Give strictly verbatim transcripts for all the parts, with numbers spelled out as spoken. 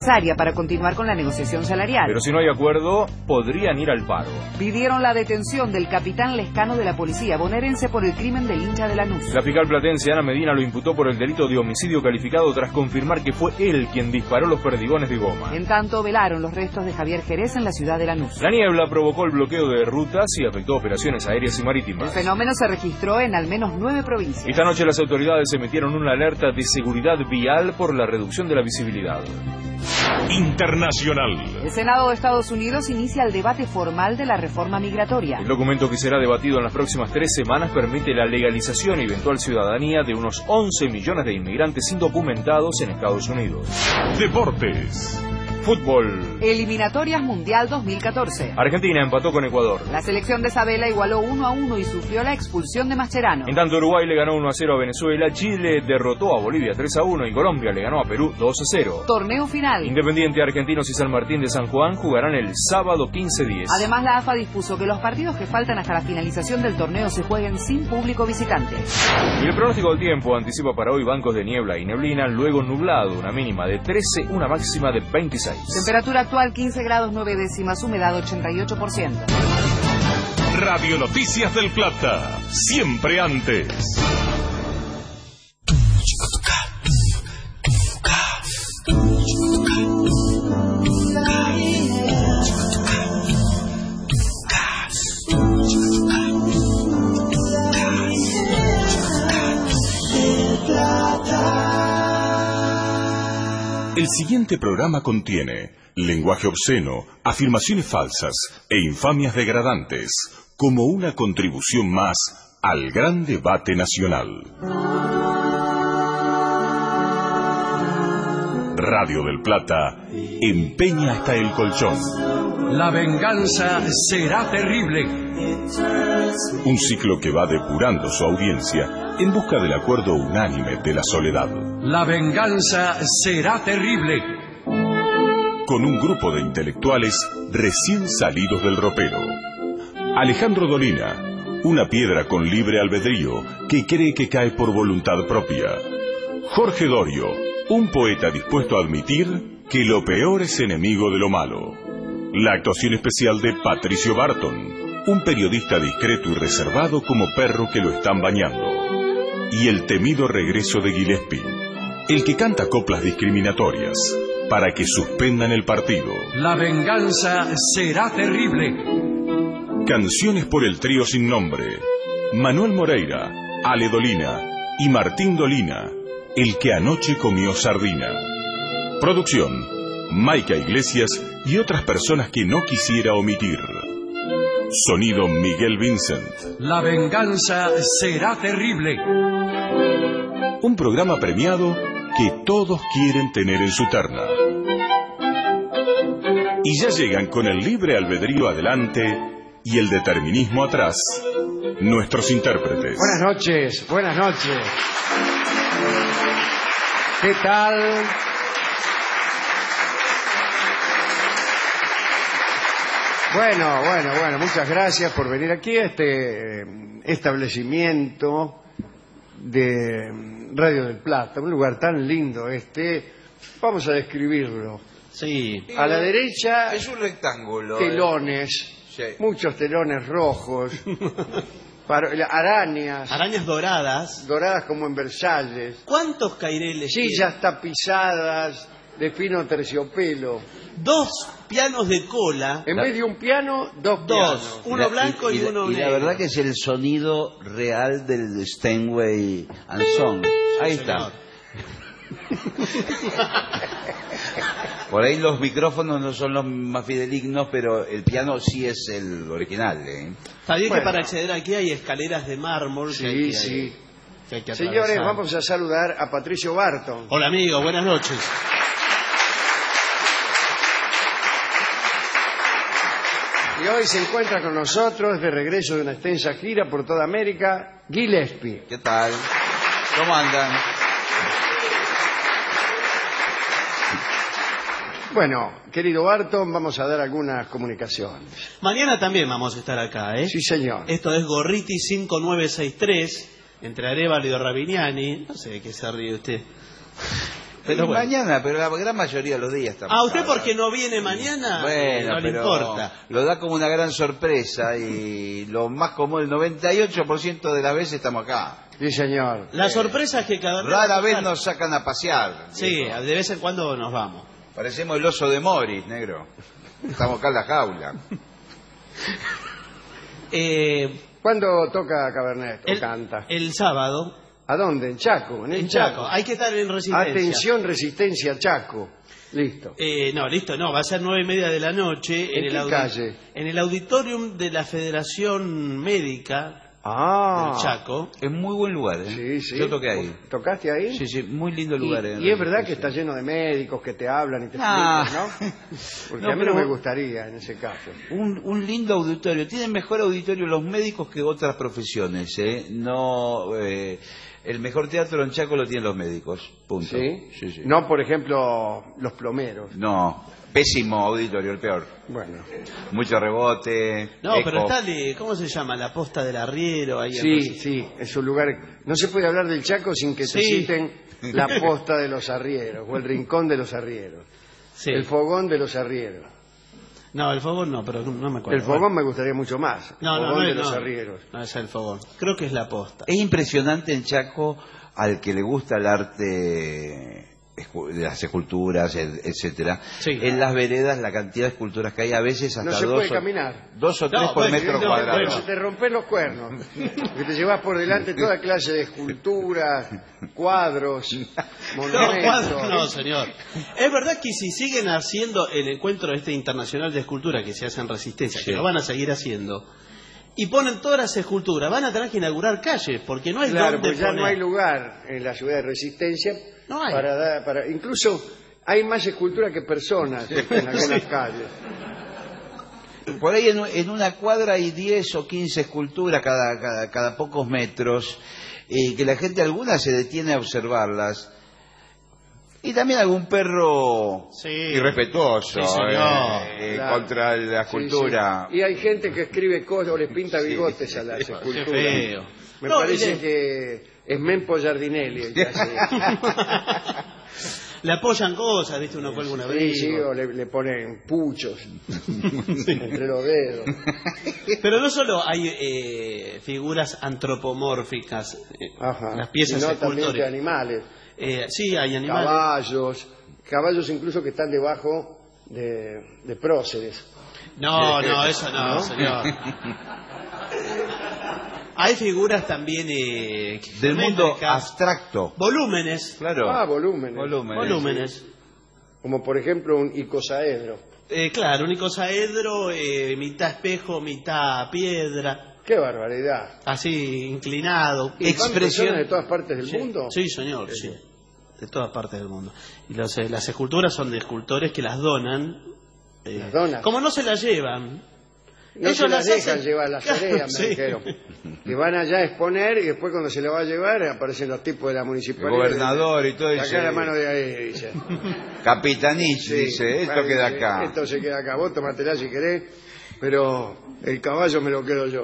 necesaria para continuar con la negociación salarial. Pero si no hay acuerdo, podrían ir al paro. Pidieron la detención del capitán Lescano de la policía bonaerense por el crimen del hincha de Lanús. La fiscal platense Ana Medina lo imputó por el delito de homicidio calificado tras confirmar que fue él quien disparó los perdigones de goma. En tanto, velaron los restos de Javier Jerez en la ciudad de Lanús. La niebla provocó el bloqueo de rutas y afectó operaciones aéreas y marítimas. El fenómeno se registró en al menos nueve provincias. Esta noche las autoridades emitieron una alerta de seguridad vial por la reducción de la visibilidad. Internacional. El Senado de Estados Unidos inicia el debate formal de la reforma migratoria. El documento que será debatido en las próximas tres semanas permite la legalización y eventual ciudadanía de unos once millones de inmigrantes indocumentados en Estados Unidos. Deportes. Fútbol. Eliminatorias Mundial dos mil catorce. Argentina empató con Ecuador. La selección de Sabela igualó uno a uno y sufrió la expulsión de Mascherano. En tanto, Uruguay le ganó uno a cero a Venezuela, Chile derrotó a Bolivia tres a uno y Colombia le ganó a Perú dos a cero. Torneo final. Independiente, Argentinos y San Martín de San Juan jugarán el sábado quince diez. Además, la A F A dispuso que los partidos que faltan hasta la finalización del torneo se jueguen sin público visitante. Y el pronóstico del tiempo anticipa para hoy bancos de niebla y neblina, luego nublado, una mínima de trece, una máxima de veintiséis. Temperatura actual quince grados nueve décimas, humedad ochenta y ocho por ciento. Radio Noticias del Plata, siempre antes. El siguiente programa contiene lenguaje obsceno, afirmaciones falsas e infamias degradantes, como una contribución más al gran debate nacional. Radio del Plata empeña hasta el colchón. La venganza será terrible. Un ciclo que va depurando su audiencia en busca del acuerdo unánime de la soledad. La venganza será terrible. Con un grupo de intelectuales recién salidos del ropero. Alejandro Dolina, una piedra con libre albedrío que cree que cae por voluntad propia. Jorge Dorio, un poeta dispuesto a admitir que lo peor es enemigo de lo malo. La actuación especial de Patricio Barton, un periodista discreto y reservado como perro que lo están bañando. Y el temido regreso de Gillespie, el que canta coplas discriminatorias para que suspendan el partido. La venganza será terrible. Canciones por el trío sin nombre. Manuel Moreira, Ale Dolina y Martín Dolina, el que anoche comió sardina. Producción, Maica Iglesias y otras personas que no quisiera omitir. Sonido Miguel Vincent. La venganza será terrible. Un programa premiado que todos quieren tener en su terna. Y ya llegan con el libre albedrío adelante y el determinismo atrás, nuestros intérpretes. Buenas noches, buenas noches. ¿Qué tal? Bueno, bueno, bueno, muchas gracias por venir aquí a este establecimiento de Radio del Plata, un lugar tan lindo este. Vamos a describirlo. Sí. A la derecha, es un rectángulo. Telones, eh. sí. muchos telones rojos, arañas. Arañas doradas. Doradas como en Versalles. ¿Cuántos caireles? Sillas tapizadas de fino terciopelo. Dos pianos de cola. En la... vez de un piano, dos, dos pianos. Uno la, blanco y, y, y uno y negro. Y la verdad que es el sonido real del Steinway and Sons. Ahí está. Por ahí los micrófonos no son los más fidedignos, pero el piano sí es el original, ¿eh? Está bien bueno. Que para acceder aquí hay escaleras de mármol. Sí, que hay que, sí. Que hay que Señores, vamos a saludar a Patricio Barton. Hola, amigo, buenas noches. Y hoy se encuentra con nosotros, de regreso de una extensa gira por toda América, Gillespie. ¿Qué tal? ¿Cómo andan? Bueno, querido Barton, vamos a dar algunas comunicaciones. Mañana también vamos a estar acá, ¿eh? Sí, señor. Esto es Gorriti cinco nueve seis tres, entre Arévalo y Ravignani. No sé de qué se ríe usted. Pero bueno. Mañana, pero la gran mayoría de los días estamos. ¿A usted sábados. porque no viene mañana? Bueno, no le pero importa. lo da como una gran sorpresa y lo más común, el noventa y ocho por ciento de las veces estamos acá. Sí, señor. La sorpresa es que cada vez... Rara vez nos sacan a pasear. Sí, digo. de vez en cuando nos vamos. Parecemos el oso de Morris, negro. Estamos acá en la jaula. Eh, ¿Cuándo toca Cabernet o el, canta? el sábado, ¿A dónde? En Chaco. En, el en Chaco. Hay que estar en Resistencia. Atención, Resistencia, Chaco. Listo. Eh, no, listo, no, va a ser nueve y media de la noche. ¿En el qué audi- calle? En el auditorium de la Federación Médica Ah. del Chaco. Es muy buen lugar, ¿eh? Sí, sí. Yo toqué ahí. ¿Tocaste ahí? Sí, sí, muy lindo Y, lugar. ¿eh? y es verdad que está lleno de médicos que te hablan y te Ah. explican, ¿no? Porque No, a mí no pero- me gustaría en ese caso. Un, un lindo auditorio. Tienen mejor auditorio los médicos que otras profesiones, ¿eh? No, eh, el mejor teatro en Chaco lo tienen los médicos. Punto. ¿Sí? Sí, sí. No, por ejemplo, los plomeros. No, pésimo auditorio, el peor. Bueno. Mucho rebote. No, eco. pero está, de- ¿cómo se llama? La posta del arriero. Ahí en Sí, Resi- sí, es un lugar... No se puede hablar del Chaco sin que se Sí. citen la posta de los arrieros o el rincón de los arrieros. Sí. El fogón de los arrieros. No, el fogón no, pero no me acuerdo. El fogón me gustaría mucho más. No, el no, fogón no, de no, los no. arrieros. No es el fogón. Creo que es la posta. Es impresionante en Chaco, al que le gusta el arte, escu- de las esculturas, et- etcétera. Sí. En las veredas, la cantidad de esculturas que hay, a veces hasta No se dos, puede o, caminar. dos o tres No, por pues, metro no, cuadrado. Pero se te rompen los cuernos. Que te llevas por delante toda clase de esculturas, cuadros, No, monumentos. cuadros no, señor. Es verdad que si siguen haciendo el encuentro este internacional de escultura que se hace en Resistencia, Sí. que lo van a seguir haciendo, y ponen todas las esculturas, van a tener que inaugurar calles, porque no hay Claro, dónde pues ya poner. no hay lugar en la ciudad de Resistencia No hay. para dar, para incluso hay más esculturas que personas en algunas calles. Por ahí en, en una cuadra hay diez o quince esculturas cada, cada, cada pocos metros, y que la gente alguna se detiene a observarlas. Y también algún perro Sí. irrespetuoso Sí, señor. eh, eh, Claro. contra la escultura. Sí, sí. Y hay gente que escribe cosas o les pinta bigotes a las Qué esculturas. feo. Me No, parece y le- que es Mempo Giardinelli el que hace. Le apoyan cosas, ¿viste? Uno cuelga un abrigo. Sí, sí, o le, le ponen puchos entre los dedos. Pero no solo hay eh, figuras antropomórficas, eh, Ajá. las piezas Sino también de escultóricas. animales. Eh, sí, hay animales. Caballos, caballos incluso que están debajo de, de próceres. No, no, eso no, ¿No? señor. Hay figuras también eh, Del mundo geométricas, abstracto. volúmenes, Claro. Ah, volúmenes. Volúmenes. volúmenes. Como por ejemplo un icosaedro. Eh, claro, un icosaedro, eh, mitad espejo, mitad piedra, ¡Qué barbaridad! así inclinado. ¿Y van Expresión- personas de todas partes del Sí, mundo? sí, señor, sí. De todas partes del mundo. Y los, eh, las esculturas son de escultores que las donan. eh, Las donan. Como no se las llevan. No ellos se las dejan hacen- llevar, las Claro, tareas, me sí. dijeron. Que van allá a exponer y después cuando se la va a llevar aparecen los tipos de la municipalidad. El gobernador y todo, Saca dice- la mano de ahí, dice. Capitanich Sí, dice, esto bueno, queda dice, acá. Esto se queda acá, vos tomatela si querés, pero el caballo me lo quedo yo.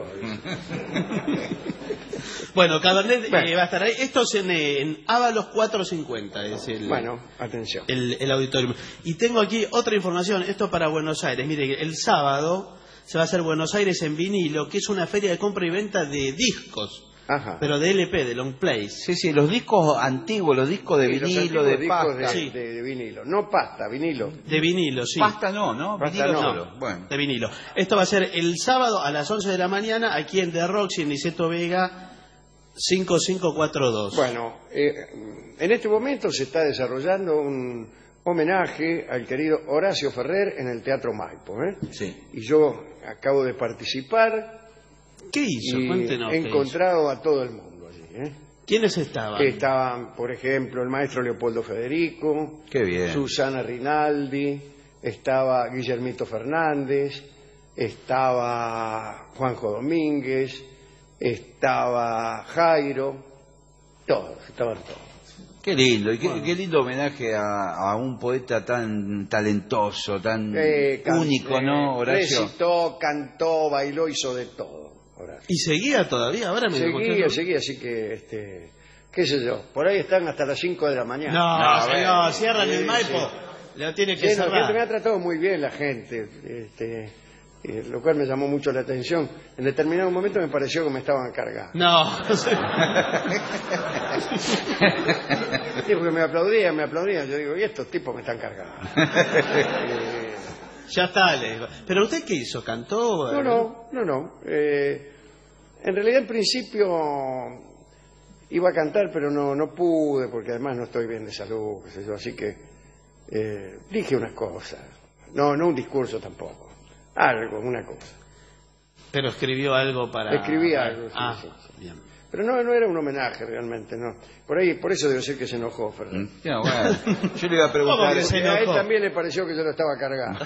Bueno, Cabernet eh, Bueno. va a estar ahí. Esto es en, eh, en Ábalos cuatrocientos cincuenta, es el, Bueno, atención. el, el auditorio. Y tengo aquí otra información, esto para Buenos Aires. Mire, el sábado se va a hacer Buenos Aires en vinilo, que es una feria de compra y venta de discos, Ajá. pero de L P, de long plays. Sí, sí, los discos antiguos, los discos de Sí, los vinilo, antiguos de discos pasta. de, Sí. de- de vinilo. No pasta, vinilo. De vinilo, sí. Pasta no, ¿no? Pasta Vinilo no. solo. Bueno. De vinilo. Esto va a ser el sábado a las once de la mañana aquí en The Roxy, en Niceto Vega cinco cinco cuatro dos. Bueno, eh, en este momento se está desarrollando un homenaje al querido Horacio Ferrer en el Teatro Maipo. ¿eh? Sí. Y yo acabo de participar ¿Qué hizo? y Cuéntenos. he qué encontrado a todo el mundo allí. ¿eh? hizo. ¿Quiénes estaban? Estaban, por ejemplo, el maestro Leopoldo Federico, Qué bien. Susana Rinaldi, estaba Guillermito Fernández, estaba Juanjo Domínguez, estaba Jairo, todos, estaban todos. Qué lindo, y qué, qué lindo homenaje a, a un poeta tan talentoso, tan Eh, can- único, eh, ¿no, Horacio? Recitó, cantó, bailó, hizo de todo. Horacio. ¿Y seguía todavía? Ahora me Seguía, dijo, seguía, así que este, qué sé yo, por ahí están hasta las cinco de la mañana. No, No, señor, bueno. cierran el Sí, Maipo. Lo tiene que Sí, no, cerrar. gente, me ha tratado muy bien la gente, este, eh, lo cual me llamó mucho la atención. En determinado momento me pareció que me estaban cargando. No. Sí, porque me aplaudían, me aplaudían. Yo digo, y estos tipos me están cargando. Eh, Ya está, le digo. ¿Pero usted qué hizo? ¿Cantó? no, no, no, no. Eh, en realidad, en principio iba a cantar, pero no, no pude, porque además no estoy bien de salud, qué sé yo, así que eh, dije unas cosas. No, no un discurso tampoco. Algo, una cosa. Pero escribió algo para... Escribí algo, sí, Ah, sí, sí. bien. Pero no, no era un homenaje realmente, no. Por ahí, por eso debe ser que se enojó, Ferrer. No, bueno, yo le iba a ¿Cómo preguntar, que se Porque a él enojó? también le pareció que yo lo estaba cargando.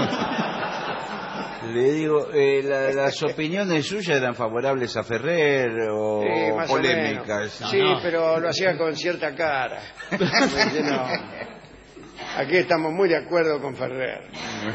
le digo, eh, la- las opiniones suyas eran favorables a Ferrer o Sí, más o polémicas. menos. No, Sí, no. pero lo hacía con cierta cara. Porque no. Aquí estamos muy de acuerdo con Ferrer.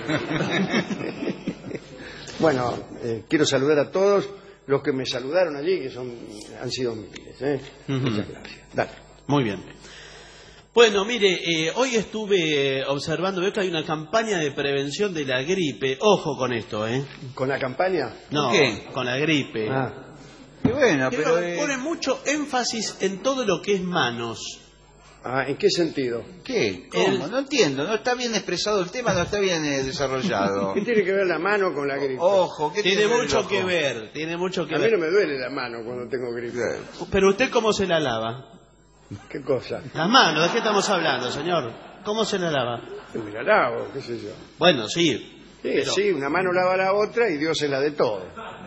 Bueno, eh, quiero saludar a todos los que me saludaron allí, que son han sido miles. ¿eh? Muchas gracias. Dale. Muy bien. Bueno, mire, eh, hoy estuve observando, veo que hay una campaña de prevención de la gripe. Ojo con esto, ¿eh? ¿Con la campaña? No, ¿Qué? con la gripe. Ah, Y bueno, Pero pero... eh, pone mucho énfasis en todo lo que es manos. ah, ¿en qué sentido? ¿Qué? ¿Cómo? El- No entiendo, no está bien expresado el tema, no está bien eh, desarrollado. ¿Qué tiene que ver la mano con la gripe? Ojo, ¿qué Tiene ver el mucho ojo? que ver, tiene mucho que A mí no ver. me duele la mano cuando tengo gripe. Pero usted, ¿cómo se la lava? ¿Qué cosa? Las manos, ¿de qué estamos hablando, señor? ¿Cómo se la lava? Me la lavo, qué sé yo. Bueno, sí. Sí, pero- sí, una mano lava la otra y Dios es la de todo.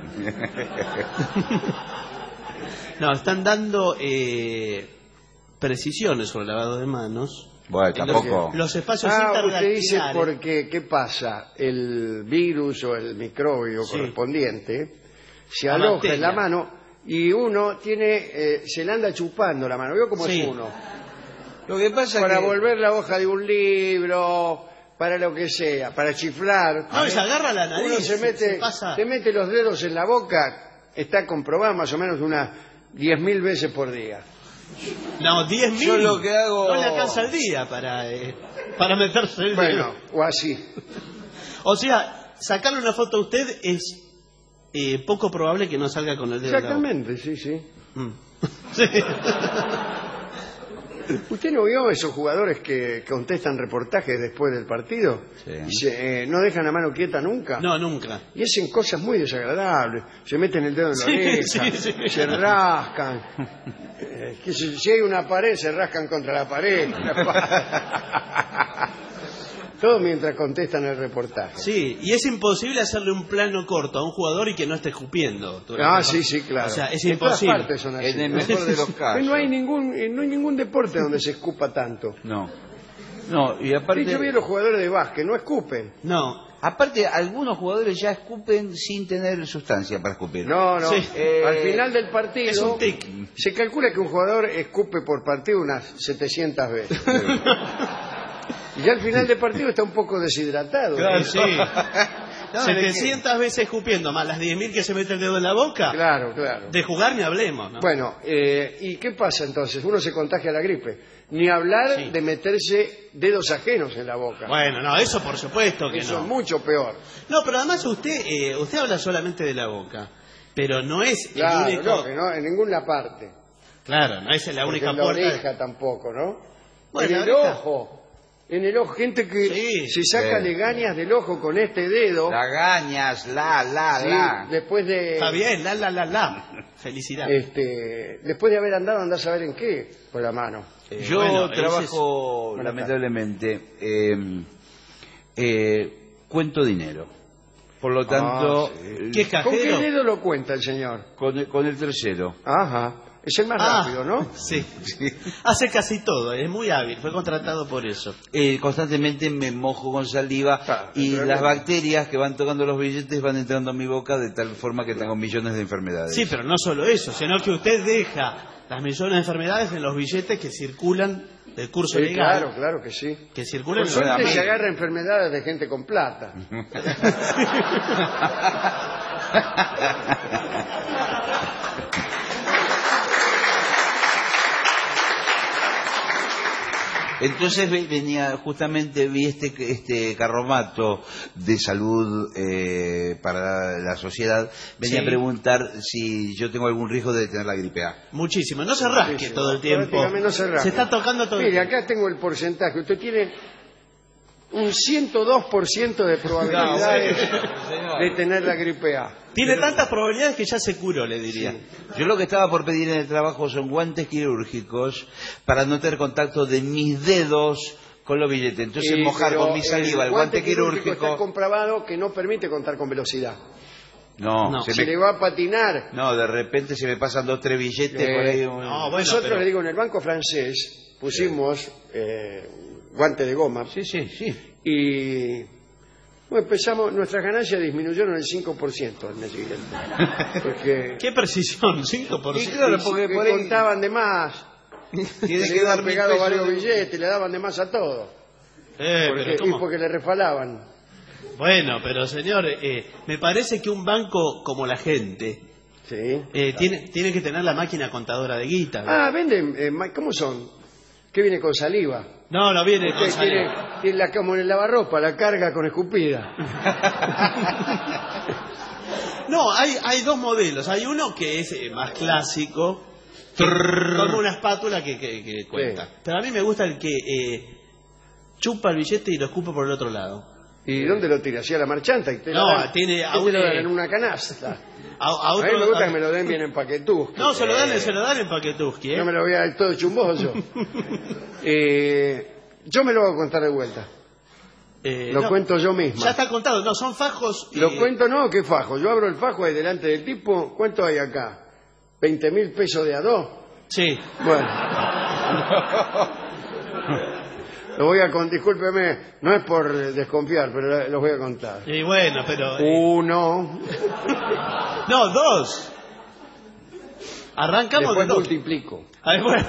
No, están dando eh, precisiones sobre el lavado de manos. Bueno, En los- tampoco. Los espacios Ah, usted dice interdactilares. porque, ¿qué pasa? El virus o el microbio Sí. correspondiente se La aloja bacteria. en la mano y uno tiene, eh, se la anda chupando la mano. ¿Vio cómo Sí. es uno? Lo que pasa Para que... volver la hoja de un libro, para lo que sea, para chiflar. No, y se agarra la nariz. Uno se mete, se pasa- se mete los dedos en la boca, está comprobado más o menos unas diez mil veces por día. No, diez mil. Yo lo que hago- No le alcanza el día para, eh, para meterse el Bueno, dedo. o así. O sea, sacarle una foto a usted es eh, poco probable que no salga con el dedo. en la boca. Exactamente, sí, sí. Mm. Sí. ¿Usted no vio esos jugadores que contestan reportajes después del partido? Sí. Y se, eh, no dejan la mano quieta nunca. No, nunca. Y hacen cosas muy desagradables. Se meten el dedo en la Sí, oreja, sí, sí. se rascan. Eh, que si, si hay una pared, se rascan contra la pared. Todo mientras contestan el reportaje. Sí, y es imposible hacerle un plano corto a un jugador y que no esté escupiendo. durante Ah, el sí, partido. sí, claro. O sea, es en todas imposible. partes son así. En el mejor de los casos. Pero no hay ningún, eh, no hay ningún deporte donde se escupa tanto. No. No, y aparte... Sí, yo vi a los jugadores de básquet, no escupen. No, Aparte, algunos jugadores ya escupen sin tener sustancia para escupir. No, no. Sí. Eh, al final del partido es un tic. se calcula que un jugador escupe por partido unas setecientas veces. Y ya al final del partido está un poco deshidratado. Claro, ¿eh? sí. No, setecientas veces escupiendo, más las diez mil que se mete el dedo en la boca. Claro, claro. De jugar ni hablemos, ¿no? Bueno, eh, ¿y qué pasa entonces? Uno se contagia la gripe. Ni hablar Sí. de meterse dedos ajenos en la boca. Bueno, no, eso por supuesto que Eso no. es mucho peor. No, pero además usted eh, usted habla solamente de la boca, pero no es Claro, el único. no, que no, en ninguna parte. Claro, no es la Porque única en la puerta. oreja tampoco, ¿no? Bueno, en la el oreja. ojo. En el ojo, gente que Sí. se saca Sí. legañas del ojo con este dedo. Lagañas, la, la, Sí, la. después de Está bien, la la la la. Felicidad. este después de haber andado andar a saber en qué con la mano. Eh, Yo bueno, ese trabajo, es- lamentablemente, eh, eh, cuento dinero. Por lo tanto, Ah, sí. eh, ¿Qué ¿Con qué cajero? dedo lo cuenta el señor? con, el- con el tercero. Ajá, es el más Ah, rápido, ¿no? Sí. Hace casi todo, es muy hábil, fue contratado por eso. Eh, constantemente me mojo con saliva Ah, y tremendo. las bacterias que van tocando los billetes van entrando a mi boca de tal forma que tengo millones de enfermedades. Sí, pero no solo eso, sino que usted deja las millones de enfermedades en los billetes que circulan del curso Sí, legal. claro, claro que sí. Que circulan Por en los suerte se amigo. agarra enfermedades de gente con plata. Entonces venía, justamente vi este, este carromato de salud eh, para la sociedad, venía Sí. a preguntar si yo tengo algún riesgo de tener la gripe A. Muchísimo. No se rasque Muchísimo. todo el tiempo. Prácticamente no se rasque. está tocando todo el Mire, tiempo. acá tengo el porcentaje. Usted tiene un ciento dos por ciento de probabilidades de tener la gripe A. Tiene tantas probabilidades que ya se curó, le diría. Yo lo que estaba por pedir en el trabajo son guantes quirúrgicos para no tener contacto de mis dedos con los billetes. Entonces Eh, mojar pero con mi saliva el guante quirúrgico. está comprobado que no permite contar con velocidad. No, No. se Se me- le va a patinar. no, de repente se me pasan dos, tres billetes Eh, por ahí. un- no, bueno, Nosotros, pero- le digo, en el banco francés pusimos eh, guante de goma Sí, sí, sí. y bueno, empezamos, nuestras ganancias disminuyeron el cinco por ciento el mes siguiente. Porque Qué precisión, cinco por Y ciento. claro, y- porque que por ahí- contaban de más. Tiene Se que le dar habían mil pegado pesos varios de- billetes, le daban de más a todo. Eh, Porque- pero y ¿cómo? porque le refalaban. Bueno, pero señor, eh, me parece que un banco como la gente Sí. eh, tiene, tiene que tener la máquina contadora de guita. Ah, venden, eh, ma- ¿cómo son? ¿Qué viene con saliva? No, no viene con Usted tiene, saliva. tiene la, como en el lavarropa, la carga con escupida. No, hay, hay dos modelos. Hay uno que es eh, más clásico, que como una espátula que, que- que cuenta. Sí. Pero a mí me gusta el que eh, chupa el billete y lo escupe por el otro lado. ¿Y dónde lo tira? ¿Hacia la marchanta? Y te No, lo dan- tiene ¿qué a te un- lo dan en una canasta. A, a A otro, mí me gusta a- que me lo den bien empaquetuzco. No, se lo dan, se lo dan en Paquetuski, ¿eh? No me lo voy a dar todo chumboso. Eh, yo me lo hago contar de vuelta. Eh, Lo no, cuento yo mismo. Ya está contado, no, son fajos. Lo eh, cuento, no, ¿qué fajo? Yo abro el fajo ahí delante del tipo. ¿Cuánto hay acá? ¿veinte mil pesos de a dos? Sí. Bueno. Lo voy a contar, discúlpeme, no es por desconfiar, pero los voy a contar. Y bueno, pero. eh, Uno, no, dos. Arrancamos después de dos. multiplico. Ay, bueno.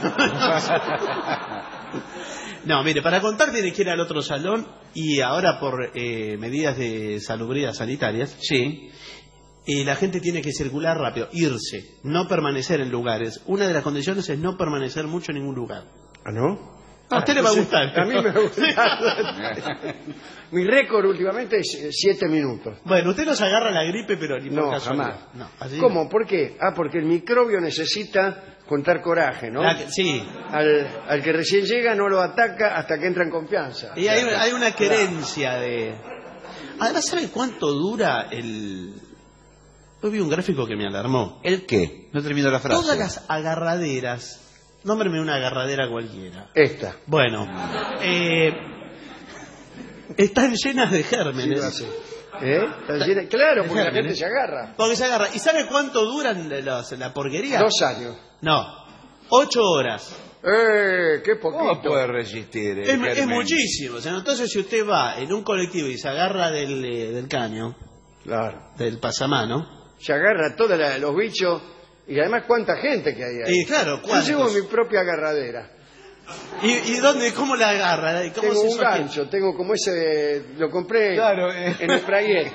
No, mire, para contar tiene que ir al otro salón y ahora por eh, medidas de salubridad sanitarias, Sí. y la gente tiene que circular rápido, irse, no permanecer en lugares. Una de las condiciones es no permanecer mucho en ningún lugar. ¿Ah, no? A usted le va a gustar. A mí me gusta. Mi récord últimamente es eh, siete minutos. Bueno, usted no se agarra la gripe, pero ni por No, casualidad. jamás. No, así ¿Cómo? ¿Por qué? Ah, porque el microbio necesita contar coraje, ¿no? La que- sí. Al, al que recién llega no lo ataca hasta que entra en confianza. Y hay, hay una querencia de... Además, ¿sabe cuánto dura el...? Hoy vi un gráfico que me alarmó. ¿El qué? No termino la frase. Todas las agarraderas, nómbreme una agarradera cualquiera. Esta. Bueno, eh, están llenas de Sí, gérmenes. va así. ¿Eh? Está llena- Claro, porque la Gérmenes. gente se agarra. Porque se agarra. ¿Y sabe cuánto duran los- la porquería? Dos años. No, ocho horas. ¡Eh! ¡Qué ¿Cómo poquito! puede resistir? el Es, es germen? muchísimo. O sea, entonces, si usted va en un colectivo y se agarra del, eh, del caño, Claro. del pasamano, Se agarra todos los bichos y además cuánta gente que hay ahí. y claro, Yo ¿cuántos? llevo mi propia agarradera. ¿Y, y dónde, cómo la agarra? ¿Y cómo Tengo se un sostiene? gancho, tengo como ese, lo compré Claro, eh. en el Prayet.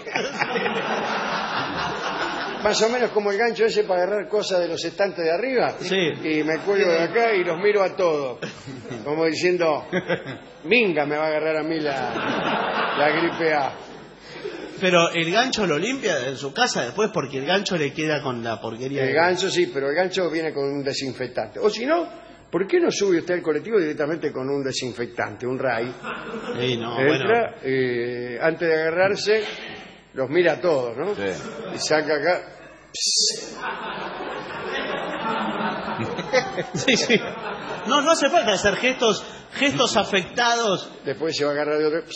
Más o menos como el gancho ese para agarrar cosas de los estantes de arriba. Sí. Y me cuelgo de acá y los miro a todos. Como diciendo, minga me va a agarrar a mí la, la gripe A. Pero el gancho lo limpia en su casa después porque el gancho le queda con la porquería. El de- gancho sí, pero el gancho viene con un desinfectante. O si no, ¿por qué no sube usted al colectivo directamente con un desinfectante, un ray? Sí, no, bueno. Entra, eh, antes de agarrarse, los mira a todos, ¿no? Sí. Y saca acá. Sí, sí. No, no hace falta hacer gestos, gestos afectados. Después se va a agarrar de otro.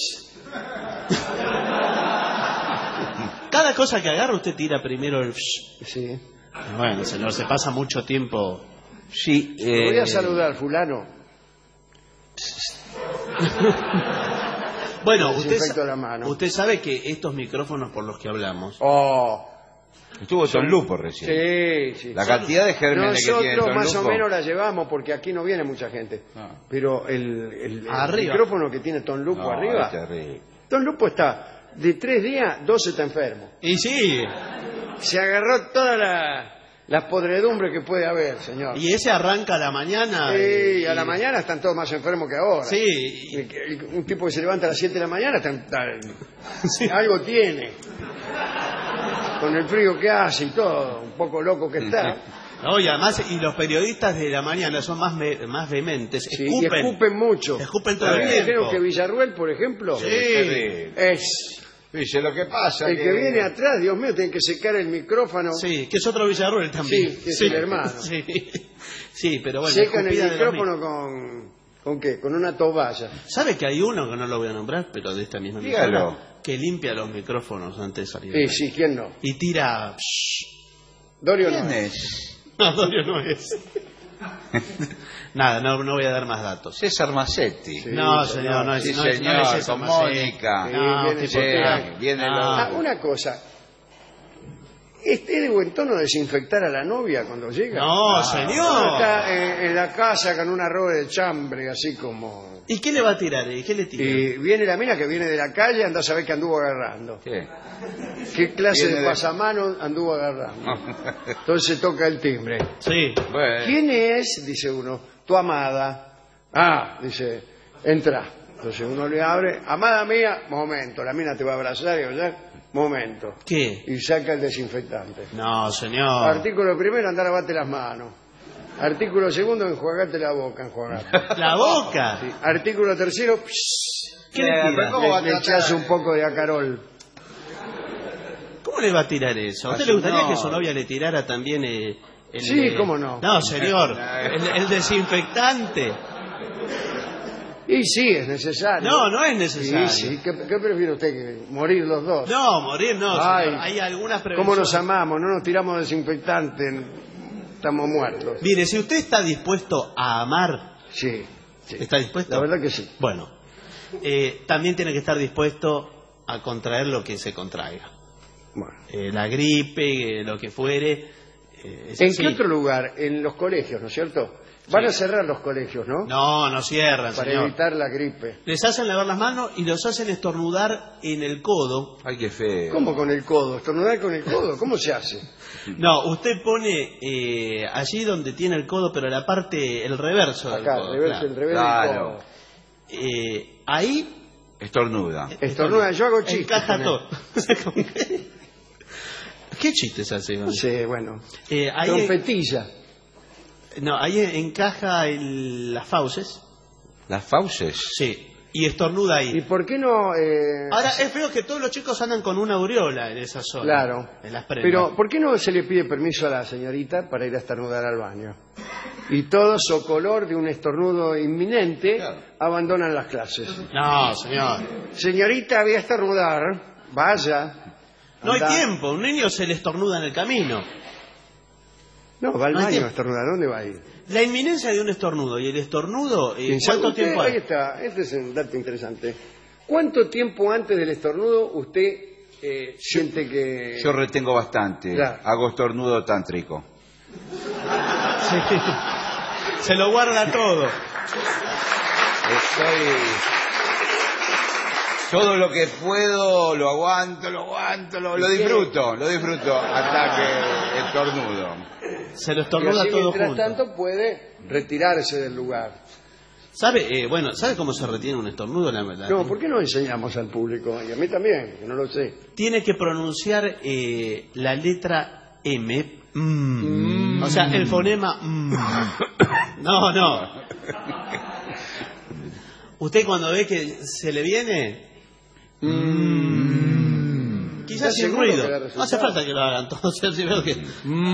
Cada cosa que agarra usted tira primero el... Sí. Bueno, señor, se pasa mucho tiempo. Sí. Me voy eh, a saludar, fulano. Bueno, Me usted, desinfecto sa- la mano. usted sabe que estos micrófonos por los que hablamos... Oh, Estuvo Don Lupo recién. sí, sí. La cantidad de gérmenes que tiene Nosotros Don más o Lupo. menos la llevamos porque aquí no viene mucha gente. Ah. Pero el, el- el Arriba. micrófono que tiene Ton Lupo No, arriba. es terrible. Don Lupo está de tres días, dos está enfermo. Y sí, Se agarró toda la, las podredumbres que puede haber, señor. Y ese arranca a la mañana. Sí, y, a la mañana están todos más enfermos que ahora. Sí. El- el- un tipo que se levanta a las siete de la mañana está, está- Sí. algo tiene. Con el frío que hace y todo, un poco loco que está. No, y además, y los periodistas de la mañana son más, me- más vehementes. Sí, y escupen. escupen mucho. Escupen todo el También tiempo. creo que Villarruel, por ejemplo, Sí. es Dice, lo que pasa el que viene atrás, Dios mío, tiene que secar el micrófono. Sí, que es otro Villarruel también. Sí, que es el hermano. Sí, sí, pero bueno. Secan el escupida de los micrófono con... ¿Con qué? Con una toalla. ¿Sabe que hay uno que no lo voy a nombrar, pero de esta misma Dígalo. emisora, que limpia los micrófonos antes de salir? Sí, sí, ¿quién no? Y tira... Dorio ¿Quién no. es? No, Dorio no es. Nada, no, no voy a dar más datos. César Massetti. Sí, no, señor. señor, no es, Sí, no es- no señor, es eso, con Maceo. Mónica. No, Sí, tipo viene- tranqui. sí, viene No. lo- Ah, una cosa. ¿Es de buen tono desinfectar a la novia cuando llega? No, Uno señor. está en, en la casa con una robe de chambre, así como... ¿Y qué le va a tirar? eh? ¿Qué le tira? Y viene la mina que viene de la calle, anda a saber qué anduvo agarrando. ¿Qué? ¿Qué clase Viene de de- pasamanos anduvo agarrando? Entonces toca el timbre. Sí. Bueno. ¿Quién es? Dice uno. Tu amada. Ah, dice, entra. Entonces uno le abre. Amada mía, momento. La mina te va a abrazar y va a momento. ¿Qué? Y saca el desinfectante. No, señor. Artículo primero, andar a lavarte las manos. Artículo segundo, enjuagarte la boca, enjuagarte. La boca. Sí. Artículo tercero, pss, ¿Qué le tira? ¿Cómo va a le, le tratar? echas un poco de acarol. ¿Cómo le va a tirar eso? ¿A usted A le su gustaría que novia. su novia le tirara también eh, el... Sí, eh, cómo no. No, señor. El, el desinfectante. Y sí, es necesario. No, no es necesario. Sí, sí. ¿Qué, qué prefiere usted? Que ¿Morir los dos? No, morir no, Ay, señor. Hay algunas ¿Cómo prevenciones. nos amamos? No nos tiramos desinfectante. Estamos muertos. Mire, si usted está dispuesto a amar, Sí, sí. ¿está dispuesto? La verdad que sí. Bueno, eh, también tiene que estar dispuesto a contraer lo que se contraiga. Bueno. Eh, la gripe, eh, lo que fuere. eh, es ¿En así. qué otro lugar? En los colegios, ¿no es cierto? Van a cerrar los colegios, ¿no? No, no cierran, Para señor. evitar la gripe. Les hacen lavar las manos y los hacen estornudar en el codo. Ay, qué feo. ¿Cómo con el codo? ¿Estornudar con el codo? ¿Cómo se hace? No, usted pone eh, allí donde tiene el codo, pero la parte, el reverso del Acá, codo. reverso, claro. el revés Claro. del codo. Eh, ahí Estornuda. Estornuda, yo hago chistes. encaja con todo. ¿Qué chistes hace? No sé, bueno. Eh, ahí, Trompetilla. no, ahí encaja el- las fauces, Las fauces. sí, y estornuda ¿Y ahí. por qué no...? eh, Ahora, es feo que todos los chicos andan con una aureola en esa zona. Claro. En las prendas. Pero, ¿por qué no se le pide permiso a la señorita para ir a estornudar al baño? Y todos, socolor de un estornudo inminente, Claro. abandonan las clases. No, señor. Señorita, voy a estornudar. Vaya. No hay Anda. tiempo, un niño se le estornuda en el camino. No, va al No hay baño a tiempo. estornudar. ¿Dónde va a ir? La inminencia de un estornudo y el estornudo, eh, ¿Sabe ¿cuánto usted? tiempo Ahí hay? está. Este es un dato interesante. ¿Cuánto tiempo antes del estornudo usted eh, siente que... Yo retengo bastante. Claro. Hago estornudo tántrico. Sí. Se lo guarda todo. Estoy... Todo lo que puedo lo aguanto, lo aguanto, lo, lo disfruto, lo disfruto hasta que estornudo. Se lo y estornuda así, todo mientras junto. tanto, puede retirarse del lugar. ¿Sabe? Eh, bueno, ¿sabe cómo se retiene un estornudo? La, la- No, ¿por qué no enseñamos al público? Y a mí también, que no lo sé. Tiene que pronunciar eh, la letra M. Mm. O sea, el fonema M. No, no. Usted cuando ve que se le viene... Mm. Quizás ¿Estás sin seguro ruido. que da No hace resultado? falta que lo hagan todos. Si veo que...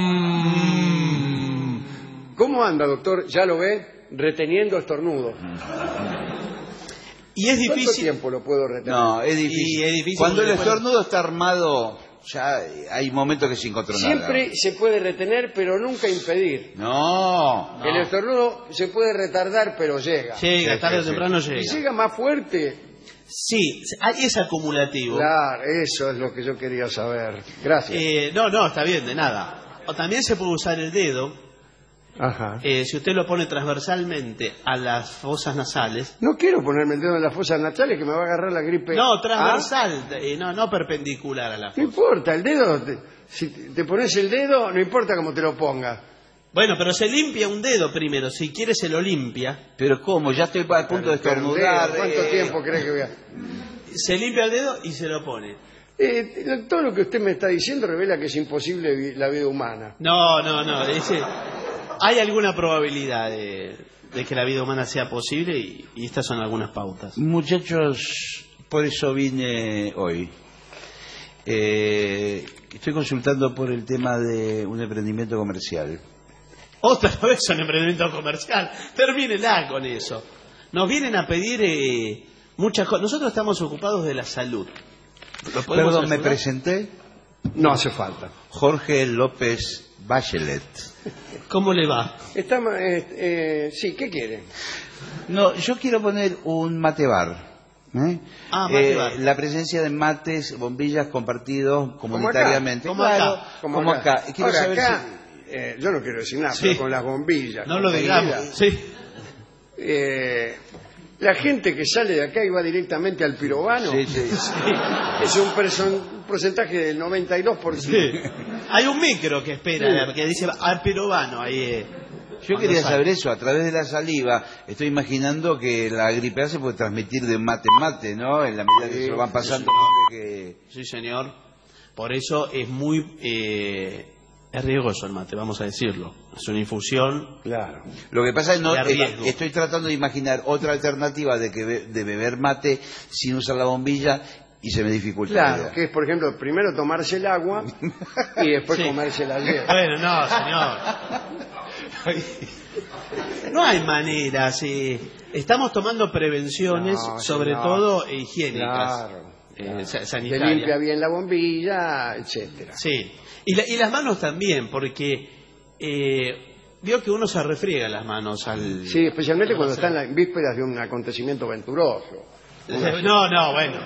¿Cómo anda, doctor? ¿Ya lo ve? Reteniendo estornudos. Y es ¿Cuánto difícil... tiempo lo puedo retener? No, es difícil. Y es difícil Cuando el porque después- estornudo está armado, ya hay momentos que es incontrolable. Siempre se puede retener, pero nunca impedir. No. No. El estornudo se puede retardar, pero llega. Llega, Sí, tarde o sí, temprano Y llega. llega más fuerte. Sí, es acumulativo. Claro, eso es lo que yo quería saber. Gracias. Eh, no, no, está bien, de nada. O también se puede usar el dedo Ajá. Eh, si usted lo pone transversalmente a las fosas nasales... No quiero ponerme el dedo en las fosas nasales que me va a agarrar la gripe. No, transversal, ¿Ah? eh, no, no perpendicular a la fosa. No importa, el dedo, te, si te pones el dedo, no importa cómo te lo pongas. Bueno, pero se limpia un dedo primero, si quiere se lo limpia. Pero ¿cómo? Ya estoy a punto de estornudar. ¿Cuánto eh... tiempo crees que voy a...? Se limpia el dedo y se lo pone. Eh, todo lo que usted me está diciendo revela que es imposible vi- la vida humana. No, no, no. Ese, hay alguna probabilidad de, de que la vida humana sea posible y, y estas son algunas pautas. Muchachos, por eso vine hoy. Eh, estoy consultando por el tema de un emprendimiento comercial. Otra vez un emprendimiento comercial. Termínela con eso. Nos vienen a pedir eh, muchas cosas. Nosotros estamos ocupados de la salud. ¿Lo podemos Perdón, ¿me ayudar? presenté? No hace falta. Jorge López Bachelet. ¿Cómo le va? Está, ma- eh, eh, sí, ¿qué quiere? No, yo quiero poner un mate bar. ¿eh? Ah, mate Eh, bar. La presencia de mates, bombillas compartidos comunitariamente. Como Claro, acá. como acá. Y quiero Ahora, saber acá, si- eh, yo no quiero decir nada, Sí. pero con las bombillas. No con lo comida, digamos. Sí. eh, la gente que sale de acá y va directamente al pirobano Sí, sí. es un, person- un porcentaje del noventa y dos por ciento. Sí. Hay un micro que espera, que dice al pirobano. Ahí, eh, Yo cuando quería sale. saber eso, a través de la saliva. Estoy imaginando que la gripe A se puede transmitir de mate en mate, ¿no? En la medida que Sí, se lo van pasando. Que... Sí, señor. Por eso es muy... Eh, es riesgoso el mate, vamos a decirlo. Es una infusión. Claro. Lo que pasa es que no, De riesgo. eh, estoy tratando de imaginar otra alternativa de, que be- de beber mate sin usar la bombilla y se me dificulta. la Claro, idea. que es, por ejemplo, primero tomarse el agua y después Sí. comerse la hierba. Bueno, no, señor. No hay maneras. eh, Estamos tomando prevenciones, No, sobre señor. todo eh, higiénicas. Claro. eh, sa- Se sanitarias. limpia bien la bombilla, etcétera. Sí. Y, la- y las manos también, porque eh, vio que uno se refriega las manos al... Sí, especialmente al cuando hacer- está en las vísperas de un acontecimiento venturoso. No, no, bueno.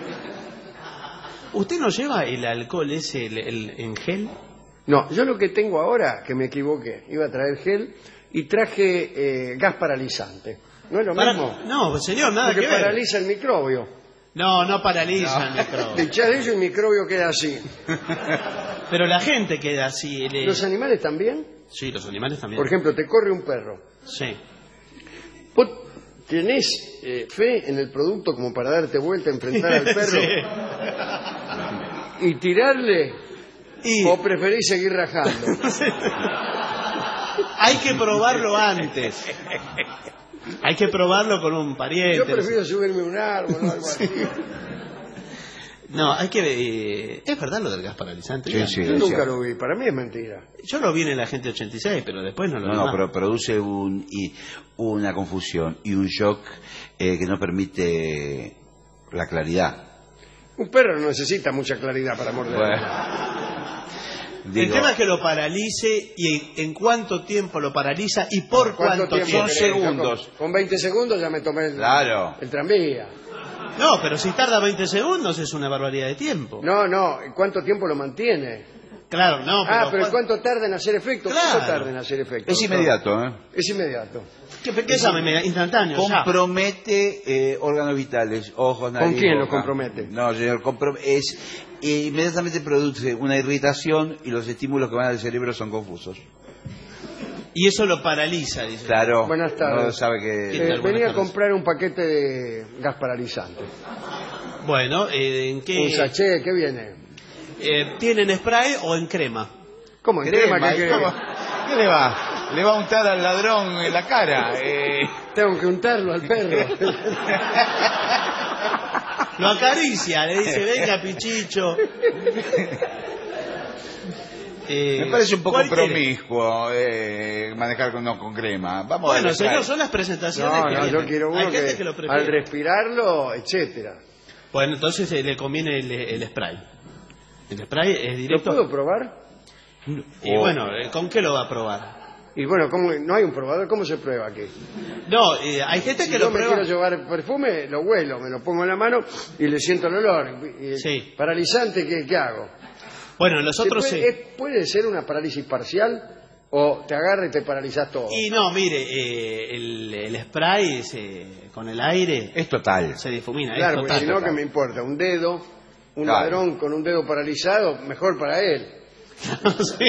¿Usted no lleva el alcohol ese el, el- en gel? No, yo lo que tengo ahora, que me equivoqué, iba a traer gel y traje eh, gas paralizante. ¿No es lo Para- mismo? No, señor, nada Porque que ver. paraliza el microbio. No, no paraliza el microbio. Te echás de eso y el microbio queda así. Pero la gente queda así. le- ¿Los animales también? Sí, los animales también. Por ejemplo, te corre un perro. Sí. ¿Vos tenés eh, fe en el producto como para darte vuelta, enfrentar al perro y tirarle? Y ¿O preferís seguir rajando? hay que probarlo antes. Hay que probarlo con un pariente. Yo prefiero subirme a un árbol o algo así. No, hay que... eh, es verdad lo del gas paralizante. Sí, Dígame. sí. Yo nunca lo vi, para mí es mentira. Yo lo vi en la gente ochenta y seis, pero después no lo No, vi no, más. pero produce un, y, una confusión y un shock eh, que no permite la claridad. Un perro no necesita mucha claridad para morder. El Digo, tema es que lo paralice y en cuánto tiempo lo paraliza y por cuánto, tiempo. Son querés? segundos. Con, con veinte segundos ya me tomé el, Claro. el tranvía. No, pero si tarda veinte segundos es una barbaridad de tiempo. No, no, ¿cuánto tiempo lo mantiene? Claro, no, pero... ah, pero ¿cuánto tarda en hacer efecto? Claro. ¿Cuánto tarda en hacer efecto? Es inmediato, ¿eh? Es inmediato. ¿Qué, qué sabe? Instantáneo, ya. Compromete eh, órganos vitales, ojos, nariz, quién lo boca. compromete? No, señor, compro- es eh, inmediatamente produce una irritación y los estímulos que van al cerebro son confusos. Y eso lo paraliza, dice. Claro. Buenas tardes. No sabe ¿Qué que... Eh, tal? Buenas venía a tardes. comprar un paquete de gas paralizante. Bueno, eh, ¿en qué...? Un sachet, ¿qué viene? Eh, ¿Tienen spray o en crema? ¿Cómo? ¿En crema? Crema, ¿Qué, qué? ¿cómo? ¿Qué le va? Le va a untar al ladrón en la cara. Eh... Tengo que untarlo al perro. Lo acaricia, le dice, venga, pichicho. Eh, Me parece un poco ¿cuál quiere? promiscuo eh, manejar con, no, con crema. Vamos a Bueno, darle señor, spray. son las presentaciones No, que no, vienen. yo quiero uno Hay gente que, que lo prefiere. al respirarlo, etcétera. Bueno, entonces eh, le conviene el, el spray. El spray es ¿Lo directo. puedo probar? Y bueno, eh, ¿con qué lo va a probar? Y bueno, ¿cómo, no hay un probador, ¿cómo se prueba aquí? No, eh, hay gente Si que yo lo me prueba. quiero llevar perfume, lo huelo, me lo pongo en la mano y le siento el olor. Y el Sí. Paralizante, ¿qué, qué hago? Bueno, ¿Se nosotros puede, sí. es- ¿Puede ser una parálisis parcial o te agarra y te paralizas todo. Y no, mire, eh, el, el spray se, con el aire Es total. se difumina. Claro, es porque total. si no, que me importa, un dedo, un Claro. ladrón con un dedo paralizado, mejor para él. Sí.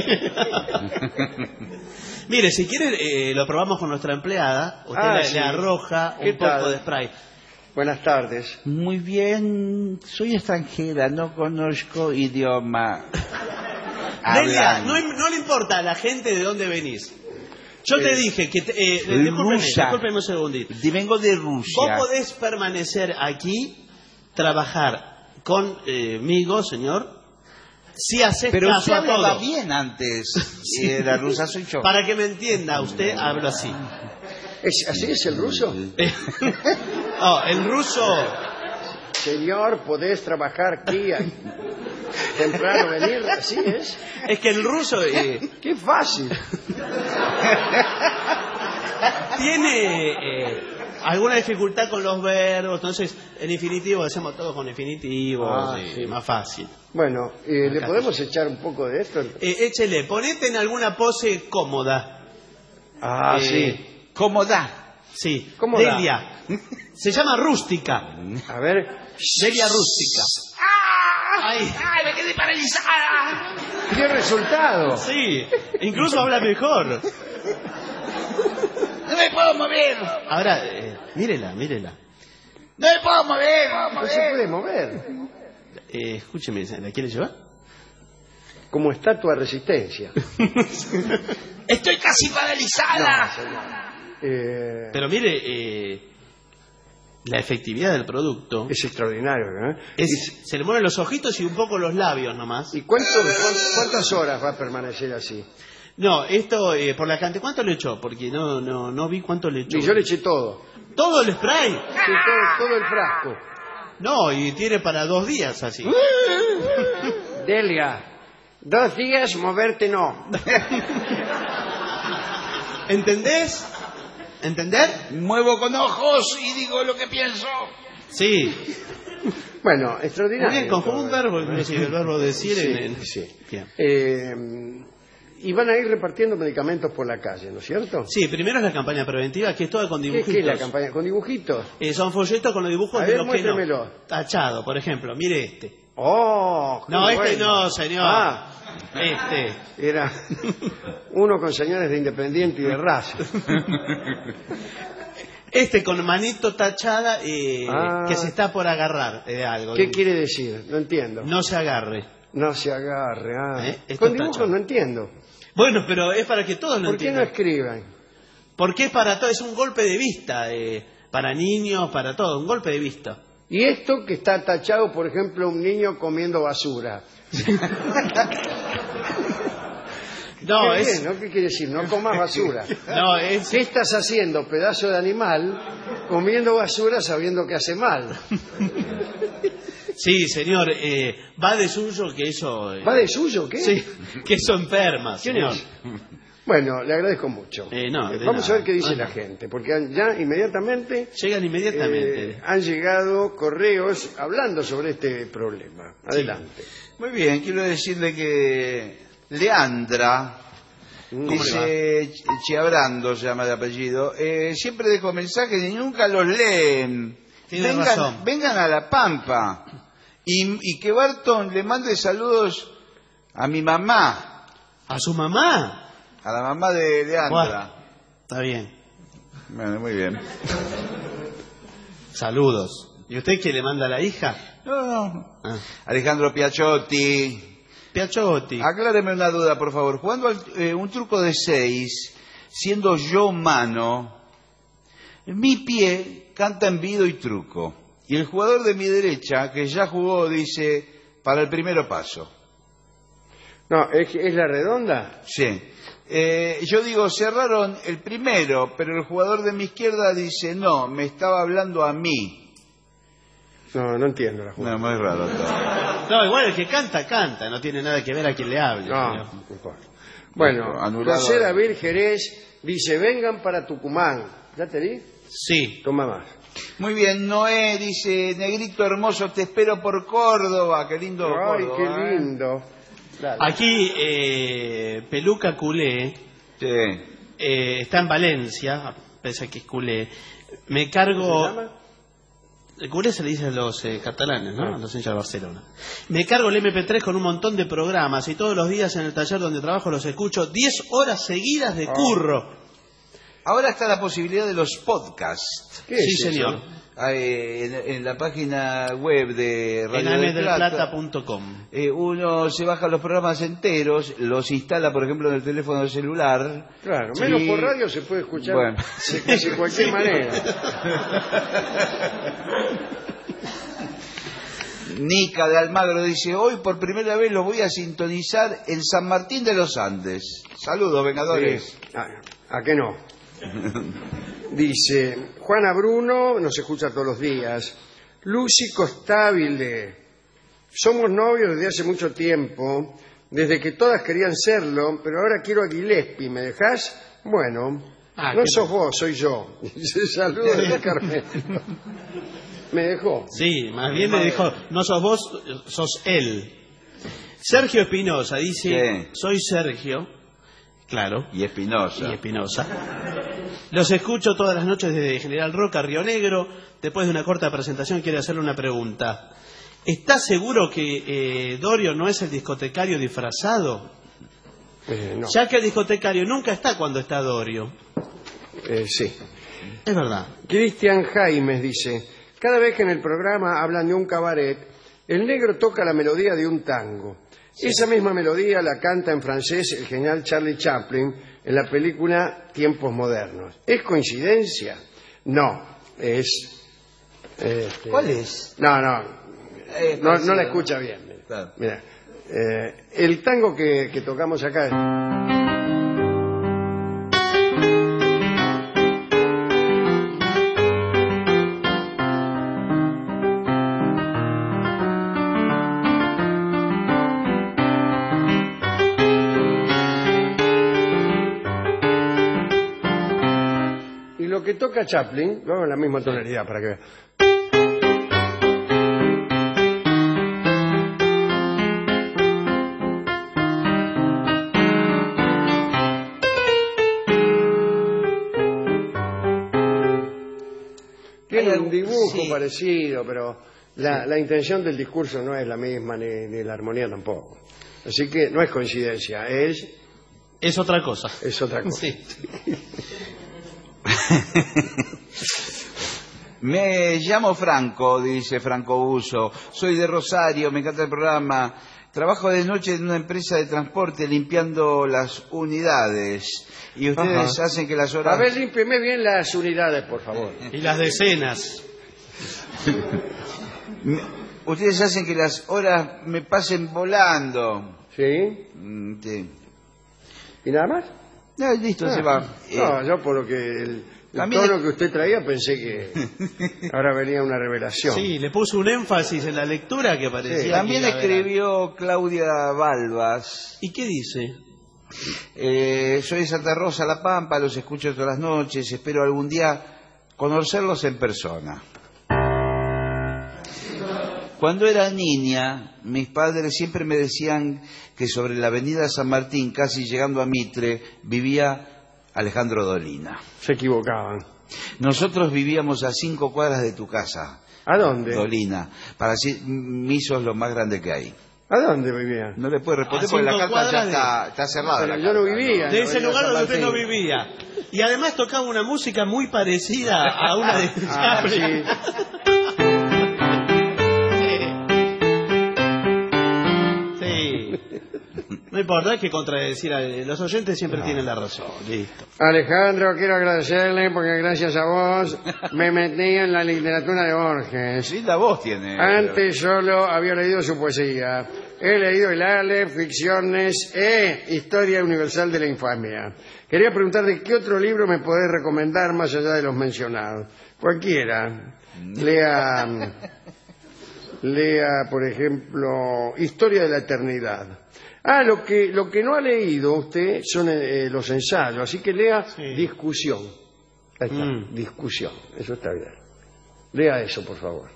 Mire, si quiere, eh, lo probamos con nuestra empleada. Usted Ah, le, sí. le arroja ¿Qué un poco tal? de spray. Buenas tardes. Muy bien, soy extranjera, no conozco idioma. Delia, Hablan. no, no le importa a la gente de dónde venís. Yo te Eh, dije que... Te, eh, discúlpeme, rusa. discúlpeme un segundito. Di- Vengo de Vos Rusia. podés permanecer aquí, trabajar conmigo, señor, si haces Pero caso usted a hablaba todo. bien antes. Y la rusa soy yo. Para que me entienda, usted hablo así. ¿Es, ¿Así es el ruso? Oh, el ruso... Señor, podés trabajar aquí, a- temprano venir, así es. Es que el ruso eh, Qué fácil. tiene eh, alguna dificultad con los verbos, entonces en infinitivo hacemos todo con infinitivo, Ah, sí, sí. más fácil. Bueno, eh, ¿le podemos echar un poco de esto? Eh, échele, ponete en alguna pose cómoda. Ah, Eh, sí. Cómoda. Sí, Cómoda. Delia. Se llama rústica. A ver. Delia rústica. Ay, ¡Ay, me quedé paralizada! ¿Qué resultado? sí, incluso habla mejor. ¡No me puedo mover! Ahora, eh, mírela, mírela. ¡No me puedo mover! No se puede mover. Eh, escúcheme, ¿la quiere llevar? Como estatua de resistencia. ¡Estoy casi paralizada! Eh, Pero mire, eh, la efectividad del producto es extraordinario, ¿eh? es, se le mueven los ojitos y un poco los labios nomás. ¿Y cuánto, cuán- cuántas horas va a permanecer así? No, esto eh, por la cantidad, ¿cuánto le echó? Porque no no no vi cuánto le echó. Y yo le eché todo. ¿Todo el spray? Sí, todo, todo el frasco. No, y tiene para dos días así. Delia, dos días moverte no. ¿Entendés? ¿Entender? Muevo con ojos y digo lo que pienso. Sí. Bueno, Muy extraordinario. bien, conjuga un todo verbo, esto, ¿eh? inclusive el verbo decir en, en- Sí. Bien. Eh, y van a ir repartiendo medicamentos por la calle, ¿no es cierto? Sí, primero es la campaña preventiva, que es toda con ¿Qué, dibujitos. qué es la campaña? ¿Con dibujitos? Eh, son folletos con los dibujos A de ver, los que no. muéstremelo. Tachado, por ejemplo, mire este. ¡Oh! qué No, este bueno. no, señor. Ah, Este. era uno con señales de Independiente y de Raza. Este con manito tachada eh, Ah. que se está por agarrar de algo. ¿Qué quiere decir? No entiendo. No se agarre. No se agarre. Ah. ¿Eh? Esto Con está dibujos hecho. no entiendo. Bueno, pero es para que todos lo ¿Por qué no entiendan. escriban? Porque es para todo, es un golpe de vista, eh, para niños, para todo, un golpe de vista. Y esto que está tachado, por ejemplo, un niño comiendo basura. No, Qué es, bien, ¿no? ¿Qué quiere decir? No comas basura. no, es, ¿Qué estás haciendo, pedazo de animal, comiendo basura sabiendo que hace mal? sí, señor, eh, va de suyo que eso, eh, ¿Va de suyo? ¿Qué? sí, que eso enferma, ¿Quién señor. es? Bueno, le agradezco mucho. Eh, no, de Vamos nada. a ver qué dice Ah. la gente, porque han- ya inmediatamente Llegan inmediatamente. eh, han llegado correos hablando sobre este problema. Adelante. Muy bien, quiero decirle que Leandra, Mm. dice Ch- Chiabrando, se llama de apellido, eh, siempre dejo mensajes y nunca los leen. Tiene vengan, razón. vengan a La Pampa y, y que Barton le mande saludos a mi mamá, ¿A su mamá? a la mamá de Leandra. Buah, está bien. Bueno, muy bien. Saludos. ¿Y usted qué le manda a la hija? No, no. Ah. Alejandro Piacciotti. Piacciotti. Acláreme una duda, por favor. Jugando al- eh, un truco de seis, siendo yo mano, mi pie canta envido y truco. Y el jugador de mi derecha, que ya jugó, dice, para el primero paso. No, ¿es, es la redonda? Sí. Eh, yo digo, cerraron el primero, pero el jugador de mi izquierda dice, no, me estaba hablando a mí. No, no entiendo la jugada. No, muy raro todo. No, igual el que canta, canta. No tiene nada que ver a quien le hable. No, señor. no importa. Bueno, Anulado. José David Jerez dice, vengan para Tucumán. ¿Ya te di? Sí. Toma más. Muy bien, Noé dice, negrito hermoso, te espero por Córdoba. Qué lindo Ay, Córdoba. qué ¿eh? lindo. Dale. Aquí, eh, Peluca Culé Sí. Eh, está en Valencia, pese a que es culé. Me cargo... ¿Cómo se llama? El culé se le dice a los eh, catalanes, ¿no? A los hinchas de Barcelona. Me cargo el eme pe tres con un montón de programas y todos los días en el taller donde trabajo los escucho diez horas seguidas de curro. Ahora está la posibilidad de los podcasts. ¿Qué Sí, es eso? señor. Eh, en, en la página web de Radio En del ame del Plata, plata punto com. eh, uno se baja los programas enteros, los instala, por ejemplo, en el teléfono celular. Claro, menos y- por radio se puede escuchar Bueno. de casi cualquier manera. Nica de Almagro dice, hoy por primera vez lo voy a sintonizar en San Martín de los Andes. Saludos, vengadores. Sí. Ah, ¿a qué no? Dice, Juana Bruno nos escucha todos los días. Lucy Costabile, somos novios desde hace mucho tiempo, desde que todas querían serlo, pero ahora quiero a Gillespie, ¿me dejás? Bueno, Ah, no qué sos vos, soy yo. Dice, saludos de Carmen. Me dejó. Sí, más bien le dijo, no sos vos, sos él. Sergio Espinosa dice, Sí. soy Sergio, claro, Y Espinosa. y Espinosa. Los escucho todas las noches desde General Roca, Río Negro. Después de una corta presentación quiero hacerle una pregunta. ¿Estás seguro que eh, Dorio no es el discotecario disfrazado? Eh, no, Ya que el discotecario nunca está cuando está Dorio. eh, sí. Es verdad. Cristian Jaimes dice, cada vez que en el programa hablan de un cabaret, el negro toca la melodía de un tango. Esa misma melodía la canta en francés el genial Charlie Chaplin en la película Tiempos Modernos. ¿Es coincidencia? No, es... este, ¿Cuál es? No, no, Eh, no, parecido, no la ¿no? escucha bien. Claro. Mira, eh, el tango que, que tocamos acá es... Y lo que toca Chaplin, lo hago en la misma tonalidad para que vean. Tiene Hay un algún- dibujo sí. parecido, pero la, la intención del discurso no es la misma, ni, ni la armonía tampoco. Así que no es coincidencia, es, Es otra cosa. es otra cosa. Sí. Me llamo Franco, dice Franco Uso. Soy de Rosario, me encanta el programa. Trabajo de noche en una empresa de transporte limpiando las unidades. Y ustedes Ajá. hacen que las horas... A ver, límpieme bien las unidades, por favor. Y las decenas. Me- Ustedes hacen que las horas me pasen volando. ¿Sí? Mm, sí. ¿Y nada más? No, listo, se Ah, va. Eh, No, yo por lo que el, el También tono es- que usted traía pensé que ahora venía una revelación. Sí, le puso un énfasis en la lectura que parecía. Sí. que También iba a ver- escribió Claudia Balbas. ¿Y qué dice? Eh, soy de Santa Rosa, La Pampa, los escucho todas las noches, espero algún día conocerlos en persona. Cuando era niña, mis padres siempre me decían que sobre la avenida San Martín, casi llegando a Mitre, vivía Alejandro Dolina. Se equivocaban. Nosotros vivíamos a cinco cuadras de tu casa, ¿A dónde? Dolina. Para sí, mí sos lo más grande que hay. ¿A dónde vivían? No le puedo responder A porque la cinco carta ya cuadras de- está, está cerrada. Pero la yo no carta, vivía. De en ese Avenida lugar San donde usted no Martín. vivía. Y además tocaba una música muy parecida a una de Ah, Chaplin. Sí. No importa, hay que contradecir a los oyentes, siempre tienen la razón. Listo. Alejandro, quiero agradecerle porque gracias a vos me metí en la literatura de Borges. Sí, la voz tiene. Antes solo había leído su poesía. He leído el Ale, ficciones e Historia Universal de la Infamia. Quería preguntar de qué otro libro me podés recomendar más allá de los mencionados. Cualquiera. Lea, lea, por ejemplo, Historia de la Eternidad. Ah, lo que, lo que no ha leído usted son eh, los ensayos, así que lea Sí. Discusión. Ahí está, Mm. Discusión, eso está bien. Lea eso, por favor.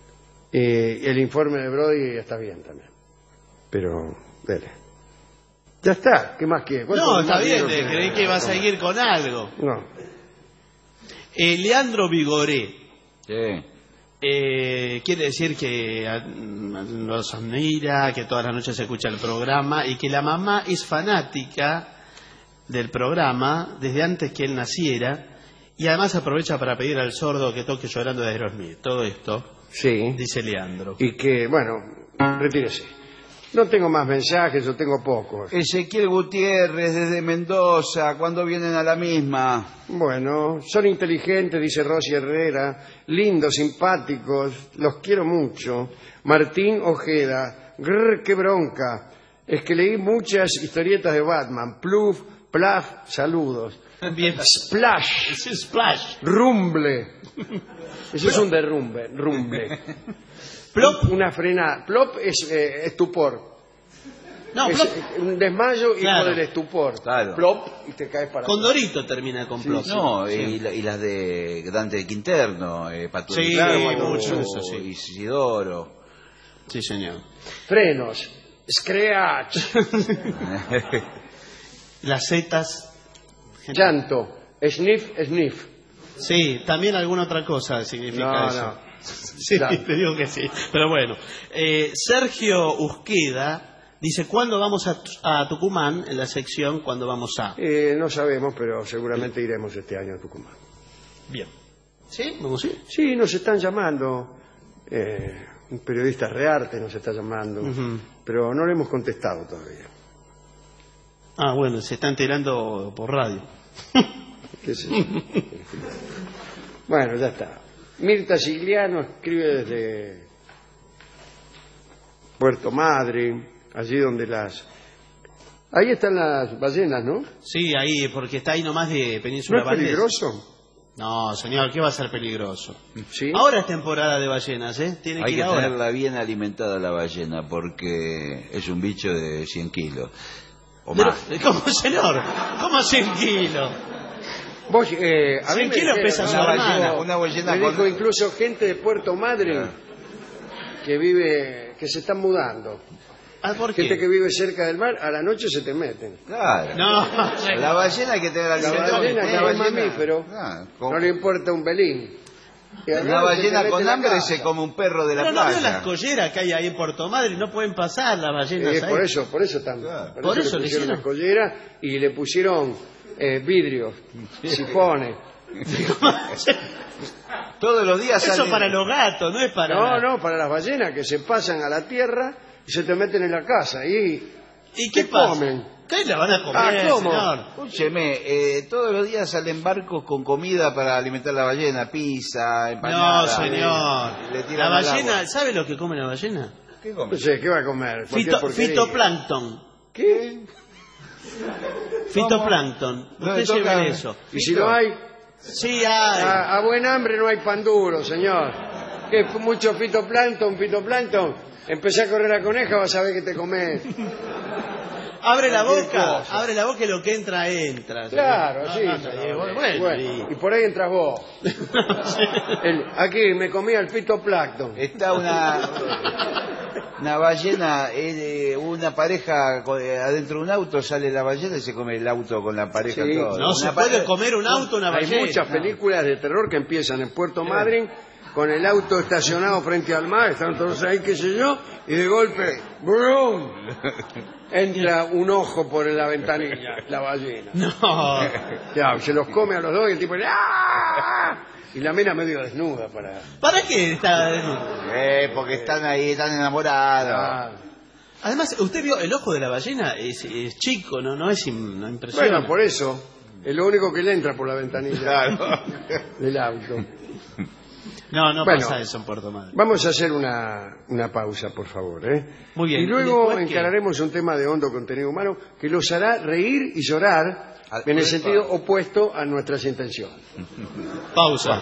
Eh, el informe de Brody está bien también. Pero, dele. Ya está, ¿qué más quiere? No, está bien, creí que iba a seguir con algo. No. Eh, Leandro Vigoré. Sí. Eh, quiere decir que a- los admira, que todas las noches se escucha el programa y que la mamá es fanática del programa desde antes que él naciera y además aprovecha para pedir al sordo que toque Llorando de Aerosmith. Todo esto, Sí. dice Leandro. Y que, bueno, retírese. No tengo más mensajes, yo tengo pocos. Ezequiel Gutiérrez desde Mendoza, ¿cuándo vienen a la misma? Bueno, son inteligentes, dice Rosy Herrera, lindos, simpáticos, los quiero mucho. Martín Ojeda, grrr, qué bronca. Es que leí muchas historietas de Batman. Pluf, plaf, saludos. Bien. Splash, Es Splash. rumble. Eso es un derrumbe, rumble. Plop. Una frena. Plop es eh, estupor. No, Es Plop. eh, un desmayo hijo Claro. del estupor. Claro. Plop y te caes para atrás. Condorito termina con Plop. No, Sí. y, la- y las de Dante Quinterno, eh, Sí, Paturito, mucho eso, sí. Isidoro. Sí, señor. Frenos. Screech. Las setas. Llanto. Sniff, sniff. Sí, también alguna otra cosa significa No, eso. no. Sí, Claro. te digo que sí. Pero bueno, eh, Sergio Usqueda dice, ¿cuándo vamos a, a Tucumán? En la sección, ¿cuándo vamos a? Eh, no sabemos, pero seguramente iremos este año a Tucumán. Bien. ¿Sí? ¿Vamos a ir? Sí, nos están llamando. Eh, un periodista Rearte nos está llamando. Ujú. Pero no le hemos contestado todavía. Ah, bueno, se está enterando por radio. ¿Qué sé yo? Bueno, ya está. Mirta Sigliano escribe desde Puerto Madre, allí donde las... Ahí están las ballenas, ¿no? Sí, ahí, porque está ahí nomás de ¿No Península es Valdés. peligroso? No, señor, ¿qué va a ser peligroso? Sí. Ahora es temporada de ballenas, ¿eh? Tiene que Hay ir que ahora. tenerla bien alimentada la ballena porque es un bicho de cien kilos o Pero, más. ¿cómo, señor? ¿Cómo cien kilos? Vos, eh, a mí cien me kilos dijeron- pesa su una hermana. ballena, una ballena Me con- dijo incluso gente de Puerto Madre que vive, que se están mudando. Ah, ¿por qué? Gente que vive cerca del mar, a la noche se te meten. Claro. No, señor. La ballena hay que tener La alimentada. ballena Una que es ballena- mamífero, Ah, con- no le importa un belín. Y al Una rato se te ballena mete con en la hambre casa. se come un perro de la Pero no veo las playa. colleras que hay ahí en Puerto Madre, no pueden pasar las ballenas Eh, ahí. por eso, por eso están. Claro. Por, Por eso, eso le le pusieron hicieron. las colleras y le pusieron eh, vidrios, sifones. Todos los días Eso salen- para los gatos, no es para... No, no, para las ballenas que se pasan a la tierra y se te meten en la casa. Y ¿Y qué ¿qué pasa? comen? ¿Qué la van a comer, Ah, ¿cómo? señor? Escúcheme, eh, todos los días salen barcos con comida para alimentar la ballena, pizza, empanada. No, señor. Le La tiran al ballena, agua. ¿sabe lo que come la ballena? ¿Qué come? No sé, ¿qué va a comer? Cualquier Fito- porquería. fitoplancton. ¿Qué? Fitoplancton. No, Usted toca- lleve eso. Y si no hay, Sí, hay. a, a buen hambre no hay pan duro, señor. Que es mucho fitoplancton, fitoplancton. Empecé a correr a coneja, vas a ver que te comes. Abre la cualquier boca, cosa. abre la boca y lo que entra, entra. Claro, No, sí. no, señor. sí, bueno, bueno, Bueno, y- y por ahí entras vos. El- aquí me comía el fitoplancton. Está una una ballena, eh, una pareja co- eh, adentro de un auto, sale la ballena y se come el auto con la pareja. Sí. todo. No Una se pare- puede comer un auto, una Hay ballena. muchas películas de terror que empiezan en Puerto Madryn con el auto estacionado frente al mar, están todos ahí, qué sé yo, y de golpe, ¡brum! Entra un ojo por la ventanilla, la ballena. No. Claro, se los come a los dos y el tipo, ¡ah! Y la mena medio desnuda para... ¿Para qué está desnudo? Eh, porque están ahí, están enamorados. Ah. Además, usted vio, el ojo de la ballena es, es chico, no, no es im- no impresiona. Bueno, por eso, es lo único que le entra por la ventanilla del auto. No, no Bueno. pasa eso en Puerto Madre. Vamos a hacer una, una pausa, por favor. ¿eh? Muy bien. Y ¿Y luego después qué? encararemos un tema de hondo contenido humano que los hará reír y llorar Al- en el epa. sentido opuesto a nuestras intenciones. Pausa.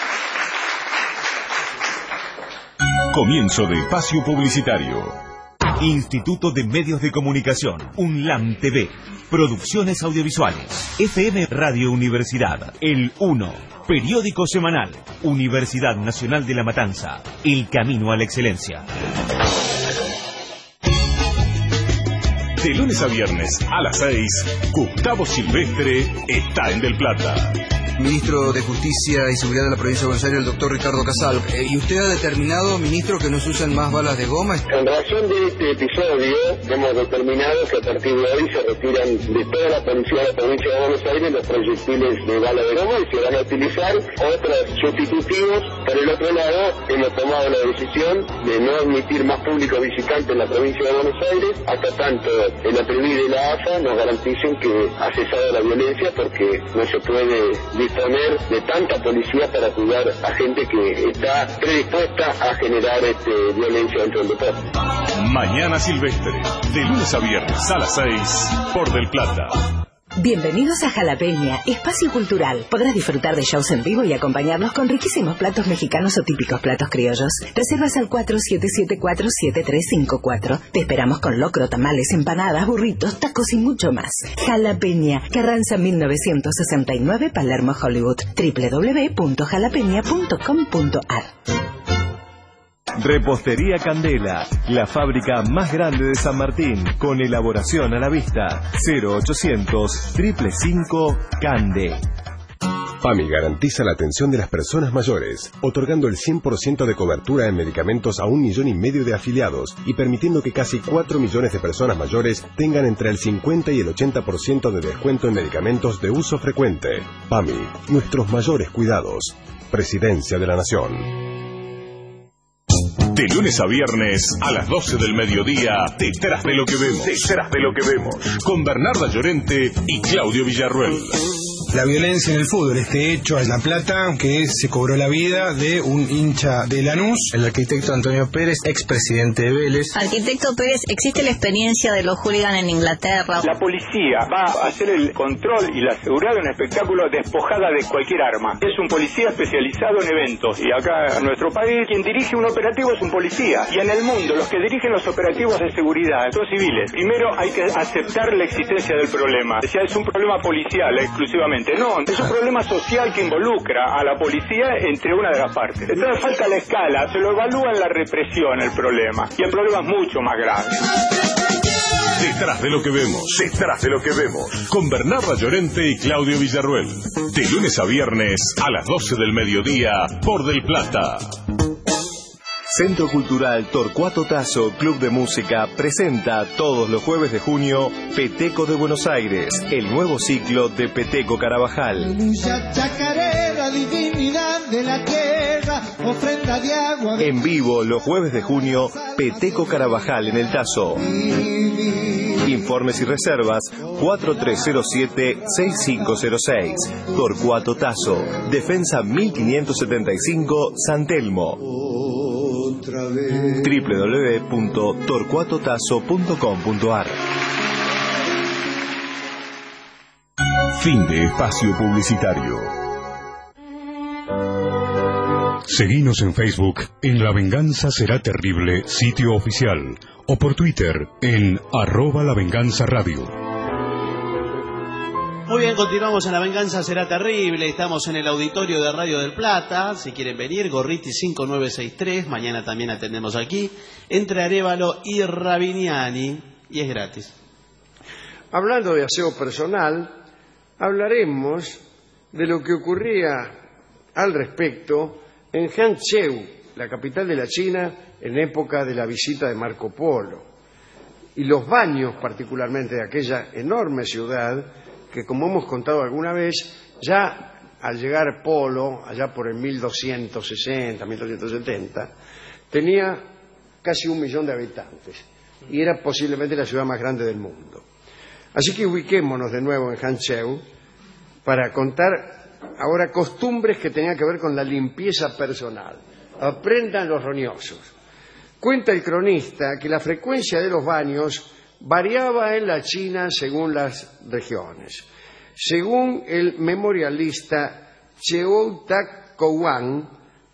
Comienzo de espacio publicitario. Instituto de Medios de Comunicación, UNLAM T V, Producciones Audiovisuales, F M Radio Universidad, El Uno, Periódico Semanal, Universidad Nacional de La Matanza, El Camino a la Excelencia. De lunes a viernes a las seis, Gustavo Silvestre está en Del Plata. Ministro de Justicia y Seguridad de la Provincia de Buenos Aires, el doctor Ricardo Casal. Eh, ¿Y usted ha determinado, ministro, que no se usen más balas de goma? En razón de este episodio, hemos determinado que a partir de hoy se retiran de toda la policía de la Provincia de Buenos Aires los proyectiles de bala de goma y se van a utilizar otros sustitutivos. Por el otro lado, hemos tomado la decisión de no admitir más público visitante en la Provincia de Buenos Aires hasta tanto el A P R I y la A F A nos garanticen que ha cesado la violencia, porque no se puede disponer de tanta policía para cuidar a gente que está predispuesta a generar este, violencia dentro del deporte. Mañana Silvestre, de lunes a viernes a las seis, por Del Plata. Bienvenidos a Jalapeña, espacio cultural. Podrás disfrutar de shows en vivo y acompañarnos con riquísimos platos mexicanos o típicos platos criollos. Reservas al cuatro siete siete cuatro siete tres cinco cuatro. Te esperamos con locro, tamales, empanadas, burritos, tacos y mucho más. Jalapeña, Carranza mil novecientos sesenta y nueve, Palermo, Hollywood. doble u doble u doble u punto jalapeña punto com punto a r. Repostería Candela, la fábrica más grande de San Martín, con elaboración a la vista. cero ochocientos, cinco cinco cinco, Cande. PAMI garantiza la atención de las personas mayores, otorgando el cien por ciento de cobertura en medicamentos a un millón y medio de afiliados y permitiendo que casi cuatro millones de personas mayores tengan entre el cincuenta y el ochenta por ciento de descuento en medicamentos de uso frecuente. PAMI, nuestros mayores cuidados. Presidencia de la Nación. De lunes a viernes a las doce del mediodía, Detrás de lo que vemos. Detrás de lo que vemos. Con Bernarda Llorente y Claudio Villarruel. La violencia en el fútbol, este hecho en La Plata, que se cobró la vida de un hincha de Lanús. El arquitecto Antonio Pérez, expresidente de Vélez. Arquitecto Pérez, ¿existe la experiencia de los hooligans en Inglaterra? La policía va a hacer el control y la seguridad de un espectáculo despojada de cualquier arma. Es un policía especializado en eventos. Y acá en nuestro país, quien dirige un operativo es un policía. Y en el mundo, los que dirigen los operativos de seguridad son civiles. Primero hay que aceptar la existencia del problema. O sea, es un problema policial exclusivamente. No, es un problema social que involucra a la policía entre una de las partes. Entonces falta la escala, se lo evalúa en la represión el problema. Y el problema es mucho más grave. Detrás de lo que vemos, detrás de lo que vemos. Con Bernarda Llorente y Claudio Villarruel. De lunes a viernes a las doce del mediodía por Del Plata. Centro Cultural Torcuato Tasso, Club de Música, presenta todos los jueves de junio Peteco de Buenos Aires, el nuevo ciclo de Peteco Carabajal. Chacarera, divinidad de la tierra, ofrenda de agua. En vivo los jueves de junio, Peteco Carabajal en el Tasso. Informes y reservas cuatro tres cero siete, seis cinco cero seis. Torcuato Tasso, Defensa mil quinientos setenta y cinco, San Telmo. doble u doble u doble u punto torcuato tasso punto com punto a r. Fin de espacio publicitario. Seguinos en Facebook en La Venganza Será Terrible, sitio oficial, o por Twitter en arroba La Venganza Radio. Muy bien, continuamos en La Venganza Será Terrible. Estamos en el auditorio de Radio del Plata. Si quieren venir, Gorriti cinco nueve seis tres. Mañana también atendemos aquí, entre Arévalo y Rabiniani, y es gratis. Hablando de aseo personal, hablaremos de lo que ocurría al respecto en Hangzhou, la capital de la China, en época de la visita de Marco Polo. Y los baños, particularmente de aquella enorme ciudad, que como hemos contado alguna vez, ya al llegar Polo, allá por el mil doscientos sesenta, mil doscientos setenta, tenía casi un millón de habitantes y era posiblemente la ciudad más grande del mundo. Así que ubiquémonos de nuevo en Hangzhou para contar ahora costumbres que tenían que ver con la limpieza personal. Aprendan los roñosos. Cuenta el cronista que la frecuencia de los baños variaba en la China según las regiones. Según el memorialista Cheu Tak Kouan,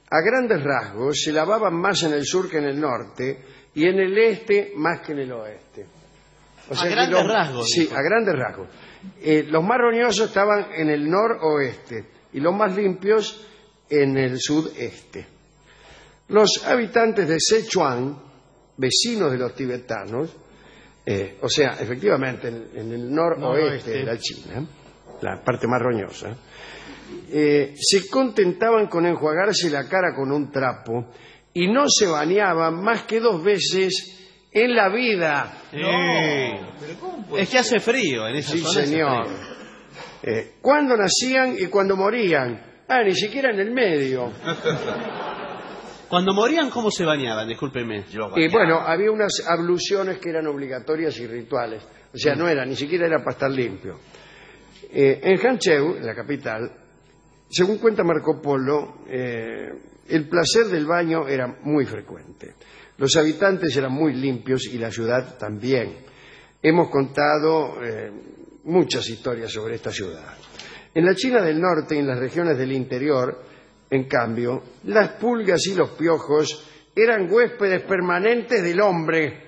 A grandes rasgos, se lavaban más en el sur que en el norte y en el este más que en el oeste. O sea a grandes los, rasgos. Sí, dijo. a grandes rasgos. Eh, los más roñosos estaban en el noroeste y los más limpios en el sudeste. Los habitantes de Sichuan, vecinos de los tibetanos, eh, o sea, efectivamente en, en el noroeste Noroeste. de la China, la parte más roñosa, eh, se contentaban con enjuagarse la cara con un trapo y no se bañaban más que dos veces en la vida. No. Es que hace frío en esa Sí, zona. señor. Eh, cuando nacían y cuando morían. Ah, ni siquiera en el medio. Cuando morían, ¿cómo se bañaban? Discúlpeme. Y bueno, había unas abluciones que eran obligatorias y rituales. O sea, no era, ni siquiera era para estar limpio. Eh, en Hangzhou, en la capital, según cuenta Marco Polo, eh, el placer del baño era muy frecuente. Los habitantes eran muy limpios y la ciudad también. Hemos contado eh, muchas historias sobre esta ciudad. En la China del Norte y en las regiones del interior, en cambio, las pulgas y los piojos eran huéspedes permanentes del hombre.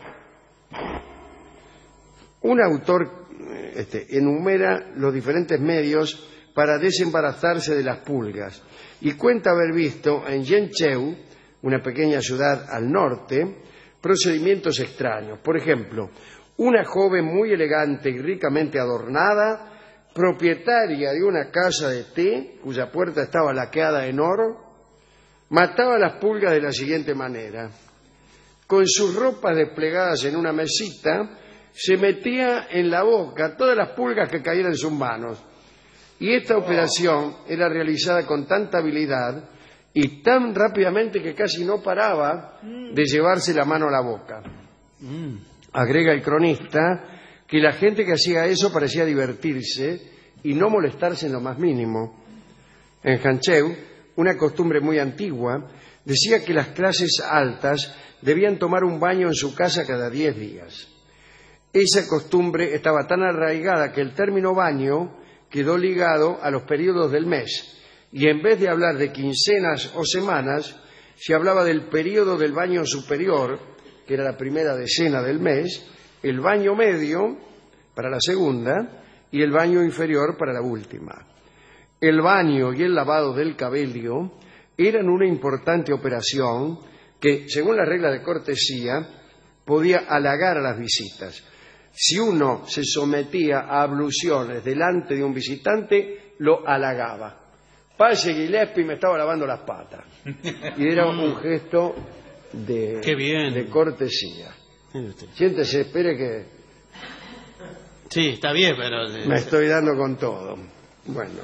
Un autor este, enumera los diferentes medios para desembarazarse de las pulgas y cuenta haber visto en Yancheu, una pequeña ciudad al norte, procedimientos extraños. Por ejemplo, una joven muy elegante y ricamente adornada, propietaria de una casa de té, cuya puerta estaba laqueada en oro, mataba a las pulgas de la siguiente manera. Con sus ropas desplegadas en una mesita, se metía en la boca todas las pulgas que caían en sus manos. Y esta operación era realizada con tanta habilidad y tan rápidamente que casi no paraba de llevarse la mano a la boca. Agrega el cronista que la gente que hacía eso parecía divertirse y no molestarse en lo más mínimo. En Hangzhou, una costumbre muy antigua, decía que las clases altas debían tomar un baño en su casa cada diez días. Esa costumbre estaba tan arraigada que el término baño quedó ligado a los periodos del mes, y en vez de hablar de quincenas o semanas, se hablaba del período del baño superior, que era la primera decena del mes, el baño medio para la segunda y el baño inferior para la última. El baño y el lavado del cabello eran una importante operación que, según la regla de cortesía, podía halagar a las visitas. Si uno se sometía a abluciones delante de un visitante, lo halagaba. Pase, Gillespie, me estaba lavando las patas. Y era un gesto de, Qué bien. de cortesía. Siéntese, espere que Sí, está bien, pero... me estoy dando con todo. Bueno,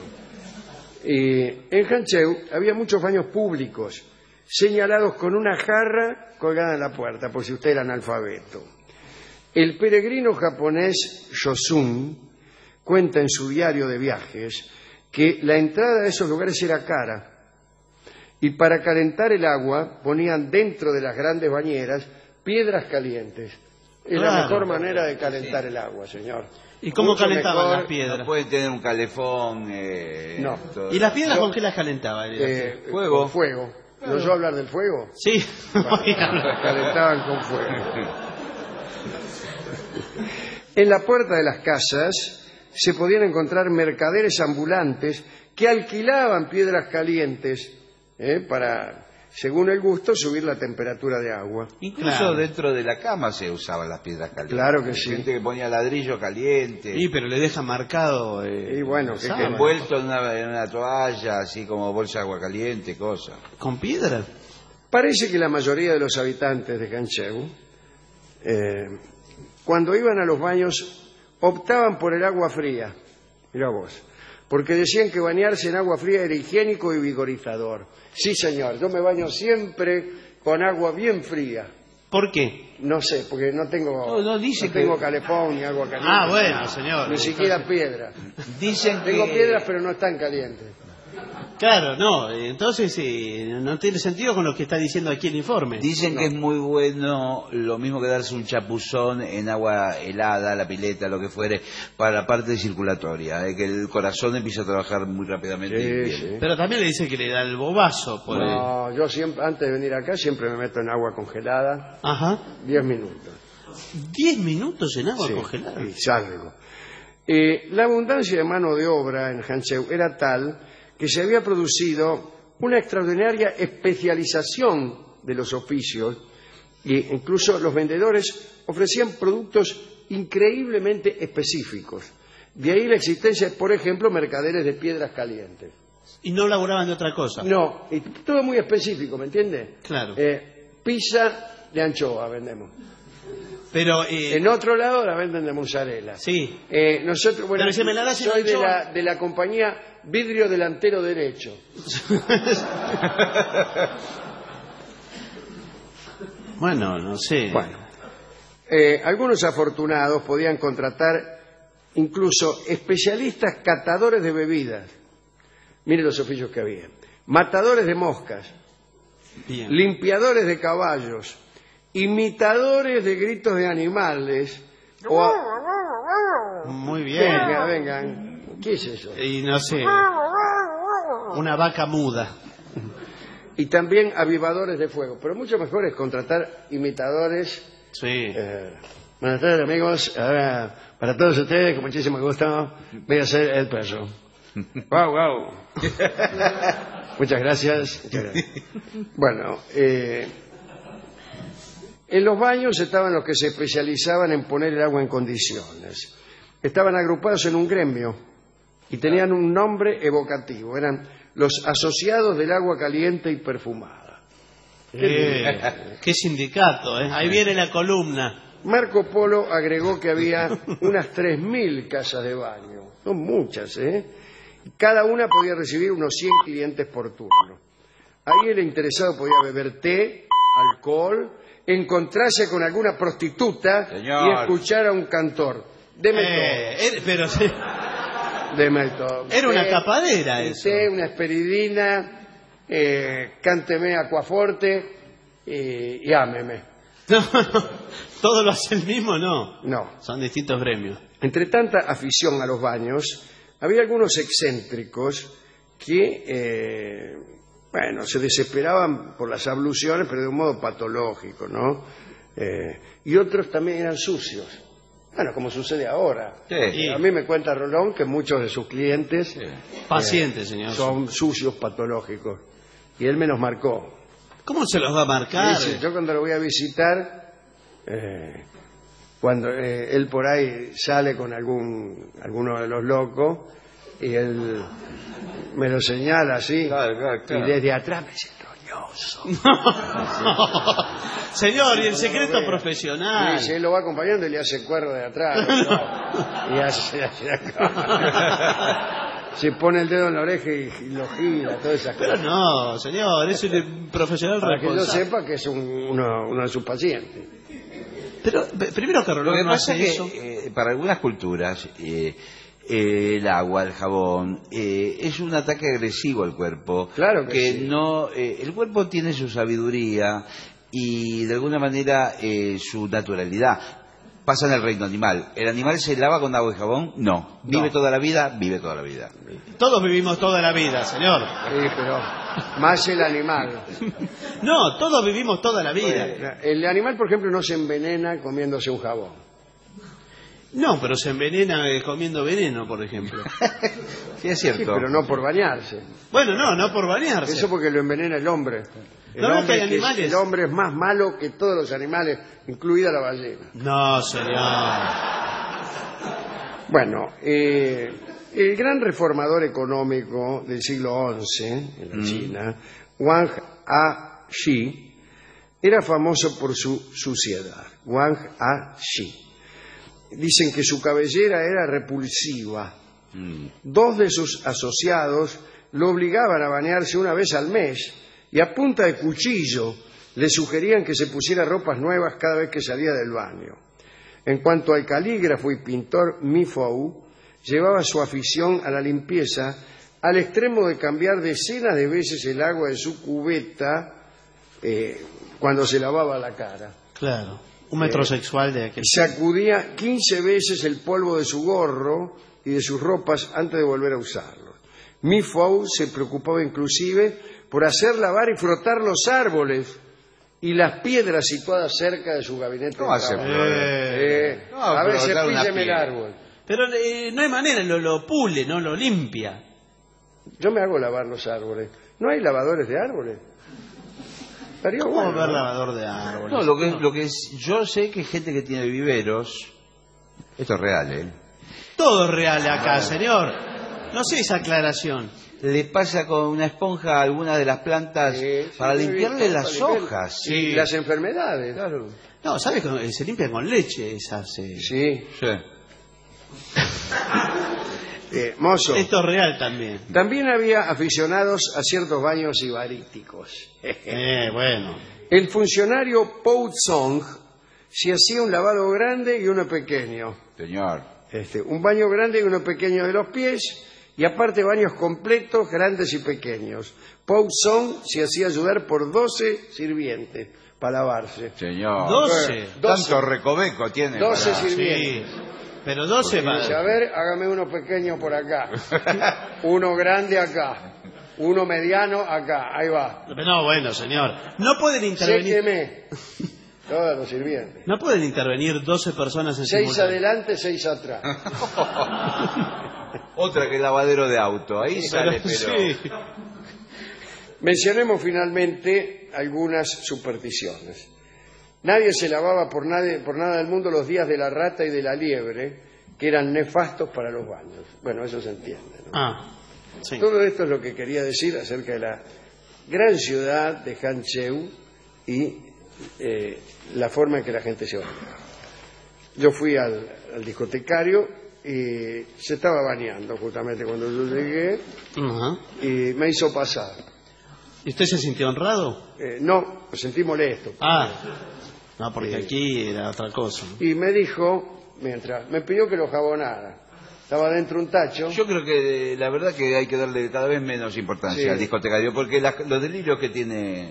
y en Hangzhou había muchos baños públicos señalados con una jarra colgada en la puerta, por si usted era analfabeto. El peregrino japonés Yosun cuenta en su diario de viajes que la entrada a esos lugares era cara y para calentar el agua ponían dentro de las grandes bañeras piedras calientes. Es la Claro. mejor manera de calentar el agua, señor. ¿Y cómo Mucho calentaban mejor- las piedras? No pueden tener un calefón. Eh, No. todo. ¿Y las piedras Yo- con qué las calentaban? Eh, Fuego. Con fuego. ¿No oyó hablar del fuego? Sí. Las calentaban con fuego. En la puerta de las casas se podían encontrar mercaderes ambulantes que alquilaban piedras calientes eh, para, según el gusto, subir la temperatura de agua. Incluso Claro. dentro de la cama se usaban las piedras calientes. Claro que sí. Gente que ponía ladrillo caliente. Sí, pero le deja marcado... eh, Y bueno, el ¿qué sábado. envuelto en una, en una toalla, así como bolsa de agua caliente, cosas. ¿Con piedras? Parece que la mayoría de los habitantes de Hangzhou, eh, cuando iban a los baños, optaban por el agua fría. Mirá vos. Porque decían que bañarse en agua fría era higiénico y vigorizador. Sí, señor, yo me baño siempre con agua bien fría. ¿Por qué? No sé, porque no tengo, No, no, dice no que- tengo calefón ni agua caliente. Ah, bueno, señor. Ni siquiera piedras. Dicen Tengo que... piedras, pero no están calientes. Claro, no, entonces eh, no tiene sentido con lo que está diciendo aquí el informe. Dicen no. que es muy bueno, lo mismo que darse un chapuzón en agua helada, la pileta, lo que fuere, para la parte circulatoria, eh, que el corazón empieza a trabajar muy rápidamente. Sí, y bien. sí. Pero también le dice que le da el bobazo. Por No, yo siempre, antes de venir acá, siempre me meto en agua congelada. Ajá. Diez minutos. ¿Diez minutos en agua Sí, congelada? y salgo. Eh, la abundancia de mano de obra en Hangzhou era tal que se había producido una extraordinaria especialización de los oficios e incluso los vendedores ofrecían productos increíblemente específicos. De ahí la existencia, por ejemplo, mercaderes de piedras calientes. Y no laburaban de otra cosa. No, y todo muy específico, ¿me entiende? Claro. Eh, pizza de anchoa vendemos. Pero eh, en otro lado la venden de mozzarella. Sí. Eh, nosotros, bueno, Pero si me la das soy en de anchoa. la, de la compañía Vidrio Delantero Derecho. Bueno, no sé. Bueno, eh, algunos afortunados podían contratar incluso especialistas catadores de bebidas. Miren los oficios que había. Matadores de moscas. Bien. Limpiadores de caballos. Imitadores de gritos de animales. O a... Muy bien. Venga, vengan. ¿Qué es eso? Y no sé. Una vaca muda. Y también avivadores de fuego. Pero mucho mejor es contratar imitadores. Sí. Eh, buenas tardes, amigos. Ahora, para todos ustedes, con muchísimo gusto, voy a ser el perro. Wow, wow. Muchas gracias. Muchas gracias. Bueno, eh, en los baños estaban los que se especializaban en poner el agua en condiciones. Estaban agrupados en un gremio y tenían un nombre evocativo. Eran los asociados del agua caliente y perfumada. Eh, qué sindicato, ¿eh? Ahí viene la columna. Marco Polo agregó que había unas tres mil casas de baño. Son muchas, ¿eh? Cada una podía recibir unos cien clientes por turno. Ahí el interesado podía beber té, alcohol, encontrarse con alguna prostituta Señor. y escuchar a un cantor. Deme Eh, todo. era- pero Deme todo. era una Té, tapadera un eso. té, una esperidina, eh, cánteme Aquaforte eh, y ámeme. No, no, todo lo hace el mismo, no. No. Son distintos gremios. Entre tanta afición a los baños, había algunos excéntricos que, eh, bueno, se desesperaban por las abluciones, pero de un modo patológico, ¿no? Eh, y otros también eran sucios. Bueno, como sucede ahora. Sí. A mí me cuenta Rolón que muchos de sus clientes Paciente, señor. son sucios patológicos. Y él me los marcó. ¿Cómo se los va a marcar? Dice, yo cuando lo voy a visitar, eh, cuando eh, él por ahí sale con algún alguno de los locos, y él me lo señala así, Claro, claro, claro. y desde atrás me dice, roñoso. Señor, y el secreto Y profesional. dice, él lo va acompañando y le hace cuerno de atrás. ¿no? Y hace, hace acá. Se pone el dedo en la oreja y, y lo gira, todas esas Pero cosas. no, señor, es un profesional Para que yo responsable. sepa que es un- uno, uno de sus pacientes. Pero p- primero que Lo Rolón que no pasa hace es eso. que eh, para algunas culturas eh, eh, el agua, el jabón, eh, es un ataque agresivo al cuerpo. Claro que sí. no, eh, el cuerpo tiene su sabiduría y de alguna manera eh, su naturalidad. Pasa en el reino animal. ¿El animal se lava con agua y jabón? No. ¿Vive No. toda la vida? Vive toda la vida. Todos vivimos toda la vida, señor. Sí, pero más el animal. No, todos vivimos toda la vida. El animal, por ejemplo, no se envenena comiéndose un jabón. No, pero se envenena eh, comiendo veneno, por ejemplo. Sí, es cierto. Sí, pero no por bañarse. Bueno, no, no por bañarse. Eso porque lo envenena el hombre. El, No, no, hombre que hay que es- animales. el hombre es más malo que todos los animales, incluida la ballena. No, señor. Bueno, eh, el gran reformador económico del siglo once en la Mm. China, Wang A-shi, era famoso por su suciedad. Wang A-shi. Dicen que su cabellera era repulsiva. Mm. Dos de sus asociados lo obligaban a bañarse una vez al mes y a punta de cuchillo le sugerían que se pusiera ropas nuevas cada vez que salía del baño. En cuanto al calígrafo y pintor Mi Fou, llevaba su afición a la limpieza al extremo de cambiar decenas de veces el agua de su cubeta eh, cuando se lavaba la cara. Claro, un metrosexual de aquel. Sacudía quince veces el polvo de su gorro y de sus ropas antes de volver a usarlos. Miffou se preocupaba inclusive por hacer lavar y frotar los árboles y las piedras situadas cerca de su gabinete. ¿Cómo hace? Eh, no, a ver, frotar una cepílleme el piedra. árbol. Pero eh, no hay manera, lo, lo pule, no lo limpia. Yo me hago lavar los árboles. ¿No hay lavadores de árboles? Estaría ¿Cómo bueno, ver ¿no? lavador de árboles? No, lo que, lo que es, yo sé que gente que tiene viveros, esto es real, ¿eh? Todo es real acá, señor. No sé esa aclaración. Le pasa con una esponja a alguna de las plantas Sí, sí, para sí, limpiarle sí, las para limpiar- hojas. Y las enfermedades. Claro. No, ¿sabes que se limpian con leche esas? Eh... Sí. Sí. Eh, mozo. Esto es real también. También había aficionados a ciertos baños ibaríticos. Eh, bueno. El funcionario Pou Tsong se hacía un lavado grande y uno pequeño. Señor. Este, un baño grande y uno pequeño de los pies, y aparte baños completos, grandes y pequeños. Pou Tsong se hacía ayudar por doce sirvientes para lavarse. Señor. Doce. Tanto recoveco tiene. doce para- sirvientes. Sí. Pero doce Y dice, a más. ver, hágame uno pequeño por acá, uno grande acá, uno mediano acá, ahí va. No, bueno, señor. No pueden intervenir. Séqueme. Todos los sirvientes. No pueden intervenir doce personas en Seis simultáneo. adelante, seis atrás. Otra que el lavadero de auto. Ahí Pero- sale, pero... sí. Mencionemos finalmente algunas supersticiones. Nadie se lavaba por, nadie, por nada del mundo los días de la rata y de la liebre, que eran nefastos para los baños. Bueno, eso se entiende, ¿no? Ah, sí. Todo esto es lo que quería decir acerca de la gran ciudad de Hancheu y eh, la forma en que la gente se bañaba. Yo fui al, al discotecario y se estaba bañando justamente cuando yo llegué Ajá. y me hizo pasar. ¿Y usted se sintió honrado? Eh, no, me sentí molesto. Ah, no, porque Eh, aquí era otra cosa. Y me dijo, mientras, me pidió que lo jabonara. Estaba dentro un tacho. Yo creo que eh, la verdad que hay que darle cada vez menos importancia Sí. al discotecario, porque la- los delirios que tiene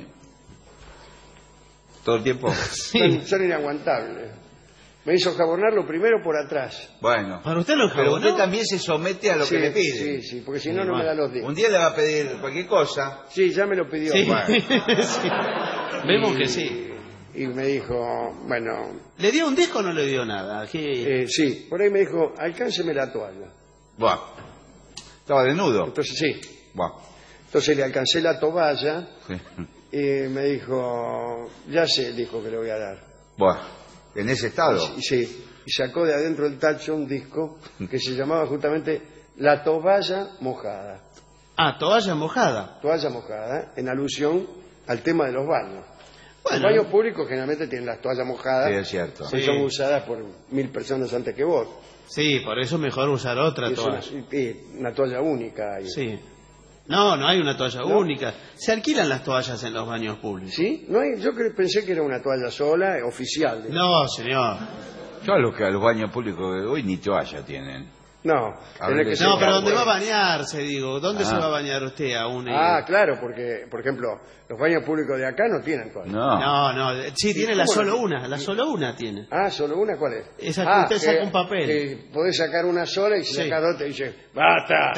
todo el tiempo. Son, son inaguantables. Me hizo jabonarlo primero por atrás. Bueno. ¿Para usted lo Pero jabonó? usted también se somete a lo Sí, que le pide. Sí, sí, porque si no, no me da los días. Un día le va a pedir cualquier cosa. Sí, ya me lo pidió. Sí. Bueno. Sí. Vemos que sí. Y me dijo, bueno, ¿Le dio un disco o no le dio nada? ¿Qué? eh, sí, por ahí me dijo, alcánceme la toalla. Buah. Estaba desnudo. Entonces sí, Buah. entonces le alcancé la toalla Sí. y me dijo, ya sé el disco que le voy a dar. Buah. En ese estado. Y sí, y sacó de adentro del tacho un disco que se llamaba justamente La toalla mojada. Ah, toalla mojada. Toalla mojada, en alusión al tema de los baños. Bueno. Los baños públicos generalmente tienen las toallas mojadas. Sí, es cierto. que Sí. son usadas por mil personas antes que vos. Sí, por eso mejor usar otra Y es una, toalla. y una toalla única. ahí. Sí. No, no hay una toalla ¿No? única. Se alquilan las toallas en los baños públicos. ¿Sí? No hay, yo cre- pensé que era una toalla sola, eh, oficial. de- No, señor. Yo a los, que a los baños públicos de hoy ni toalla tienen. No, A tenés ver, que no, secar, No, pero ¿dónde va bueno. a bañarse, digo? ¿Dónde Ah. se va a bañar usted aún? Ah, claro, porque, por ejemplo, los baños públicos de acá no tienen toalla. No. No, no, sí, tiene la cómo solo no? una, la solo una tiene. Ah, ¿solo una cuál es? Esa que ah, usted saca un papel. que podés sacar una sola y si Sí. sacas dos te dice, ¡basta!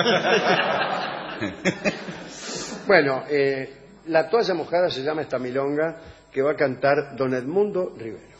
Bueno, eh, la toalla mojada se llama esta milonga que va a cantar don Edmundo Rivero.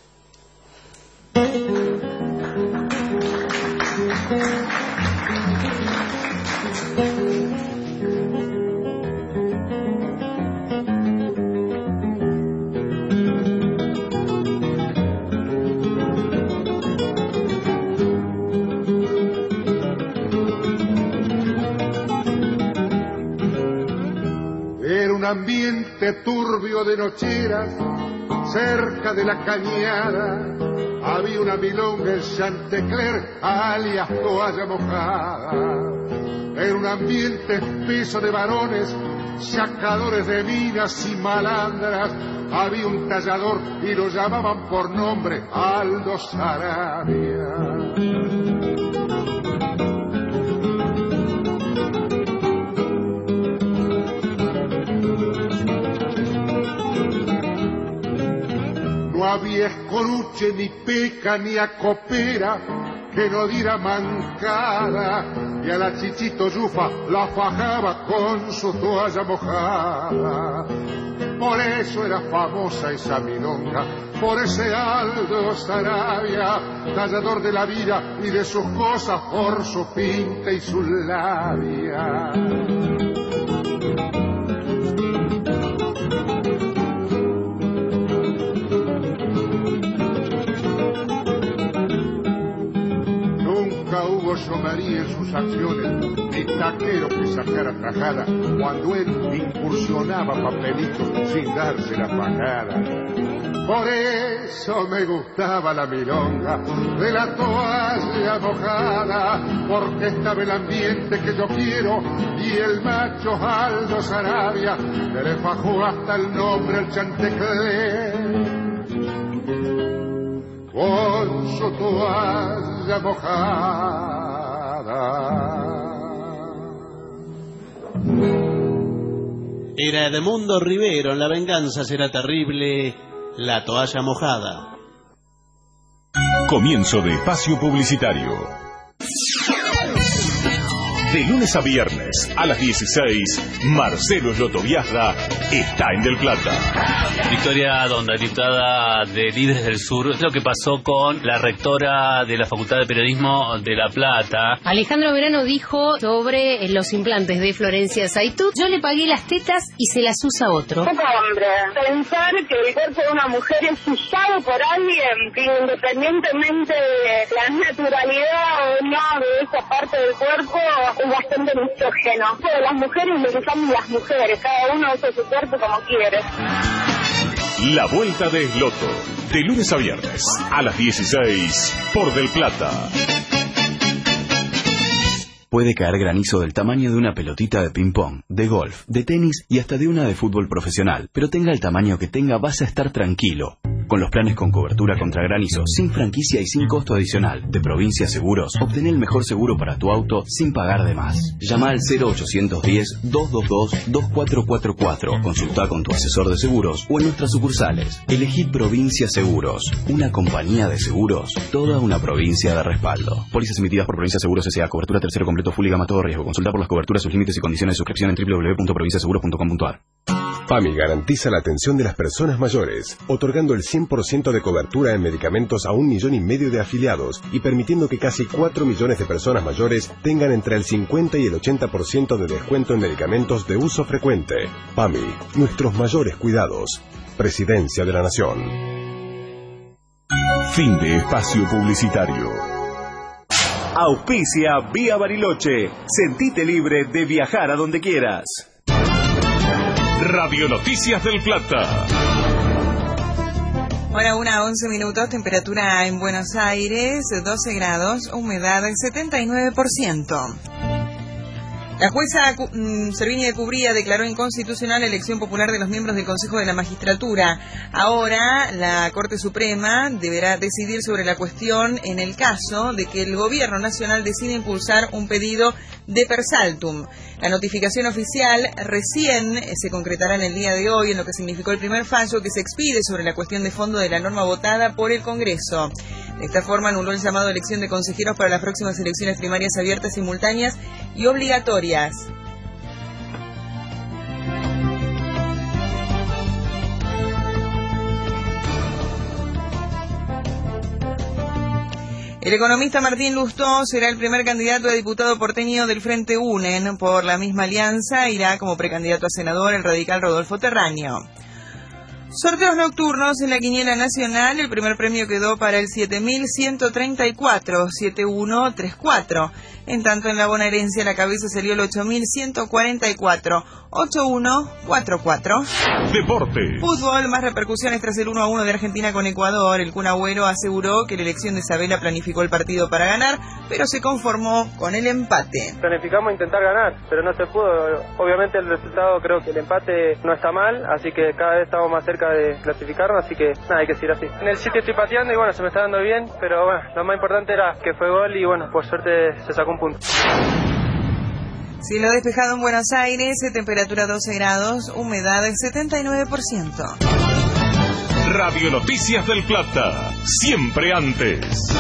Era un ambiente turbio de nocheras, cerca de la cañada. Había una milonga en Chantecler, alias toalla mojada. Era un ambiente espeso de varones, sacadores de minas y malandras. Había un tallador y lo llamaban por nombre Aldo Sarabia. No había escoluche, ni peca, ni acopera que no diera mancada, y a la Chichito Yufa la fajaba con su toalla mojada. Por eso era famosa esa milonga, por ese Aldo Sarabia, tallador de la vida y de sus cosas, por su pinta y su labia. Hugo Somarí en sus acciones, ni taquero que sacara tajada cuando él incursionaba papelitos sin darse la pagada. Por eso me gustaba la milonga de la toalla mojada, porque estaba el ambiente que yo quiero y el macho Aldo Sarabia que le fajó hasta el nombre al Chantecler. Con su toalla mojada. Era Edmundo Rivero en La venganza será terrible, La toalla mojada. Comienzo de espacio publicitario. De lunes a viernes a las dieciséis, Marcelo Llotoviazda está en Del Plata. Victoria Donda, diputada de Líderes del Sur. Es lo que pasó con la rectora de la Facultad de Periodismo de La Plata. Alejandro Verano dijo sobre los implantes de Florencia Saitut: yo le pagué las tetas y se las usa otro. Poco hombre, pensar que el cuerpo de una mujer es usado por alguien que independientemente de la naturalidad o no de esa parte del cuerpo es bastante misógeno. Pero las mujeres lo que son las mujeres, cada uno usa su cuerpo como quiere. La Vuelta de Esloto, de lunes a viernes a las dieciséis por Del Plata. Puede caer granizo del tamaño de una pelotita de ping-pong, de golf, de tenis y hasta de una de fútbol profesional. Pero tenga el tamaño que tenga, vas a estar tranquilo. Con los planes con cobertura contra granizo, sin franquicia y sin costo adicional, de Provincia Seguros, obtén el mejor seguro para tu auto sin pagar de más. Llama al cero ochocientos diez, dos dos dos, dos cuatro cuatro cuatro, consulta con tu asesor de seguros o en nuestras sucursales. Elegí Provincia Seguros, una compañía de seguros, toda una provincia de respaldo. Pólizas emitidas por Provincia Seguros S A, cobertura tercero completo full y gama todo riesgo. Consulta por las coberturas, sus límites y condiciones de suscripción en doble u doble u doble u punto provincia seguros punto com punto a r. PAMI garantiza la atención de las personas mayores, otorgando el cien por ciento de cobertura en medicamentos a un millón y medio de afiliados y permitiendo que casi cuatro millones de personas mayores tengan entre el cincuenta y el ochenta por ciento de descuento en medicamentos de uso frecuente. PAMI, nuestros mayores cuidados. Presidencia de la Nación. Fin de espacio publicitario. Auspicia Vía Bariloche. Sentite libre de viajar a donde quieras. Radio Noticias del Plata. Hora una, once minutos, temperatura en Buenos Aires, doce grados, humedad del setenta y nueve por ciento. La jueza mm, Servini de Cubría declaró inconstitucional la elección popular de los miembros del Consejo de la Magistratura. Ahora, la Corte Suprema deberá decidir sobre la cuestión en el caso de que el Gobierno Nacional decida impulsar un pedido de per saltum. La notificación oficial recién se concretará en el día de hoy, en lo que significó el primer fallo que se expide sobre la cuestión de fondo de la norma votada por el Congreso. De esta forma, anuló el llamado a elección de consejeros para las próximas elecciones primarias abiertas, simultáneas y obligatorias. El economista Martín Lustó será el primer candidato a diputado porteño del Frente UNEN. Por la misma alianza irá como precandidato a senador el radical Rodolfo Terraño. Sorteos nocturnos en la quiniela nacional. El primer premio quedó para el siete mil ciento treinta y cuatro, siete uno tres cuatro. En tanto, en la bonaerense la cabeza salió el ocho mil ciento cuarenta y cuatro, ocho uno cuatro cuatro. Deporte. Fútbol, más repercusiones tras el uno a uno de Argentina con Ecuador. El Kun Agüero aseguró que la elección de Sabela planificó el partido para ganar, pero se conformó con el empate. Planificamos intentar ganar, pero no se pudo. Obviamente el resultado, creo que el empate no está mal, así que cada vez estamos más cerca de clasificarnos, así que nada, hay que seguir así. En el sitio estoy pateando y bueno, se me está dando bien, pero bueno, lo más importante era que fue gol y bueno, por suerte se sacó un punto. Cielo despejado en Buenos Aires, temperatura doce grados, humedad del setenta y nueve por ciento. Radio Noticias del Plata, siempre antes.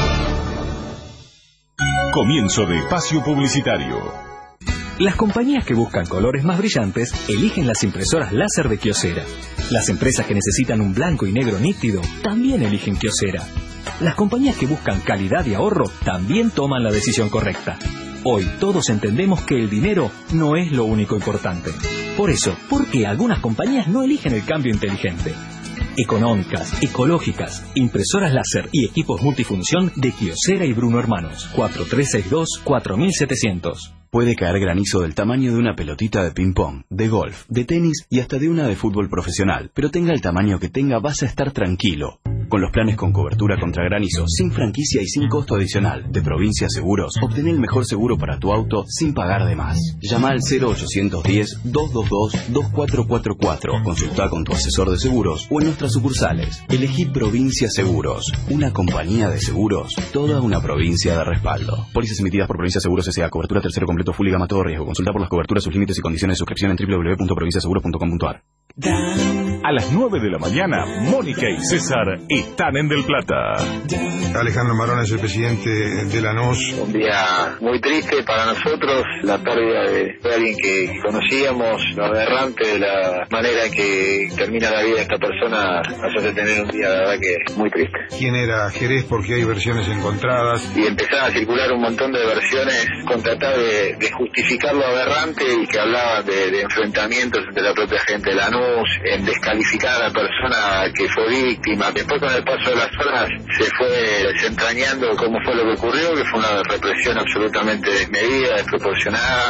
Comienzo de espacio publicitario. Las compañías que buscan colores más brillantes eligen las impresoras láser de Kyocera. Las empresas que necesitan un blanco y negro nítido también eligen Kyocera. Las compañías que buscan calidad y ahorro también toman la decisión correcta. Hoy todos entendemos que el dinero no es lo único importante. Por eso, ¿por qué algunas compañías no eligen el cambio inteligente? Económicas, ecológicas, impresoras láser y equipos multifunción de Kyocera y Bruno Hermanos. cuatro tres seis dos, cuatro siete cero cero. Puede caer granizo del tamaño de una pelotita de ping-pong, de golf, de tenis y hasta de una de fútbol profesional. Pero tenga el tamaño que tenga, vas a estar tranquilo. Con los planes con cobertura contra granizo, sin franquicia y sin costo adicional, de Provincia Seguros, obtén el mejor seguro para tu auto sin pagar de más. Llama al cero ochocientos diez, dos dos dos, dos cuatro cuatro cuatro. Consulta con tu asesor de seguros o en nuestras sucursales. Elegí Provincia Seguros, una compañía de seguros, toda una provincia de respaldo. Pólizas emitidas por Provincia Seguros S A. Cobertura tercero completo full y gama todo riesgo. Consulta por las coberturas, sus límites y condiciones de suscripción en doble u doble u doble u punto provincia seguros punto com punto a r. A las nueve de la mañana, Mónica y César están en Del Plata. Alejandro Marón es el presidente de la N O S. Un día muy triste para nosotros, la pérdida de, de alguien que conocíamos, lo aberrante de la manera en que termina la vida de esta persona, nos hace tener un día, la verdad, que muy triste. ¿Quién era Jerez? Porque hay versiones encontradas. Y empezaban a circular un montón de versiones con tratar de, de justificar lo aberrante y que hablaban de, de enfrentamientos entre la propia gente de la N O S, en descalificar a la persona que fue víctima. Después, con el paso de las horas, se fue desentrañando cómo fue lo que ocurrió, que fue una represión absolutamente desmedida, desproporcionada.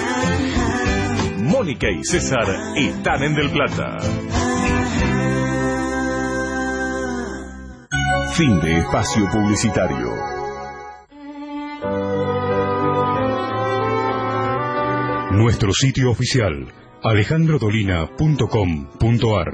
Mónica y César están en Del Plata. Fin de espacio publicitario. Nuestro sitio oficial, alejandro dolina punto com punto a r.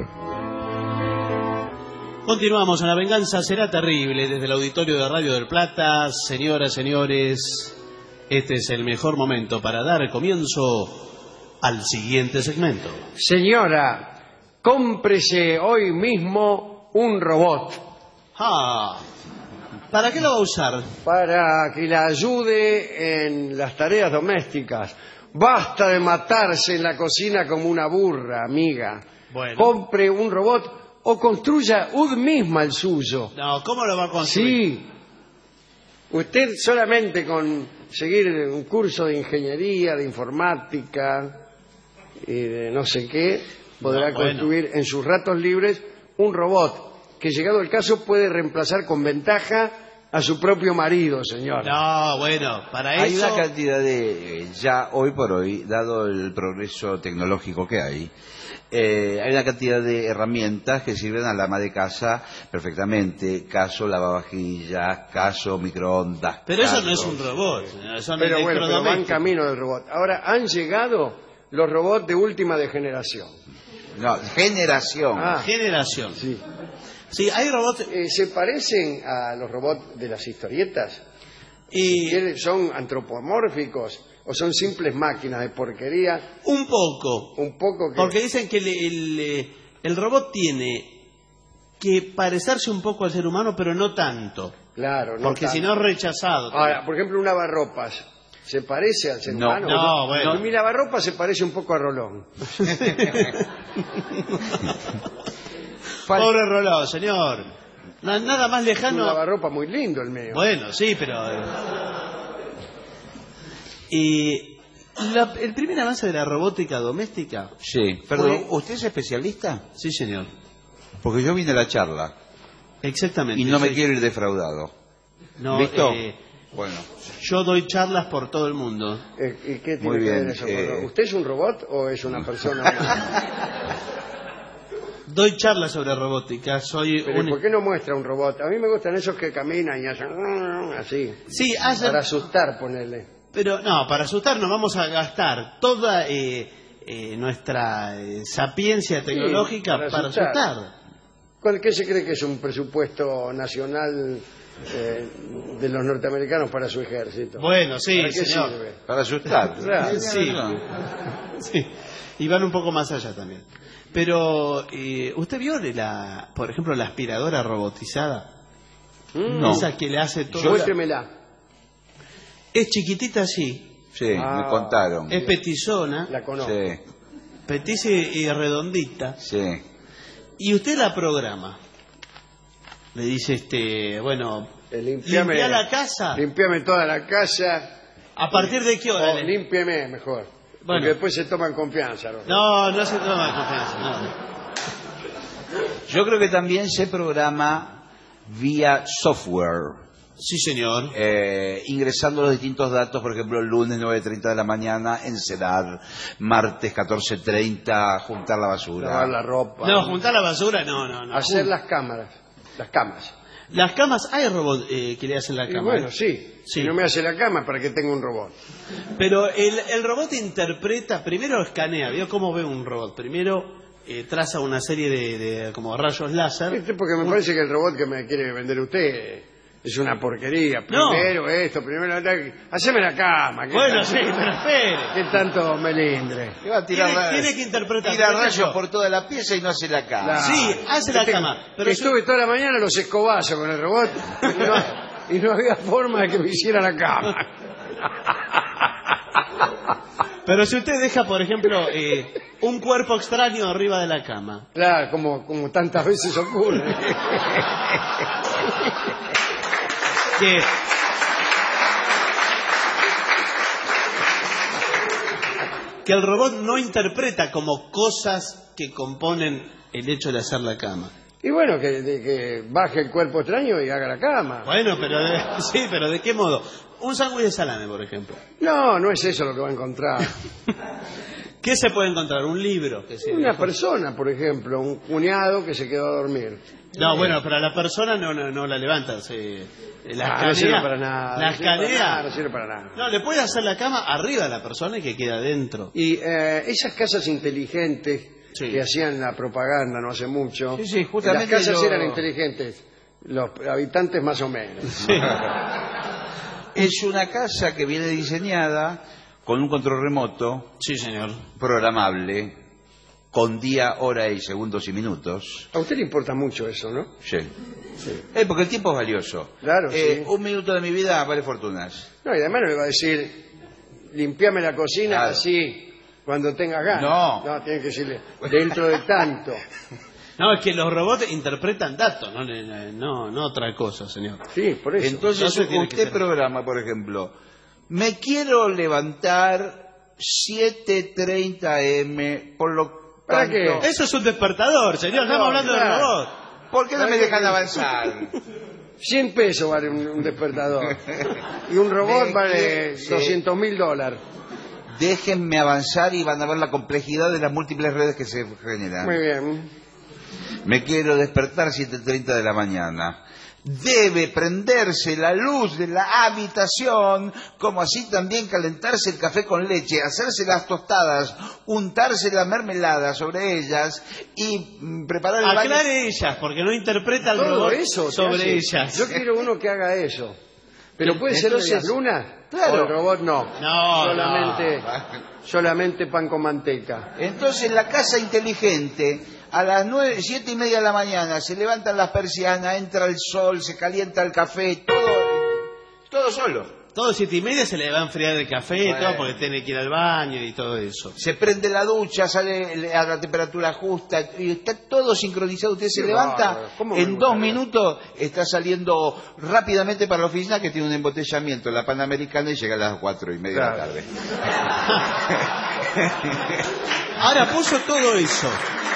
Continuamos en La Venganza Será Terrible desde el auditorio de Radio del Plata. Señoras, señores, este es el mejor momento para dar comienzo al siguiente segmento. Señora, cómprese hoy mismo un robot. Ah, ¿para qué lo va a usar? Para que la ayude en las tareas domésticas. Basta de matarse en la cocina como una burra, amiga. Bueno. Compre un robot o construya usted misma el suyo. No, ¿cómo lo va a construir? Sí. Usted solamente con seguir un curso de ingeniería, de informática y de no sé qué, podrá No, bueno. construir en sus ratos libres un robot que, llegado el caso, puede reemplazar con ventaja a su propio marido, señor. No, bueno, para Hay eso... una cantidad de, eh, ya hoy por hoy, dado el progreso tecnológico que hay, eh, hay una cantidad de herramientas que sirven a la ama de casa perfectamente. Caso lavavajillas, caso microondas. Pero eso caso... no es un robot, señor, son Pero bueno, pero va en electrodomésticos. camino del robot. Ahora han llegado los robots de última de generación. No, generación. Ah, Generación. sí. Sí, hay robots... Eh, ¿Se parecen a los robots de las historietas? Y... ¿Son antropomórficos o son simples máquinas de porquería? Un poco. Un poco que... Porque dicen que el, el, el robot tiene que parecerse un poco al ser humano, pero no tanto. Claro, no Porque tanto. si no es rechazado. Ahora, por ejemplo, un lavarropas. ¿Se parece al ser No, humano? no, bueno. Mi lavarropas se parece un poco a Rolón. Pobre Rolón, señor. Na- nada más Un lejano. lavarropas muy lindo el mío. Bueno, sí, pero... eh. Y la- el primer avance de la robótica doméstica... Sí, perdón, Fue- ¿usted es especialista? Sí, señor. Porque yo vine a la charla Exactamente. y no me sí. quiero ir defraudado. No, ¿Listo? eh, Bueno, yo doy charlas por todo el mundo. Eh, ¿Y qué tiene Muy que bien, ver eso con eh. lo- ¿Usted es un robot o es una persona? Doy charlas sobre robótica. Soy Pero un... ¿por qué no muestra un robot? A mí me gustan esos que caminan y hacen así. Sí, hacen... Para asustar, ponerle. Pero no, para asustarnos vamos a gastar toda eh, eh, nuestra eh, sapiencia tecnológica para para asustar. asustar. ¿Cuál, ¿Qué se cree que es un presupuesto nacional eh, de los norteamericanos para su ejército? Bueno, sí, ¿Para qué señor. sirve? para asustar. Claro. Sí. Sí. Y van un poco más allá también. Pero, eh, ¿usted vio, la, por ejemplo, la aspiradora robotizada? No. Esa que le hace todo. Muéstremela. Es chiquitita así. Sí, Ah. me contaron. Es petizona. La conozco. Sí, Petiza y redondita. sí. Y usted la programa. Le dice, este, bueno, Eh, limpiame, limpia la casa. Limpiame toda la casa. ¿A partir de qué hora? O límpiame mejor. Bueno. Porque después se toman confianza. ¿no? No, no se toma confianza. No. Yo creo que también se programa vía software. Sí, señor. Eh, ingresando los distintos datos, por ejemplo, el lunes nueve treinta de la mañana, encerar, martes catorce treinta, juntar la basura. Lavar la ropa. No, juntar la basura, no, no, no. Hacer Jun- las cámaras. Las camas. Las camas, hay robots eh, que le hacen la Y cama. bueno, ¿eh? sí. Sí. Si no me hace la cama, ¿para qué tengo un robot? Pero el, el robot interpreta, primero escanea, ¿vio cómo ve un robot? Primero eh, traza una serie de, de como rayos láser. Este, porque me parece que el robot que me quiere vender usted es una porquería. No. Primero esto, primero... Haceme la cama. ¿qué Bueno, tanto- sí, pero espere. ¿Qué tanto melindre? Que va a tirar Tiene, ra- tiene que interpretar. tira por ejemplo, rayos por toda la pieza y no hace la cama. Claro. Sí, hace la Este- cama. Pero que si- estuve toda la mañana los escobazos con el robot y no, y no había forma de que me hiciera la cama. Pero si usted deja, por ejemplo, eh, un cuerpo extraño arriba de la cama. Claro, como, como tantas veces ocurre. Que que el robot no interpreta como cosas que componen el hecho de hacer la cama. Y bueno, que, de- que baje el cuerpo extraño y haga la cama. Bueno, pero de, sí, pero ¿de qué modo? Un sándwich de salame, por ejemplo. No, no es eso lo que va a encontrar. ¿Qué se puede encontrar? Un libro. Que se Una dejó. persona, por ejemplo, un cuñado que se quedó a dormir. No, bueno, pero a la persona no, no, no la levanta. Se, la Ah, no sirve escanea. para nada. La no sirve para nada, escanea. no sirve para nada. No, le puede hacer la cama arriba de la persona y que queda adentro. Y eh, esas casas inteligentes Sí. que hacían la propaganda no hace mucho, Sí, sí, justamente las casas yo- eran inteligentes, los habitantes más o menos. Es una casa que viene diseñada con un control remoto, Sí, señor. programable, con día, hora y segundos y minutos. A usted le importa mucho eso, ¿no? Sí. Eh, porque el tiempo es valioso. Claro, Eh, sí. Un minuto de mi vida vale fortunas. No, y además no le va a decir, limpiame la cocina Claro. así cuando tengas ganas. No. No, tiene que decirle, dentro de tanto. No, es que los robots interpretan datos, no, no, no otra cosa, señor. Sí, por eso. Entonces Entonces tiene que usted ser- programa, por ejemplo, me quiero levantar siete treinta eme, por lo ¿Para tanto... qué? Eso es un despertador, señor. Estamos No, hablando claro. del robot. ¿Por qué no ¿Para me qué? dejan avanzar? cien pesos vale un, un despertador. Y un robot Me vale que- sí. doscientos mil dólares. Déjenme avanzar y van a ver la complejidad de las múltiples redes que se generan. Muy bien. Me quiero despertar siete treinta de la mañana. Debe prenderse la luz de la habitación, como así también calentarse el café con leche, hacerse las tostadas, untarse la mermelada sobre ellas y mm, preparar el baño. Aclare ellas, porque no interpreta el Todo robot eso. ¿qué sobre hace? ellas. Yo quiero uno que haga eso. Pero puede ser Entonces- medias lunas. Claro. O el robot no. No, solamente, no. solamente pan con manteca. Entonces la casa inteligente, a las nueve, siete y media de la mañana, se levantan las persianas, entra el sol, se calienta el café, todo, todo solo. Todo siete y media se le va a enfriar el café y Bueno. todo porque tiene que ir al baño y todo eso. Se prende la ducha, sale a la temperatura justa y está todo sincronizado. Usted se Qué levanta, bárbaro. ¿Cómo me en dos gustaría? minutos está saliendo rápidamente para la oficina que tiene un embotellamiento en la Panamericana y llega a las cuatro y media Claro. de la tarde. Ahora puso todo eso.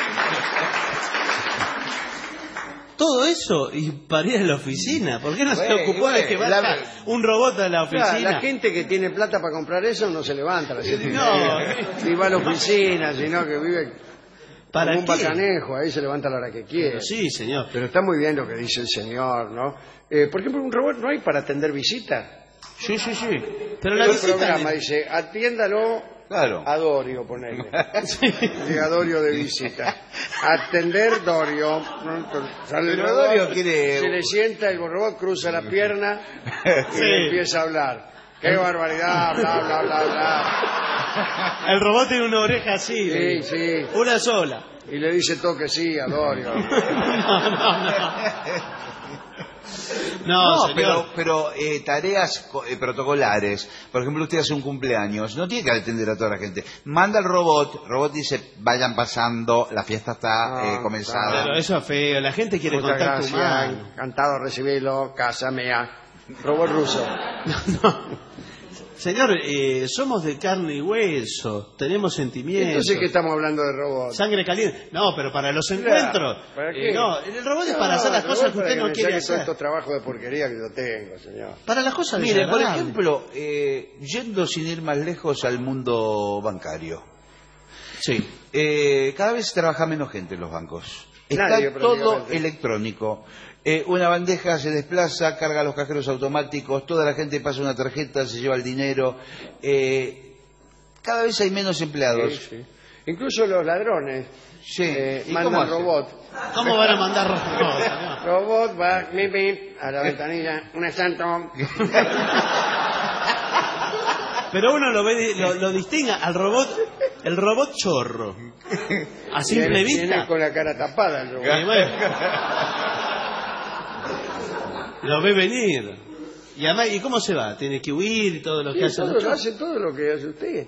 Todo eso y para ir a la oficina. ¿Por qué no se Bueno, ocupó de bueno, que la- vaya un robot a la Claro, oficina? la gente que tiene plata para comprar eso no se levanta a las siete y No. media, ni va a la oficina, sino que vive ¿Para como un qué? bacanejo, ahí se levanta a la hora que quiere. Sí, señor. Pero está muy bien lo que dice el señor, ¿no? Eh, por ejemplo, un robot no hay para atender visitas. Sí, sí, sí. Pero la El visita... programa dice, atiéndalo Claro. a Dorio, ponele. Llega Dorio de visita. Atender Dorio. Sale el Pero robot, Dorio quiere- se le sienta, el robot cruza la pierna y Sí. le empieza a hablar. ¡Qué barbaridad! Bla, bla, bla, bla. El robot tiene una oreja así. Sí, de- sí. Una sola. Y le dice toque sí a Dorio. No, no, no. No, No, señor. pero, pero eh, tareas co- eh, protocolares. Por ejemplo, usted hace un cumpleaños, no tiene que atender a toda la gente. Manda al robot, el robot dice, vayan pasando, la fiesta está eh, comenzada. Pero eso es feo. La gente quiere Muchas contacto gracias, humano. encantado de recibirlo, casa mía. Robot ruso. Señor, eh, somos de carne y hueso, tenemos sentimientos. Entonces que estamos hablando de robot. Sangre caliente. No, pero para los Claro, encuentros. ¿para eh, qué? no, el robot es No, para hacer las el cosas robot que para usted no me quiere saque todos hacer. estos trabajos de porquería que yo tengo, señor. Para las cosas Mire, por desagradables. ejemplo, eh, yendo sin ir más lejos al mundo bancario. Sí. Eh, cada vez trabaja menos gente en los bancos. Está Nadie, todo prácticamente. electrónico. Eh, una bandeja se desplaza, carga los cajeros automáticos, toda la gente pasa una tarjeta, se lleva el dinero. Eh, cada vez hay menos empleados. Sí, sí. Incluso los ladrones Sí. eh, ¿Y cómo mandan hacen? robot. ¿Cómo van a mandar robots, señor? Robot va, bip, bip, a la ventanilla, un santo. Pero uno lo ve, lo, lo distingue al robot, el robot chorro. A simple Viene- vista. viene con la cara tapada el robot. Y bueno, lo ve venir. Y además, ¿y cómo se va? Tiene que huir y todo lo que Sí, hace. todo, el otro. hace todo lo que hace usted.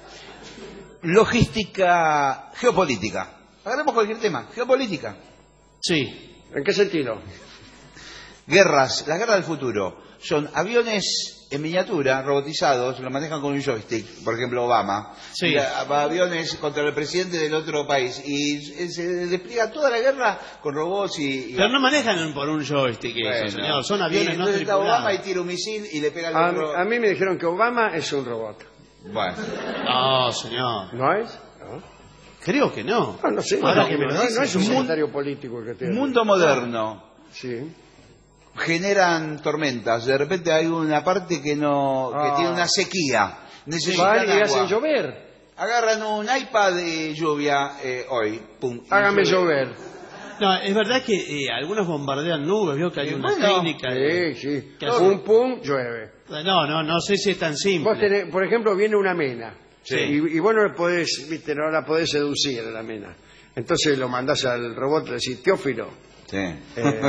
Logística geopolítica. Agarremos cualquier tema. Geopolítica. Sí. ¿En qué sentido? Guerras. Las guerras del futuro. Son aviones en miniatura, robotizados, lo manejan con un joystick. Por ejemplo, Obama. Sí. Mira, va aviones contra el presidente del otro país. Y se despliega toda la guerra con robots y... y- Pero no manejan por un joystick eso, Bueno. señor. Son Y aviones no entonces está Obama y tripulados. tira un misil y le pega al A, otro. a mí me dijeron que Obama es un robot. Bueno. No, señor. ¿No es? No. Creo que no. No, no sé. Ahora no, que me lo no, dice. no es un Mun- secretario político que tiene. Mundo moderno. Sí. Generan tormentas. De repente hay una parte que no que Ah. tiene una sequía. Necesitan Van y agua. hacen llover. Agarran un iPad de lluvia eh, hoy. Pum, y Hágame llueve. llover. No, es verdad que eh, algunos bombardean nubes, vio que hay Y una bueno, técnica. de- Sí, sí. ¿Qué hace? Pum, pum, llueve. No, no, no sé si es tan simple. Vos tenés, por ejemplo, viene una mena. Sí. Y, y vos no le podés, viste, no la podés seducir a la mena. Entonces lo mandás al robot y le decís, Teófilo, Sí. eh,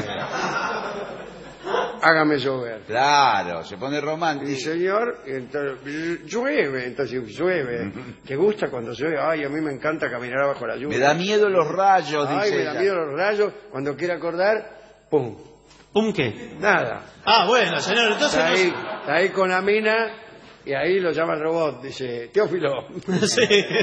hágame llover. Claro, se pone Y romántico. señor, entonces, llueve, entonces llueve. ¿Te gusta cuando llueve? Ay, a mí me encanta caminar bajo la lluvia. Me da miedo los rayos, Ay, dice me da ella. miedo los rayos. Cuando quiera acordar, ¡pum! ¿Un qué? Nada. Ah, bueno, señor, entonces Está no ahí, está ahí con la mina y ahí lo llama el robot. Dice, Teófilo. Sí.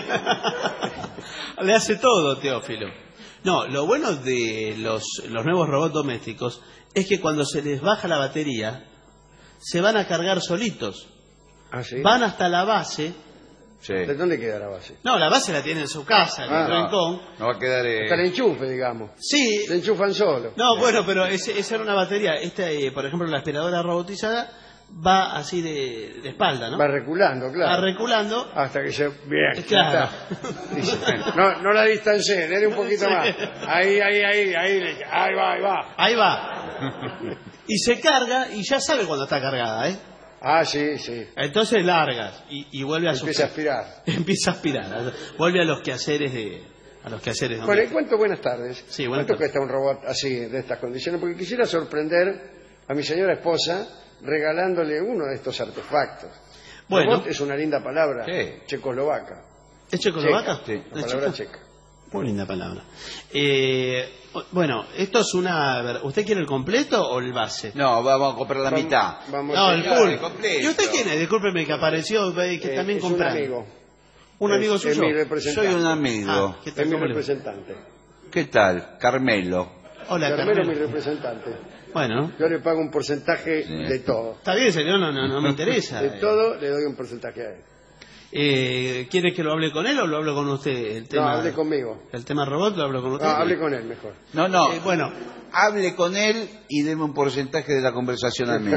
Le hace todo, Teófilo. No, lo bueno de los, los nuevos robots domésticos es que cuando se les baja la batería, se van a cargar solitos. ¿Ah, sí? Van hasta la base. Sí. ¿De dónde queda la base? No, la base la tiene en su casa, en Ah, el no. rincón. No va a quedar... eh, Está el enchufe, digamos. Sí. Se enchufan solo. No, bueno, pero ese- esa era una batería. Esta, eh, por ejemplo, la aspiradora robotizada va así de, de espalda, ¿no? Va reculando, claro. Va reculando. Hasta que se... Bien, ya Claro. está. Dice, no, no la distancié, dale un poquito Sí. más. Ahí, ahí, ahí, ahí, le- ahí va, ahí va. Ahí va. Y se carga y ya sabe cuando está cargada, ¿eh? Ah, sí, sí. Entonces largas y, y vuelve a su Empieza a aspirar. empieza a aspirar, vuelve a los quehaceres de a los quehaceres Bueno, y domésticos. cuento buenas tardes. Sí, buenas ¿Cuánto tardes. cuesta un robot así, de estas condiciones? Porque quisiera sorprender a mi señora esposa regalándole uno de estos artefactos. Bueno. Robot es una linda palabra. Sí. Checoslovaca. ¿Es checoslovaca? Checa, ¿Es la palabra checa? checa. Muy linda palabra. Eh, bueno, esto es una... a ver, ¿usted quiere el completo o el base? No, vamos a comprar la Vamos- mitad. vamos No, a- el Claro, full. el completo. ¿Y usted quién es? Discúlpeme que apareció, ve que Eh, también es un compra. amigo. ¿Un Es- amigo es suyo? mi representante. Soy un amigo. Ah, ¿qué tal? Es mi ¿Cómo le va? representante. ¿Qué tal? Carmelo. Hola, Carmelo es mi Carmelo. representante. Bueno, Yo le pago un porcentaje Sí. de todo. está bien, señor, no, no, no me interesa. De todo le doy un porcentaje a él. Eh, ¿Quiere que lo hable con él o lo hablo con usted? El No, tema, hable conmigo. el tema robot lo hablo con No, usted. hable con él mejor. No, no. Eh, bueno, Hable con él y deme un porcentaje de la conversación a mí.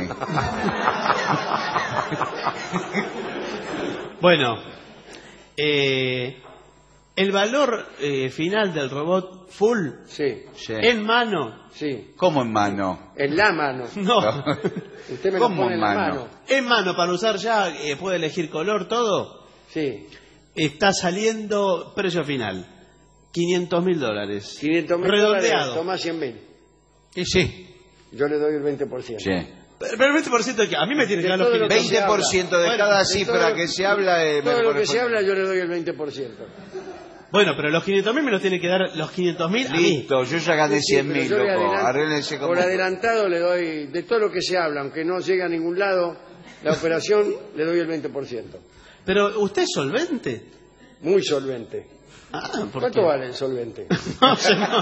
bueno, eh, el valor eh, final del robot full Sí, Sí. en mano, sí. ¿Cómo en mano? En la mano. no, Usted me lo ¿Cómo pone en en la mano? mano. en mano para usar ya, eh, puede elegir color, todo, Sí. Está saliendo precio final. quinientos mil dólares. quinientos mil dólares, toma cien mil. Y sí. Yo le doy el veinte por ciento. Sí. Pero el veinte por ciento de que a mí me tiene que dar los quinientos. veinte por ciento de Bueno, cada de cifra todo- que se habla. eh, Todo me lo que corresponde. se habla yo le doy el veinte por ciento. Bueno, pero los quinientos mil me los tiene que dar los quinientos mil a mí. Listo, yo ya gané Sí, cien pero mil, yo le loco. adelanto- Arréglense como... Por adelantado le doy, de todo lo que se habla, aunque no llegue a ningún lado, la operación le doy el veinte por ciento. Pero usted es solvente. Muy solvente. Ah, ¿por ¿Cuánto qué? vale el solvente? No, señor.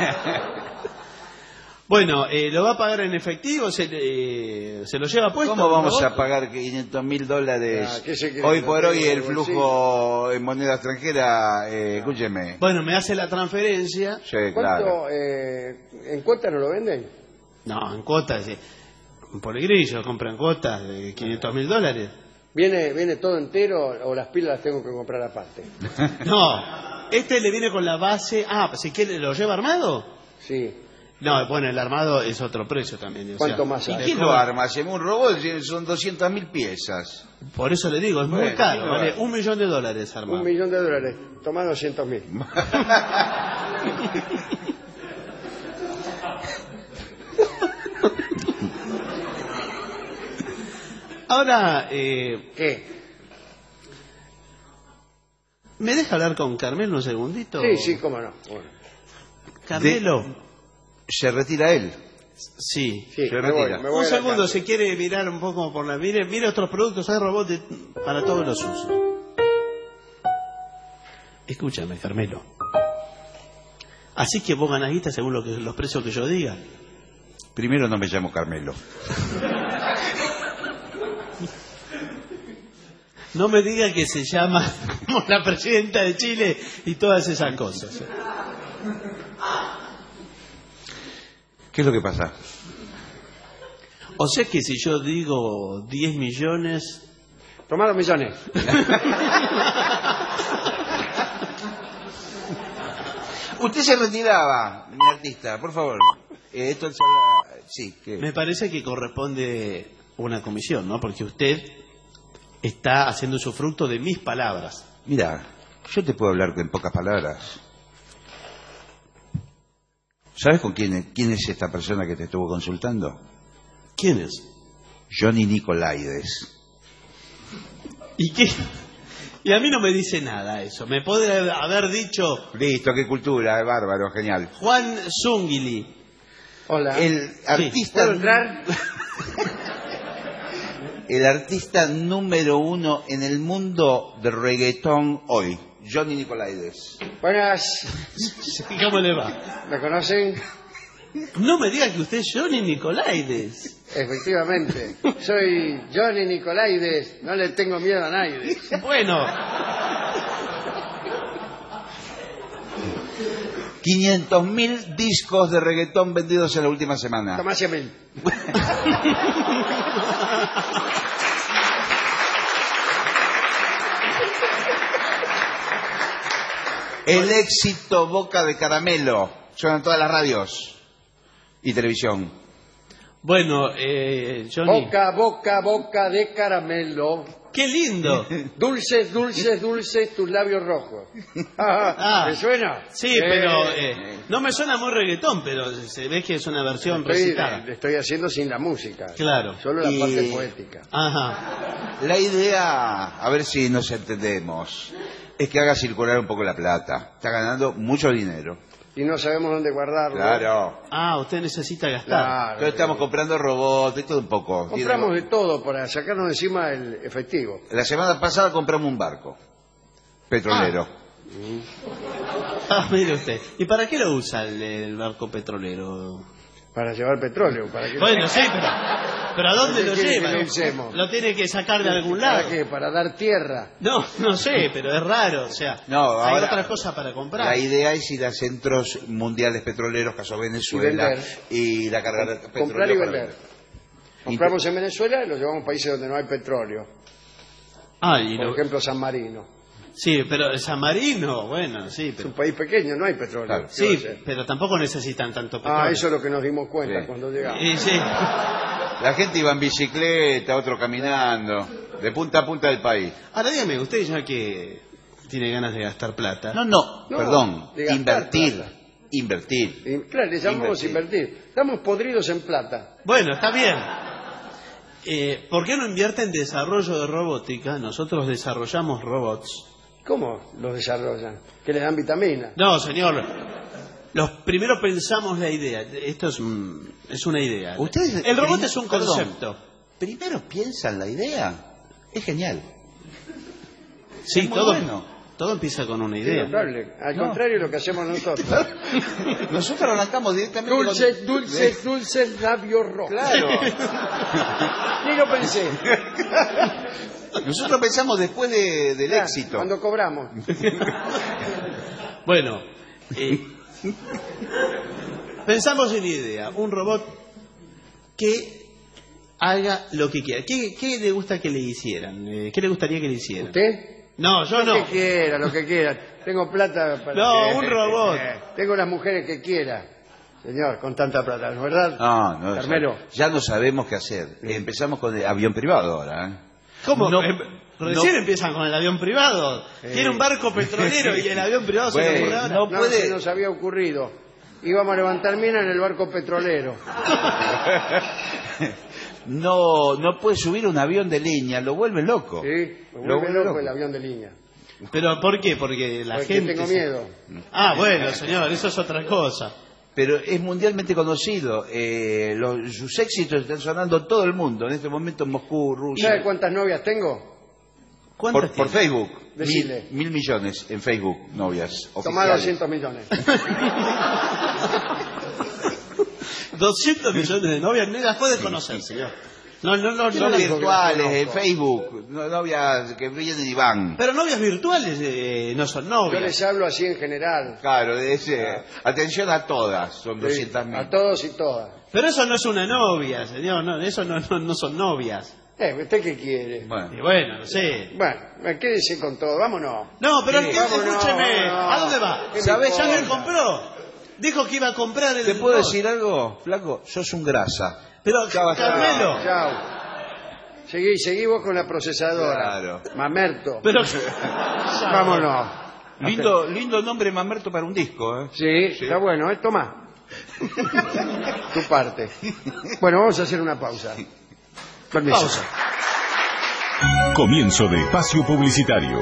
Bueno, eh, ¿lo va a pagar en efectivo? ¿Se, eh, ¿se lo lleva puesto? ¿Cómo vamos por a favor? pagar quinientos mil dólares? Ah, ¿qué se cree? Hoy ¿Lo por tengo hoy en el el flujo en moneda extranjera, eh, escúcheme. Bueno, me hace la transferencia. Sí, ¿Cuánto claro. eh, en cuota no lo venden? No, en cuotas. eh, Por el grillo compran cuotas de quinientos mil dólares. ¿Viene, ¿Viene todo entero o las pilas las tengo que comprar aparte? No, este le viene con la base. Ah, si quiere, ¿lo lleva armado? Sí. No, bueno, el armado es otro precio también. o ¿Cuánto sea, más ¿Y hay? quién lo arma? Si un robot son doscientas mil piezas. Por eso le digo, es muy Bueno, caro. ¿quién lo Vale arma? un millón de dólares armado. Un millón de dólares. Toma doscientos mil. Ahora, eh, ¿Qué? ¿me deja hablar con Carmelo un segundito? Sí, sí, cómo no. Bueno. Carmelo. Se retira él. Sí. Sí, Se me voy, retira. me voy Un a la segundo, casa. si quiere mirar un poco por la... Mire, mire otros productos, hay robots de- para todos los usos. Escúchame, Carmelo. Así que vos ganás guita según lo que, los precios que yo diga. Primero no me llamo Carmelo. No me diga que se llama como la presidenta de Chile y todas esas cosas. ¿Qué es lo que pasa? O sea que si yo digo diez millones... Tomá los millones. Usted se retiraba, mi artista, por favor. Eh, esto es la- sí, que Me parece que corresponde una comisión, ¿no? Porque usted está haciendo usufructo de mis palabras. Mira, yo te puedo hablar en pocas palabras. ¿Sabes con quién es, quién es esta persona que te estuvo consultando? ¿Quién es? Johnny Nicolaides. ¿Y qué? Y a mí no me dice nada eso. Me puede haber dicho Listo, qué cultura, eh, bárbaro, genial. Juan Zungili. Hola. El artista... ¿Puedo entrar? El artista número uno en el mundo del reggaetón hoy, Johnny Nicolaides. Buenas. ¿Cómo le va? ¿Me conocen? No me diga que usted es Johnny Nicolaides. Efectivamente. Soy Johnny Nicolaides. No le tengo miedo a nadie. Bueno, quinientos mil discos de reggaetón vendidos en la última semana. Tomás y mil. El éxito Boca de Caramelo. Suena en todas las radios y televisión. bueno, eh, Johnny. Boca, boca, boca de caramelo. ¡Qué lindo! Dulces, dulces, dulces, tus labios rojos. Ah. ¿Me suena? Sí, Eh, pero eh, no me suena muy reggaetón, pero se ve que es una versión estoy, recitada. le estoy haciendo sin la música. Claro. Solo la Y- parte poética. Ajá. La idea, a ver si nos entendemos, es que haga circular un poco la plata. Está ganando mucho dinero. Y no sabemos dónde guardarlo. Claro. Ah, usted necesita gastar. Claro. Entonces estamos comprando robots, de todo un poco. Compramos de todo para sacarnos de encima el efectivo. La semana pasada compramos un barco petrolero. Ah, mire usted. ¿Y para qué lo usa el, el barco petrolero? Para llevar petróleo. ¿Para qué? Bueno, sí, pero, pero ¿a dónde ¿Para lo qué quiere lleva? que lo usemos? Lo tiene que sacar de algún ¿Para lado. qué? Para dar tierra. No, no sé, pero es raro. O sea, No, hay ahora- otras cosas para comprar. La idea es ir a centros mundiales petroleros, caso Venezuela, vender. y la cargar petróleo Comprar y para vender. Compramos en Venezuela y lo llevamos a países donde no hay petróleo. Ah, y Por lo- ejemplo, San Marino. Sí, pero San Marino, bueno, sí, Es pero... un país pequeño, no hay petróleo. Claro. ¿Qué va a Sí, hacer? pero tampoco necesitan tanto petróleo. Ah, eso es lo que nos dimos cuenta Sí. cuando llegamos. Y sí. La gente iba en bicicleta, otro caminando. de punta a punta del país. Ahora dígame, usted ya que tiene ganas de gastar plata. No, no, No, perdón, de gastar invertir, plata. invertir. Y, claro, le llamamos invertir. Estamos podridos en plata. Bueno, está bien. Eh, ¿Por qué no invierte en desarrollo de robótica? Nosotros desarrollamos robots. ¿Cómo los desarrollan? ¿Que le dan vitamina? No, señor. Los primero pensamos la idea. Esto es, un- es una idea. Ustedes, El robot prim- es un perdón, concepto. Primero piensan la idea. Es genial. Sí, es muy todo, bueno. todo empieza con una Sí, idea. notable. Al No. contrario de lo que hacemos nosotros. Nosotros arrancamos directamente Dulce, con... dulce, dulce, labio rojo. Claro. Ni lo pensé. Nosotros pensamos después de- del Claro, éxito. Cuando cobramos. Bueno, eh, pensamos en idea. Un robot que haga lo que quiera. ¿Qué, qué le gusta que le hicieran? Eh, ¿Qué le gustaría que le hicieran? ¿Usted? No, yo Lo no. que quiera, lo que quiera. Tengo plata para... No, un robot. Tengo las mujeres que quiera. Señor, con tanta plata, ¿no es verdad? No, no, Carmelo. ya no sabemos qué hacer. Empezamos con el avión privado ahora. ¿eh? ¿Cómo? No, Em- Recién no- empiezan con el avión privado. Tiene un barco petrolero y el avión privado se Bueno, lo ocurre ahora. no No, puede- se nos había ocurrido. Íbamos a levantar mina en el barco petrolero. No, no puede subir un avión de línea, lo vuelve loco. Sí, me Lo vuelve vuelve loco loco. el avión de línea. ¿Pero por qué? Porque la Porque gente... tengo se- miedo. Ah, bueno, señor, eso es otra cosa. Pero es mundialmente conocido. Eh, los- sus éxitos están sonando en todo el mundo. En este momento en Moscú, Rusia. ¿Sabe cuántas novias tengo? ¿Cuántas Por, por tiene? Facebook. Decile. Mil, mil millones en Facebook, novias. Tomá oficiales. doscientos millones. doscientos millones de novias, ni las puede conocer, señor. No, no, no, no Son las virtuales, conozco. en Facebook. no- Novias que vienen y van. Pero novias virtuales eh, no son Yo novias. les hablo así en general. Claro, de ese, atención a todas, son Sí, doscientas mil. a todos y todas. Pero eso no es una novia, señor. No, eso no, no, no son novias. Eh, ¿usted qué quiere? Bueno, Y bueno, no sé. Bueno, quédese con todo, vámonos. No, pero Sí, ¿qué- vámonos, escúcheme. vámonos. ¿A dónde va? ¿Qué me ¿Sabes? Ya me importa? compró. Dijo que iba a comprar el... ¿te puedo robot. decir algo, flaco? Sos un grasa. Pero, Chao, Carmelo. Chao. Seguí, seguí vos con la procesadora. Claro. Mamerto. Pero... Vámonos. Lindo, lindo nombre mamerto para un disco, ¿eh? Sí, está bueno, ¿eh? Toma. Tu parte. Bueno, vamos a hacer una pausa. Permiso. Pausa. Comienzo de espacio publicitario.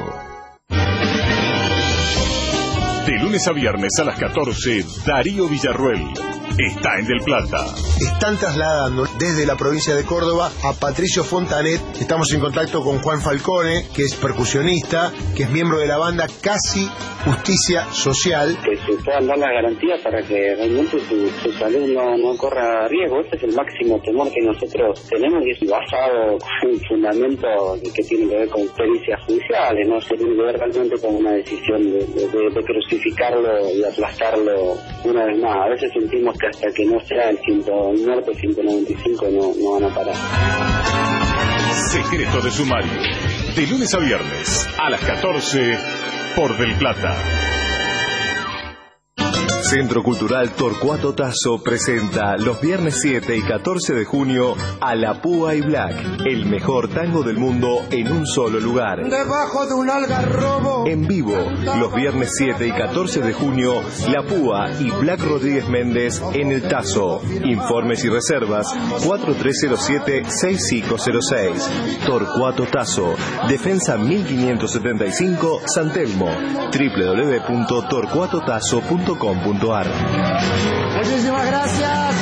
De lunes a viernes a las catorce, Darío Villarruel está en Del Plata. Están trasladando desde la provincia de Córdoba a Patricio Fontanet. Estamos en contacto con Juan Falcone, que es percusionista, que es miembro de la banda Casi Justicia Social. Que se puedan dar las garantías para que realmente su, su salud no, no corra riesgo. Ese es el máximo temor que nosotros tenemos y es basado en un fundamento que tiene que ver con pericias judiciales, no se tiene que ver realmente con una decisión de, de, de, de crucificarlo y aplastarlo una vez más. A veces sentimos que hasta que no sea el ciento, el muerto ciento noventa y cinco no, no van a parar. Secreto de sumario. De lunes a viernes a las catorce por Del Plata. Centro Cultural Torcuato Tasso presenta los viernes siete y catorce de junio a La Púa y Black, el mejor tango del mundo en un solo lugar. Debajo de un algarrobo. En vivo, los viernes siete y catorce de junio, La Púa y Black Rodríguez Méndez en el Tazo. Informes y reservas cuatro tres cero siete, seis cinco cero seis. Torcuato Tasso, Defensa mil quinientos setenta y cinco, San Telmo. doble u doble u doble u punto torcuato tazo punto com punto ar. Muchísimas gracias.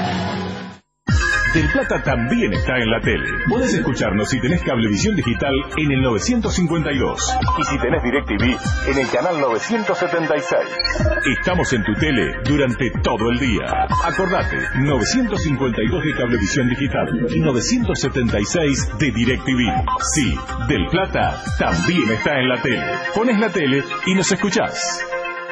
Del Plata también está en la tele. Podés escucharnos si tenés Cablevisión Digital en el novecientos cincuenta y dos. Y si tenés DirecTV en el canal novecientos setenta y seis. Estamos en tu tele durante todo el día. Acordate, novecientos cincuenta y dos de Cablevisión Digital y novecientos setenta y seis de DirecTV. Sí, Del Plata también está en la tele. Pones la tele y nos escuchás.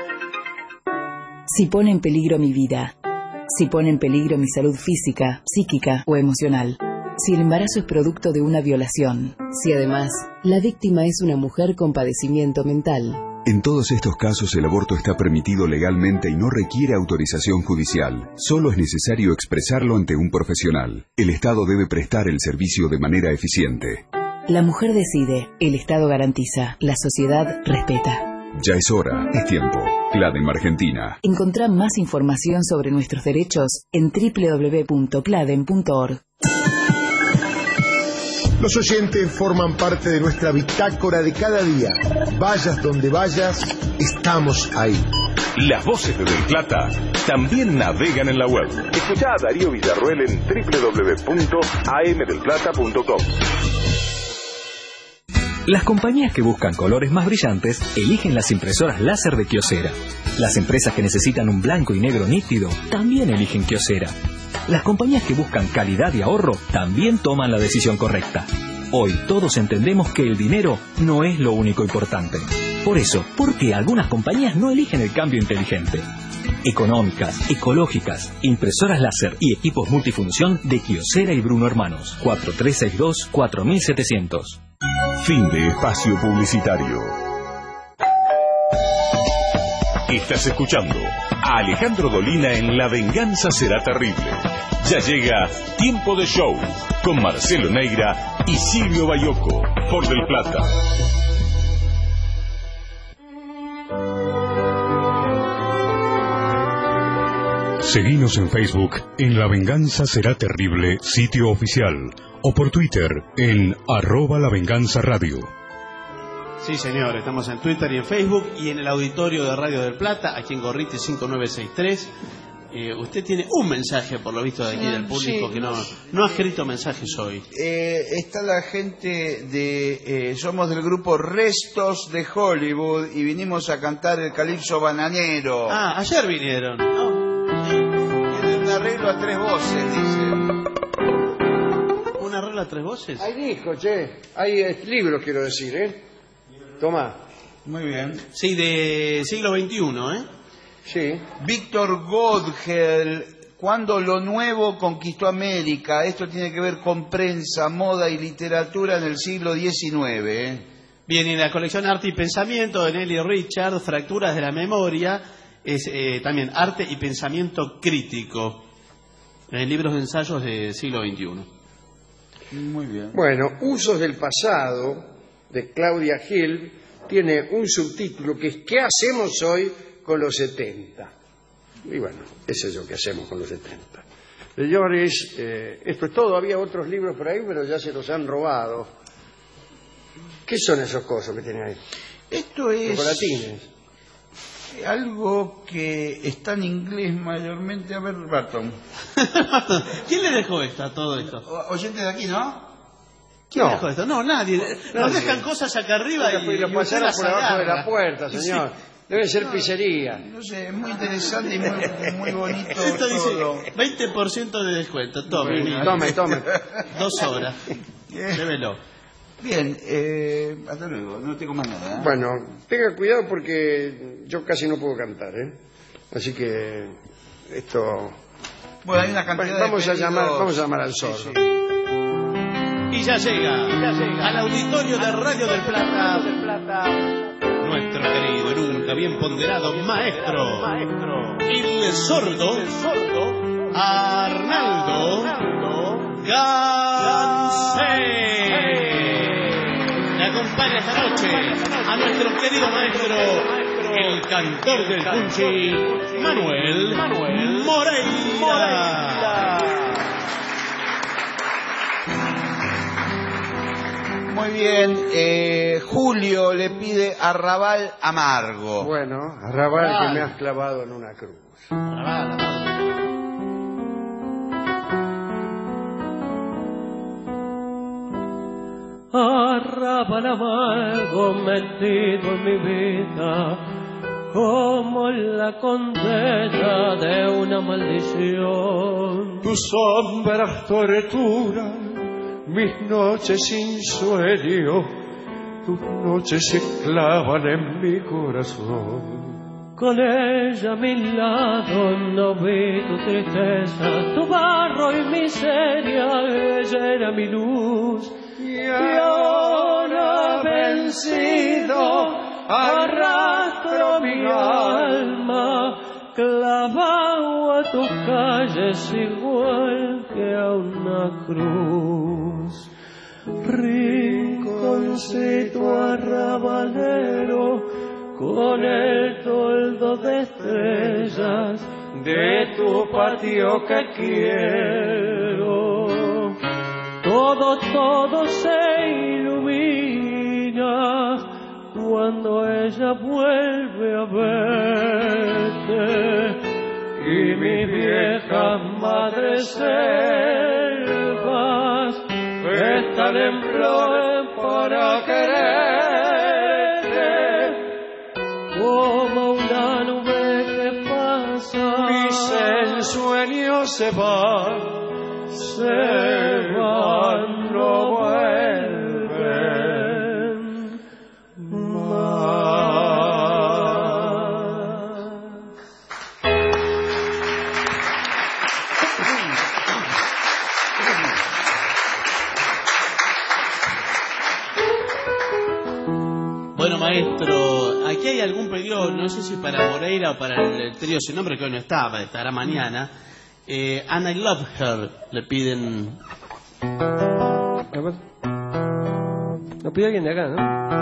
Si pone en peligro mi vida, si pone en peligro mi salud física, psíquica o emocional, si el embarazo es producto de una violación, si además la víctima es una mujer con padecimiento mental. En todos estos casos el aborto está permitido legalmente y no requiere autorización judicial. Solo es necesario expresarlo ante un profesional. El Estado debe prestar el servicio de manera eficiente. La mujer decide, el Estado garantiza, la sociedad respeta. Ya es hora, es tiempo. CLADEM Argentina. Encontrá más información sobre nuestros derechos en doble u doble u doble u punto cladem punto org. Los oyentes forman parte de nuestra bitácora de cada día. Vayas donde vayas, estamos ahí. Las voces de Del Plata también navegan en la web. Escuchá a Darío Villarroel en doble u doble u doble u punto a m del plata punto com. Las compañías que buscan colores más brillantes eligen las impresoras láser de Kyocera. Las empresas que necesitan un blanco y negro nítido también eligen Kyocera. Las compañías que buscan calidad y ahorro también toman la decisión correcta. Hoy todos entendemos que el dinero no es lo único importante. Por eso, ¿por qué algunas compañías no eligen el cambio inteligente? Económicas, ecológicas, impresoras láser y equipos multifunción de Kyocera y Bruno Hermanos. cuatro tres seis dos, cuatro siete cero cero. Fin de espacio publicitario. Estás escuchando a Alejandro Dolina en La Venganza Será Terrible. Ya llega Tiempo de Show con Marcelo Neira y Silvio Bayoco por Del Plata. Seguinos en Facebook en La Venganza Será Terrible, sitio oficial, o por Twitter en arroba La Venganza Radio. Sí, señor, estamos en Twitter y en Facebook y en el auditorio de Radio del Plata, aquí en Gorriti cinco nueve seis tres. Eh, usted tiene un mensaje, por lo visto, de aquí del público, sí, que no, no ha escrito mensajes hoy. Eh, está la gente de... Eh, somos del grupo Restos de Hollywood y vinimos a cantar el Calipso Bananero. Ah, ayer vinieron. No. Tiene un arreglo a tres voces, dice. ¿Un arreglo a tres voces? Hay discos, che. Hay eh, libros, quiero decir, ¿eh? Toma. Muy bien. Sí, de siglo veintiuno, ¿eh? Sí. Víctor Godgel, cuando lo nuevo conquistó América. Esto tiene que ver con prensa, moda y literatura en el siglo diecinueve. ¿eh? Bien, y la colección Arte y Pensamiento de Nelly Richard, Fracturas de la Memoria, es eh, también Arte y Pensamiento Crítico, en libros de ensayos del siglo veintiuno. Muy bien. Bueno, Usos del Pasado, de Claudia Gil, tiene un subtítulo que es ¿qué hacemos hoy con los setenta? Y bueno, ese es lo que hacemos con los setenta. Señores, eh, esto es todo. Había otros libros por ahí, pero ya se los han robado. ¿Qué son esos cosas que tienen ahí? Esto es chocolatines. Algo que está en inglés mayormente. A ver, Barton. ¿Quién le dejó esto, todo esto? O, oyente de aquí, ¿no? ¿Quién No. dejó esto? No, nadie. Nos Nadie. dejan cosas acá arriba y, Y lo y pasaron usted por las abajo de la agarra. puerta, señor. Sí. Debe ser pizzería. No sé, es muy interesante y muy, muy bonito. Esto todo. dice veinte por ciento de descuento. Tome, Bueno, mire. tome, tome. Dos horas. Llévelo. Bien, eh, hasta luego, no tengo más nada. ¿eh? Bueno, tenga cuidado porque yo casi no puedo cantar, ¿eh? Así que esto... Bueno, hay una cantidad vamos de a llamar, pedidos. vamos a llamar al sordo. Sí, sí. Y ya llega, ya llega al auditorio de Radio del Plata, nuestro querido y nunca bien ponderado maestro, el sordo, Arnaldo Gansé. Le acompaña esta noche a nuestro querido maestro, el cantor del punchi, Manuel Moreira. Muy bien, eh, Julio le pide Arrabal Amargo. Bueno, arrabal que me has clavado en una cruz. Arrabal amargo metido en mi vida, como la condena de una maldición. Tus sombras torturan mis noches sin sueño, tus noches se clavan en mi corazón. Con ella a mi lado no vi tu tristeza, tu barro y miseria, ella era mi luz. Y ahora vencido arrastro mi alma, clavado a tus calles igual que a una cruz. Rincón balconcito arrabalero con el toldo de estrellas de tu patio que quiero. Todo, todo se ilumina cuando ella vuelve a verte y mis viejas madres selvas están en flor para quererte como una nube que pasa. Mis ensueños se van, se van, no vuelven más. Bueno, maestro, aquí hay algún pedido, no sé si para Moreira o para el trío sin nombre, que hoy no está, estará mañana. Eh, And I Love Her, le piden. A ver. Lo pide alguien de acá, ¿no?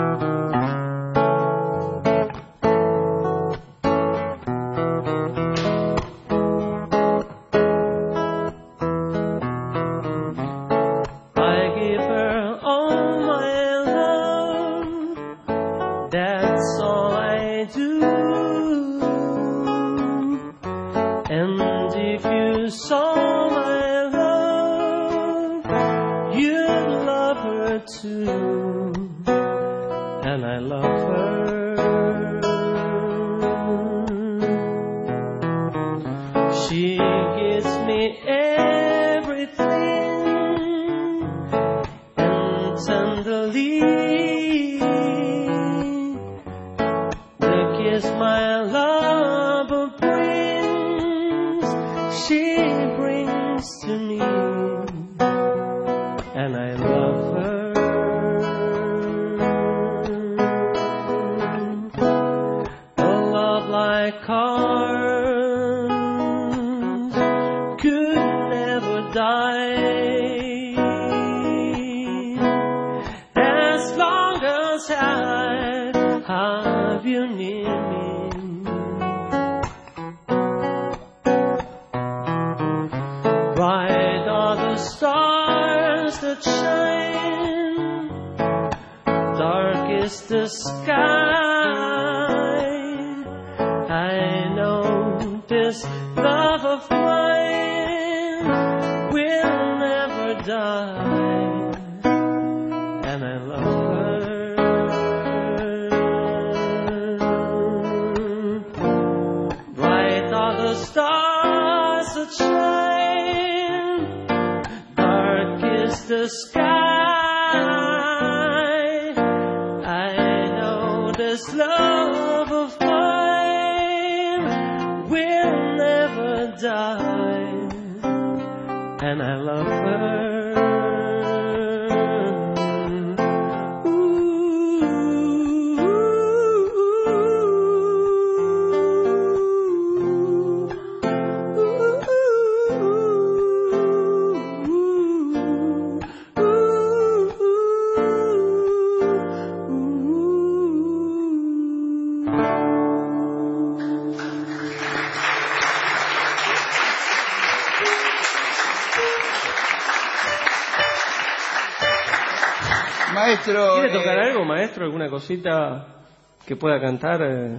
Maestro, ¿quiere tocar eh... algo, maestro? ¿Alguna cosita que pueda cantar?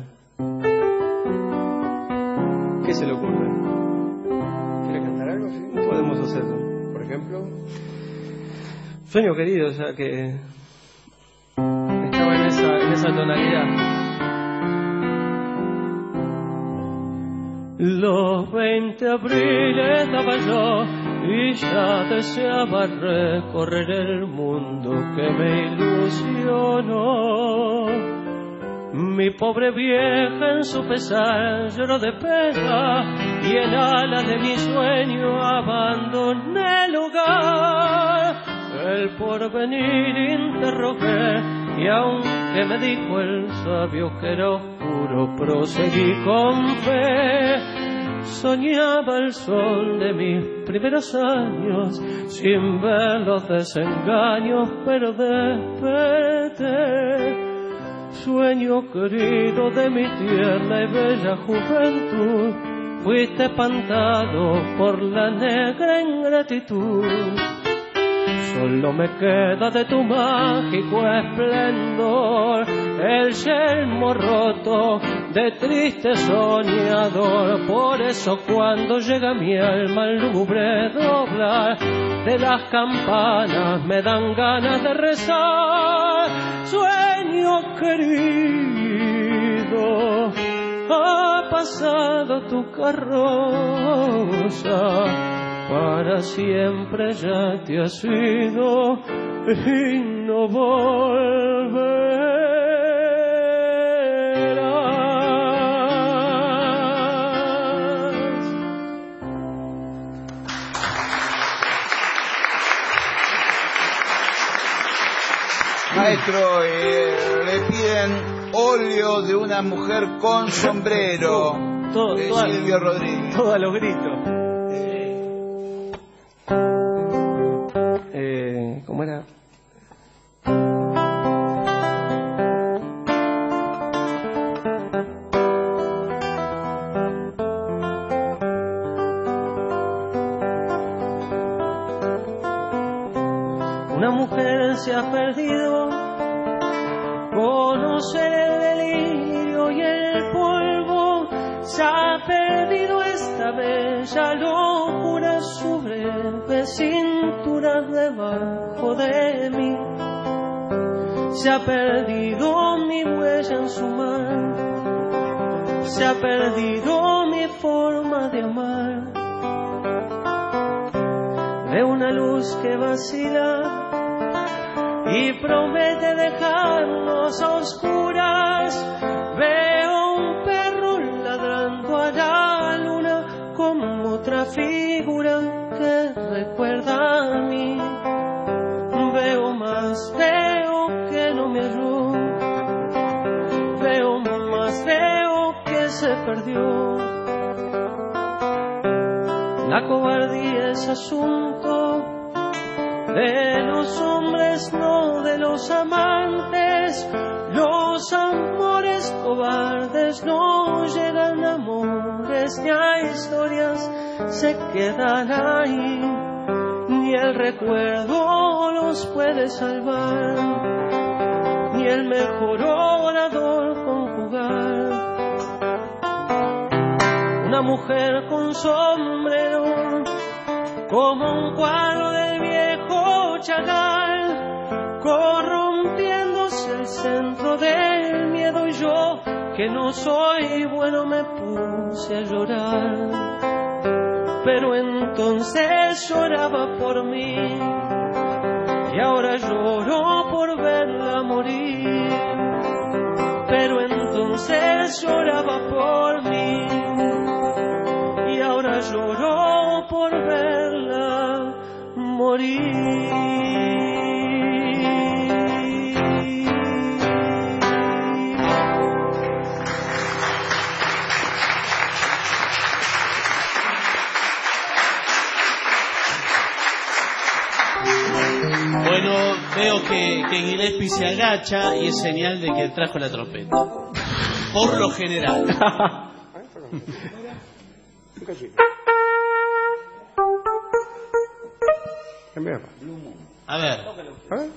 ¿Qué se le ocurre? ¿Quiere cantar algo? Sí. Podemos hacerlo. Por ejemplo, Sueño Querido, ya que estaba en esa, en esa tonalidad. Los veinte abriles daba yo y ya deseaba recorrer el mundo que me ilusionó. Mi pobre vieja en su pesar lloró de pena y en alas de mi sueño abandoné el hogar. El porvenir interrogué y aunque me dijo el sabio que era oscuro, proseguí con fe. soñaba el sol de mis primeros años, sin ver los desengaños, pero desperté. Sueño querido de mi tierna y bella juventud, fuiste espantado por la negra ingratitud. Solo me queda de tu mágico esplendor el yelmo roto de triste soñador. Por eso cuando llega mi alma al lúgubre doblar de las campanas me dan ganas de rezar. Sueño querido, ha pasado tu carroza, para siempre ya te has ido y no volverás. Maestro, eh, le piden óleo de una mujer con sombrero. Todo, de todo, Silvio Rodríguez. Todos los gritos. ¿Cómo era? Una mujer se ha perdido, conoce el delirio y el polvo, se ha perdido esta bella locura, su breve cintura debajo de mí. Se ha perdido mi huella en su mar, se ha perdido mi forma de amar. Veo una luz que vacila y promete dejarnos a oscuras. Veo un perro ladrando a la luna como otra figura que recuerda a mí. Veo más, veo que no me halló, veo más, veo que se perdió. La cobardía es asunto de los hombres, no de los amantes. Los amores cobardes no llegan a amores, ni a historias se quedan ahí, ni el recuerdo los puede salvar, ni el mejor orador conjugar. Una mujer con sombrero, como un cuadro del viejo Chagall, corrompiéndose el centro del miedo, y yo, que no soy bueno, me puse a llorar. Pero entonces lloraba por mí, y ahora lloro por verla morir. Pero entonces lloraba por mí, y ahora lloro por verla morir. Bueno, veo que, que Gillespie se agacha y es señal de que trajo la trompeta. Por lo general. A ver. A ver.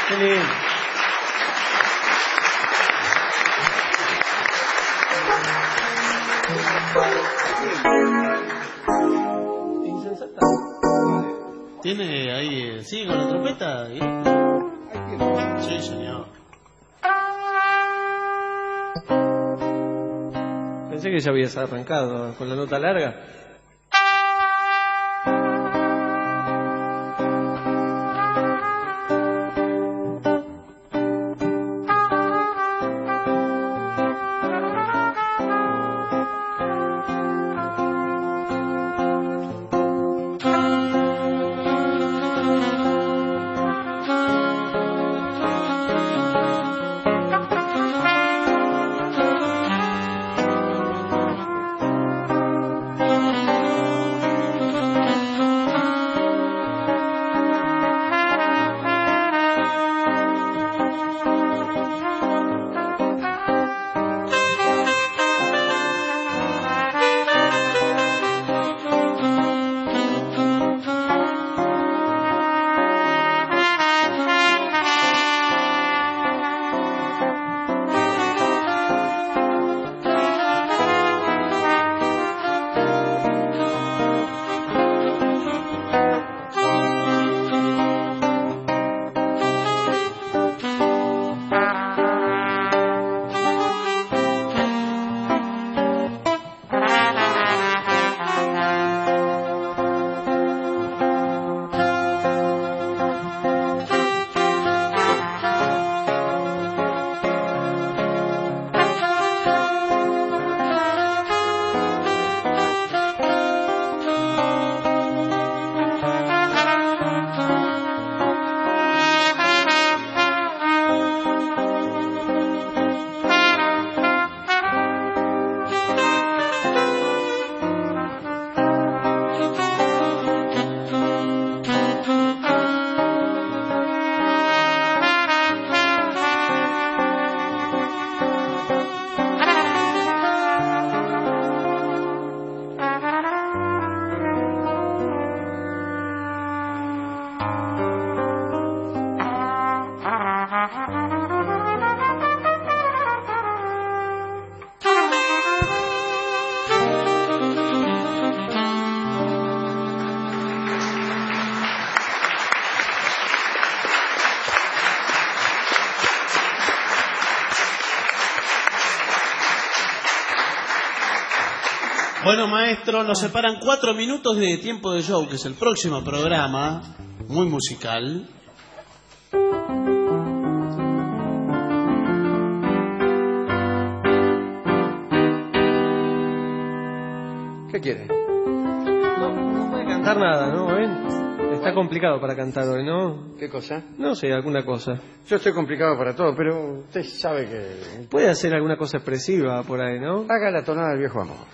Qué lindo. ¿Tiene ahí, sí, con la trompeta? Sí, señor. Pensé que ya habías arrancado con la nota larga. Bueno, maestro, nos separan cuatro minutos de tiempo de show, que es el próximo programa, muy musical. ¿Qué quiere? No, no puede cantar nada, ¿no? ¿Ven? Está complicado para cantar hoy, ¿no? ¿Qué cosa? No sé, alguna cosa. Yo estoy complicado para todo, pero usted sabe que... Puede hacer alguna cosa expresiva por ahí, ¿no? Haga la tonada del viejo amor.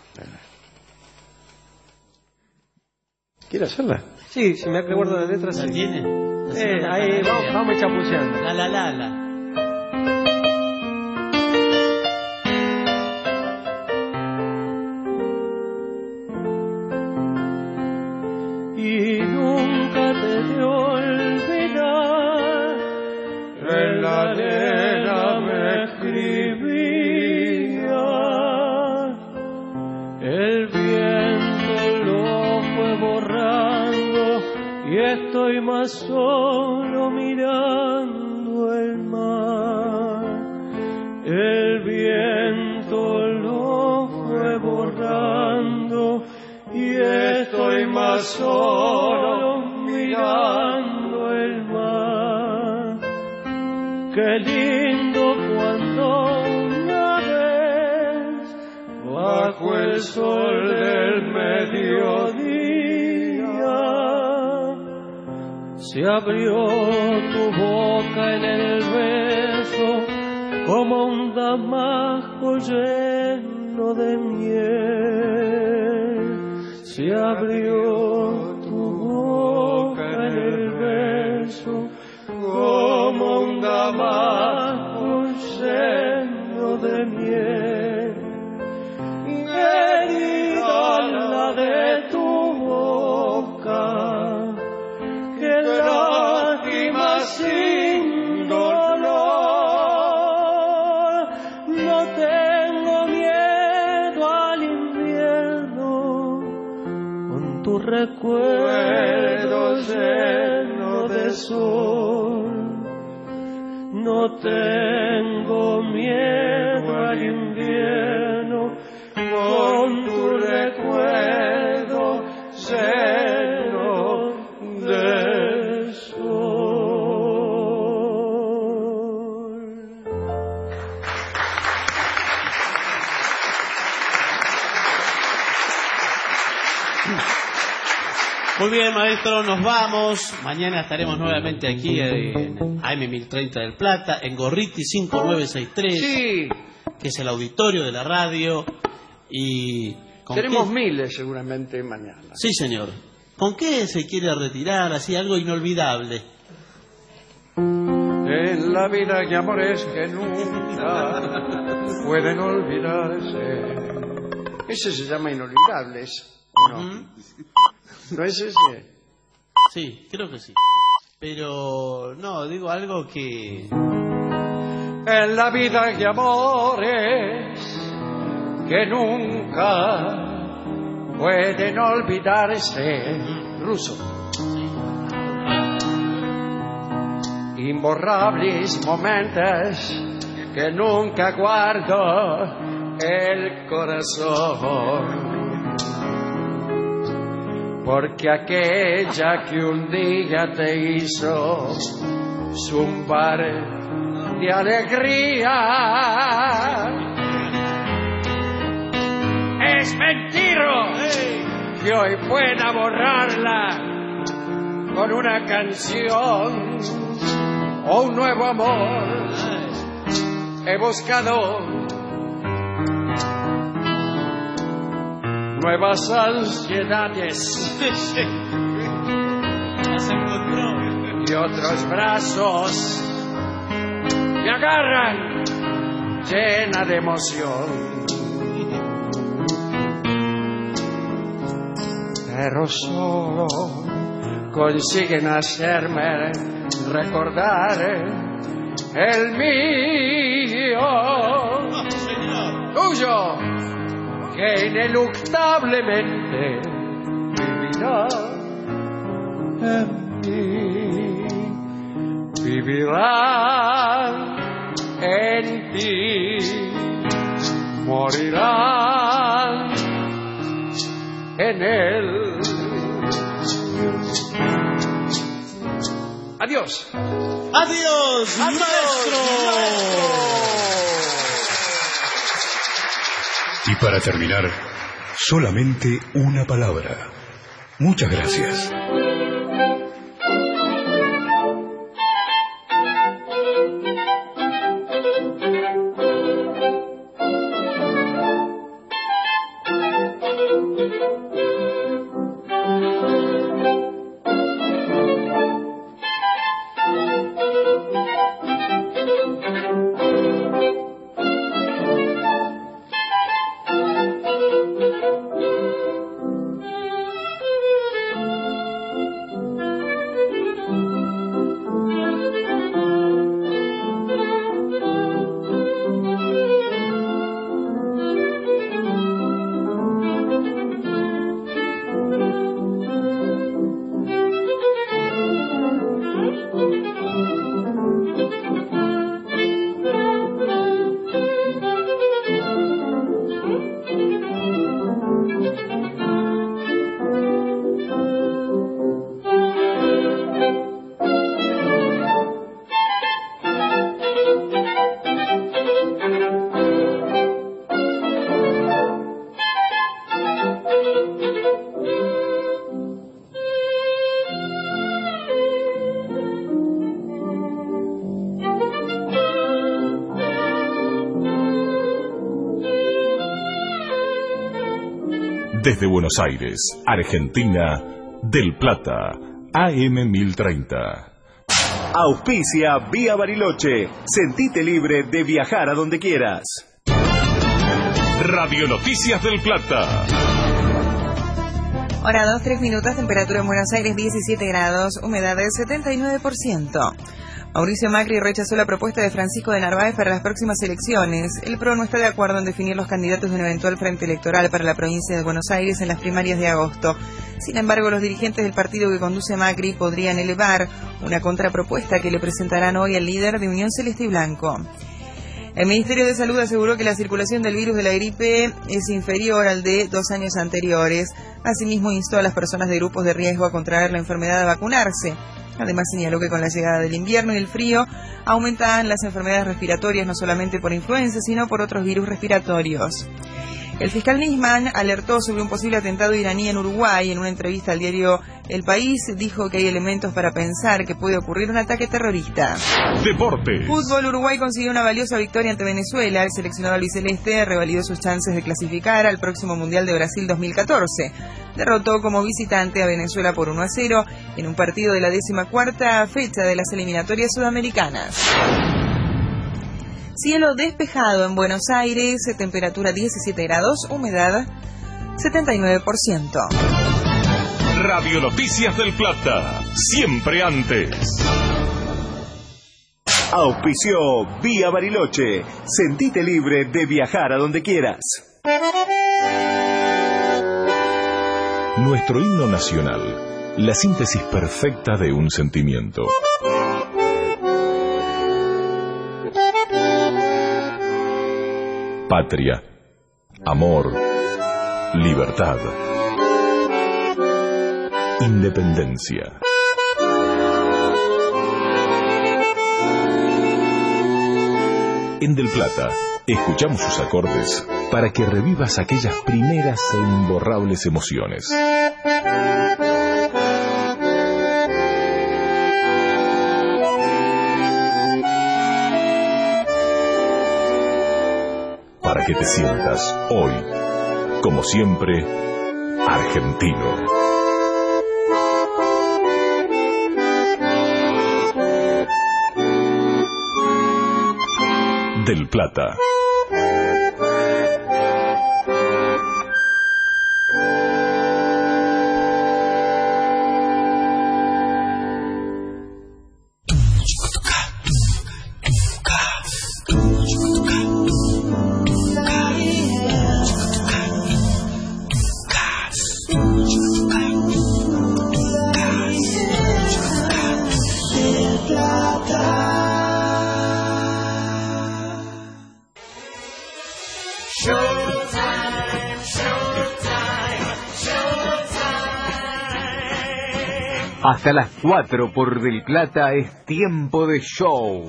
¿Quiere hacerla? Sí, si me acuerdo de la letra, sí. ¿La tiene? Eh, ahí, vamos, vamos chapuceando. La, la, la, la. Y nunca te de olvidar, en la arena me escribía, el viento lo fue borrando y estoy más solo mirando el mar. El viento lo fue borrando y estoy más solo mirando el mar. Qué lindo cuando una vez bajo el sol del mediodía se abrió tu boca en el beso como un damasco lleno de miel. Se abrió tu boca en el beso como un damasco lleno de miel. Querida, la de tu boca, qué lástima sin recuerdo lleno de sol. No tengo miedo al invierno, con tu recuerdo lleno de sol. Muy bien, maestro, nos vamos. Mañana estaremos nuevamente aquí en A M mil treinta del Plata, en Gorriti cinco nueve seis tres, Sí. que es el auditorio de la radio. Y ¿con Tenemos qué? miles seguramente mañana. Sí, señor. ¿Con qué se quiere retirar? Así algo inolvidable. En la vida hay amores que nunca pueden olvidarse. Ese se llama Inolvidables, ¿o no? Ujú. ¿No es ese? Sí, creo que sí. Pero, no, digo algo que... En la vida hay amores que nunca pueden olvidarse. Ruso. Imborrables momentos que nunca guardo el corazón. Porque aquella que un día te hizo zumbar de alegría es mentira que hoy pueda borrarla con una canción o un nuevo amor. He buscado nuevas ansiedades y otros brazos me agarran llena de emoción, pero solo consiguen hacerme recordar el mío, tuyo, que ineluctablemente vivirá en mí, vivirá en ti, morirá en él. Adiós. Adiós, maestro. Y para terminar, solamente una palabra. Muchas gracias. Desde Buenos Aires, Argentina, del Plata, A M mil treinta. Auspicia Vía Bariloche. Sentite libre de viajar a donde quieras. Radio Noticias del Plata. Hora dos, tres minutos, temperatura en Buenos Aires diecisiete grados, humedad del setenta y nueve por ciento. Mauricio Macri rechazó la propuesta de Francisco de Narváez para las próximas elecciones. El P R O no está de acuerdo en definir los candidatos de un eventual frente electoral para la provincia de Buenos Aires en las primarias de agosto. Sin embargo, los dirigentes del partido que conduce Macri podrían elevar una contrapropuesta que le presentarán hoy al líder de Unión Celeste y Blanco. El Ministerio de Salud aseguró que la circulación del virus de la gripe es inferior al de dos años anteriores. Asimismo, instó a las personas de grupos de riesgo a contraer la enfermedad a vacunarse. Además, señaló que con la llegada del invierno y el frío aumentan las enfermedades respiratorias no solamente por influenza, sino por otros virus respiratorios. El fiscal Nisman alertó sobre un posible atentado iraní en Uruguay. En una entrevista al diario El País, dijo que hay elementos para pensar que puede ocurrir un ataque terrorista. Deportes. Fútbol. Uruguay consiguió una valiosa victoria ante Venezuela. El seleccionado albiceleste revalidó sus chances de clasificar al próximo Mundial de Brasil dos mil catorce. Derrotó como visitante a Venezuela por uno a cero en un partido de la décima cuarta fecha de las eliminatorias sudamericanas. Cielo despejado en Buenos Aires, temperatura diecisiete grados, humedad setenta y nueve por ciento. Radio Noticias del Plata, siempre antes. Auspició Vía Bariloche. Sentite libre de viajar a donde quieras. Nuestro himno nacional, la síntesis perfecta de un sentimiento. Patria, amor, libertad, independencia. En Del Plata, escuchamos sus acordes para que revivas aquellas primeras e imborrables emociones. Para que te sientas hoy, como siempre, argentino. Del Plata. Hasta las cuatro por Del Plata es tiempo de show.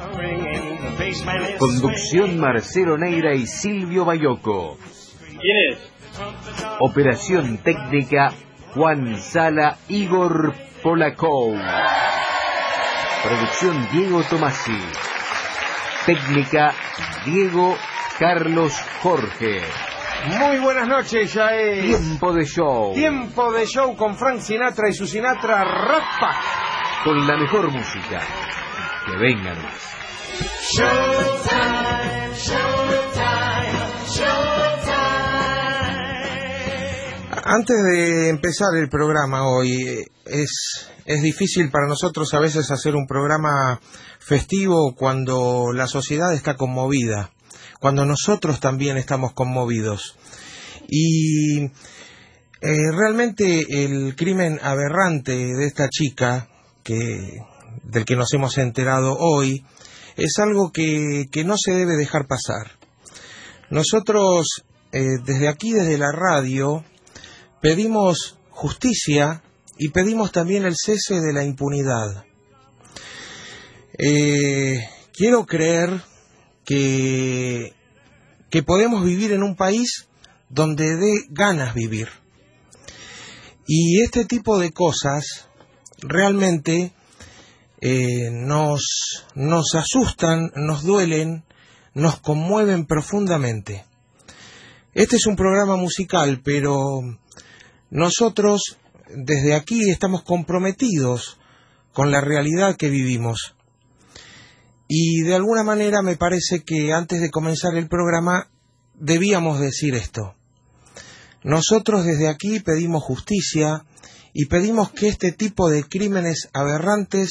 Conducción Marcelo Neira y Silvio Bayoco. ¿Quién es? Operación técnica Juan Sala, Igor Polakov. Producción Diego Tomasi. Técnica Diego Carlos Jorge. Muy buenas noches, ya es tiempo de show. Tiempo de show con Frank Sinatra y su Sinatra Rapa. Con la mejor música. Que vengan. Showtime, showtime, showtime. Antes de empezar el programa hoy, es, es difícil para nosotros a veces hacer un programa festivo cuando la sociedad está conmovida, cuando nosotros también estamos conmovidos. Y eh, realmente el crimen aberrante de esta chica, que, del que nos hemos enterado hoy, es algo que, que no se debe dejar pasar. Nosotros, eh, desde aquí, desde la radio, pedimos justicia y pedimos también el cese de la impunidad. Eh, quiero creer que, que podemos vivir en un país donde dé ganas vivir. Y este tipo de cosas realmente eh, nos, nos asustan, nos duelen, nos conmueven profundamente. Este es un programa musical, pero nosotros desde aquí estamos comprometidos con la realidad que vivimos. Y de alguna manera me parece que antes de comenzar el programa debíamos decir esto. Nosotros desde aquí pedimos justicia y pedimos que este tipo de crímenes aberrantes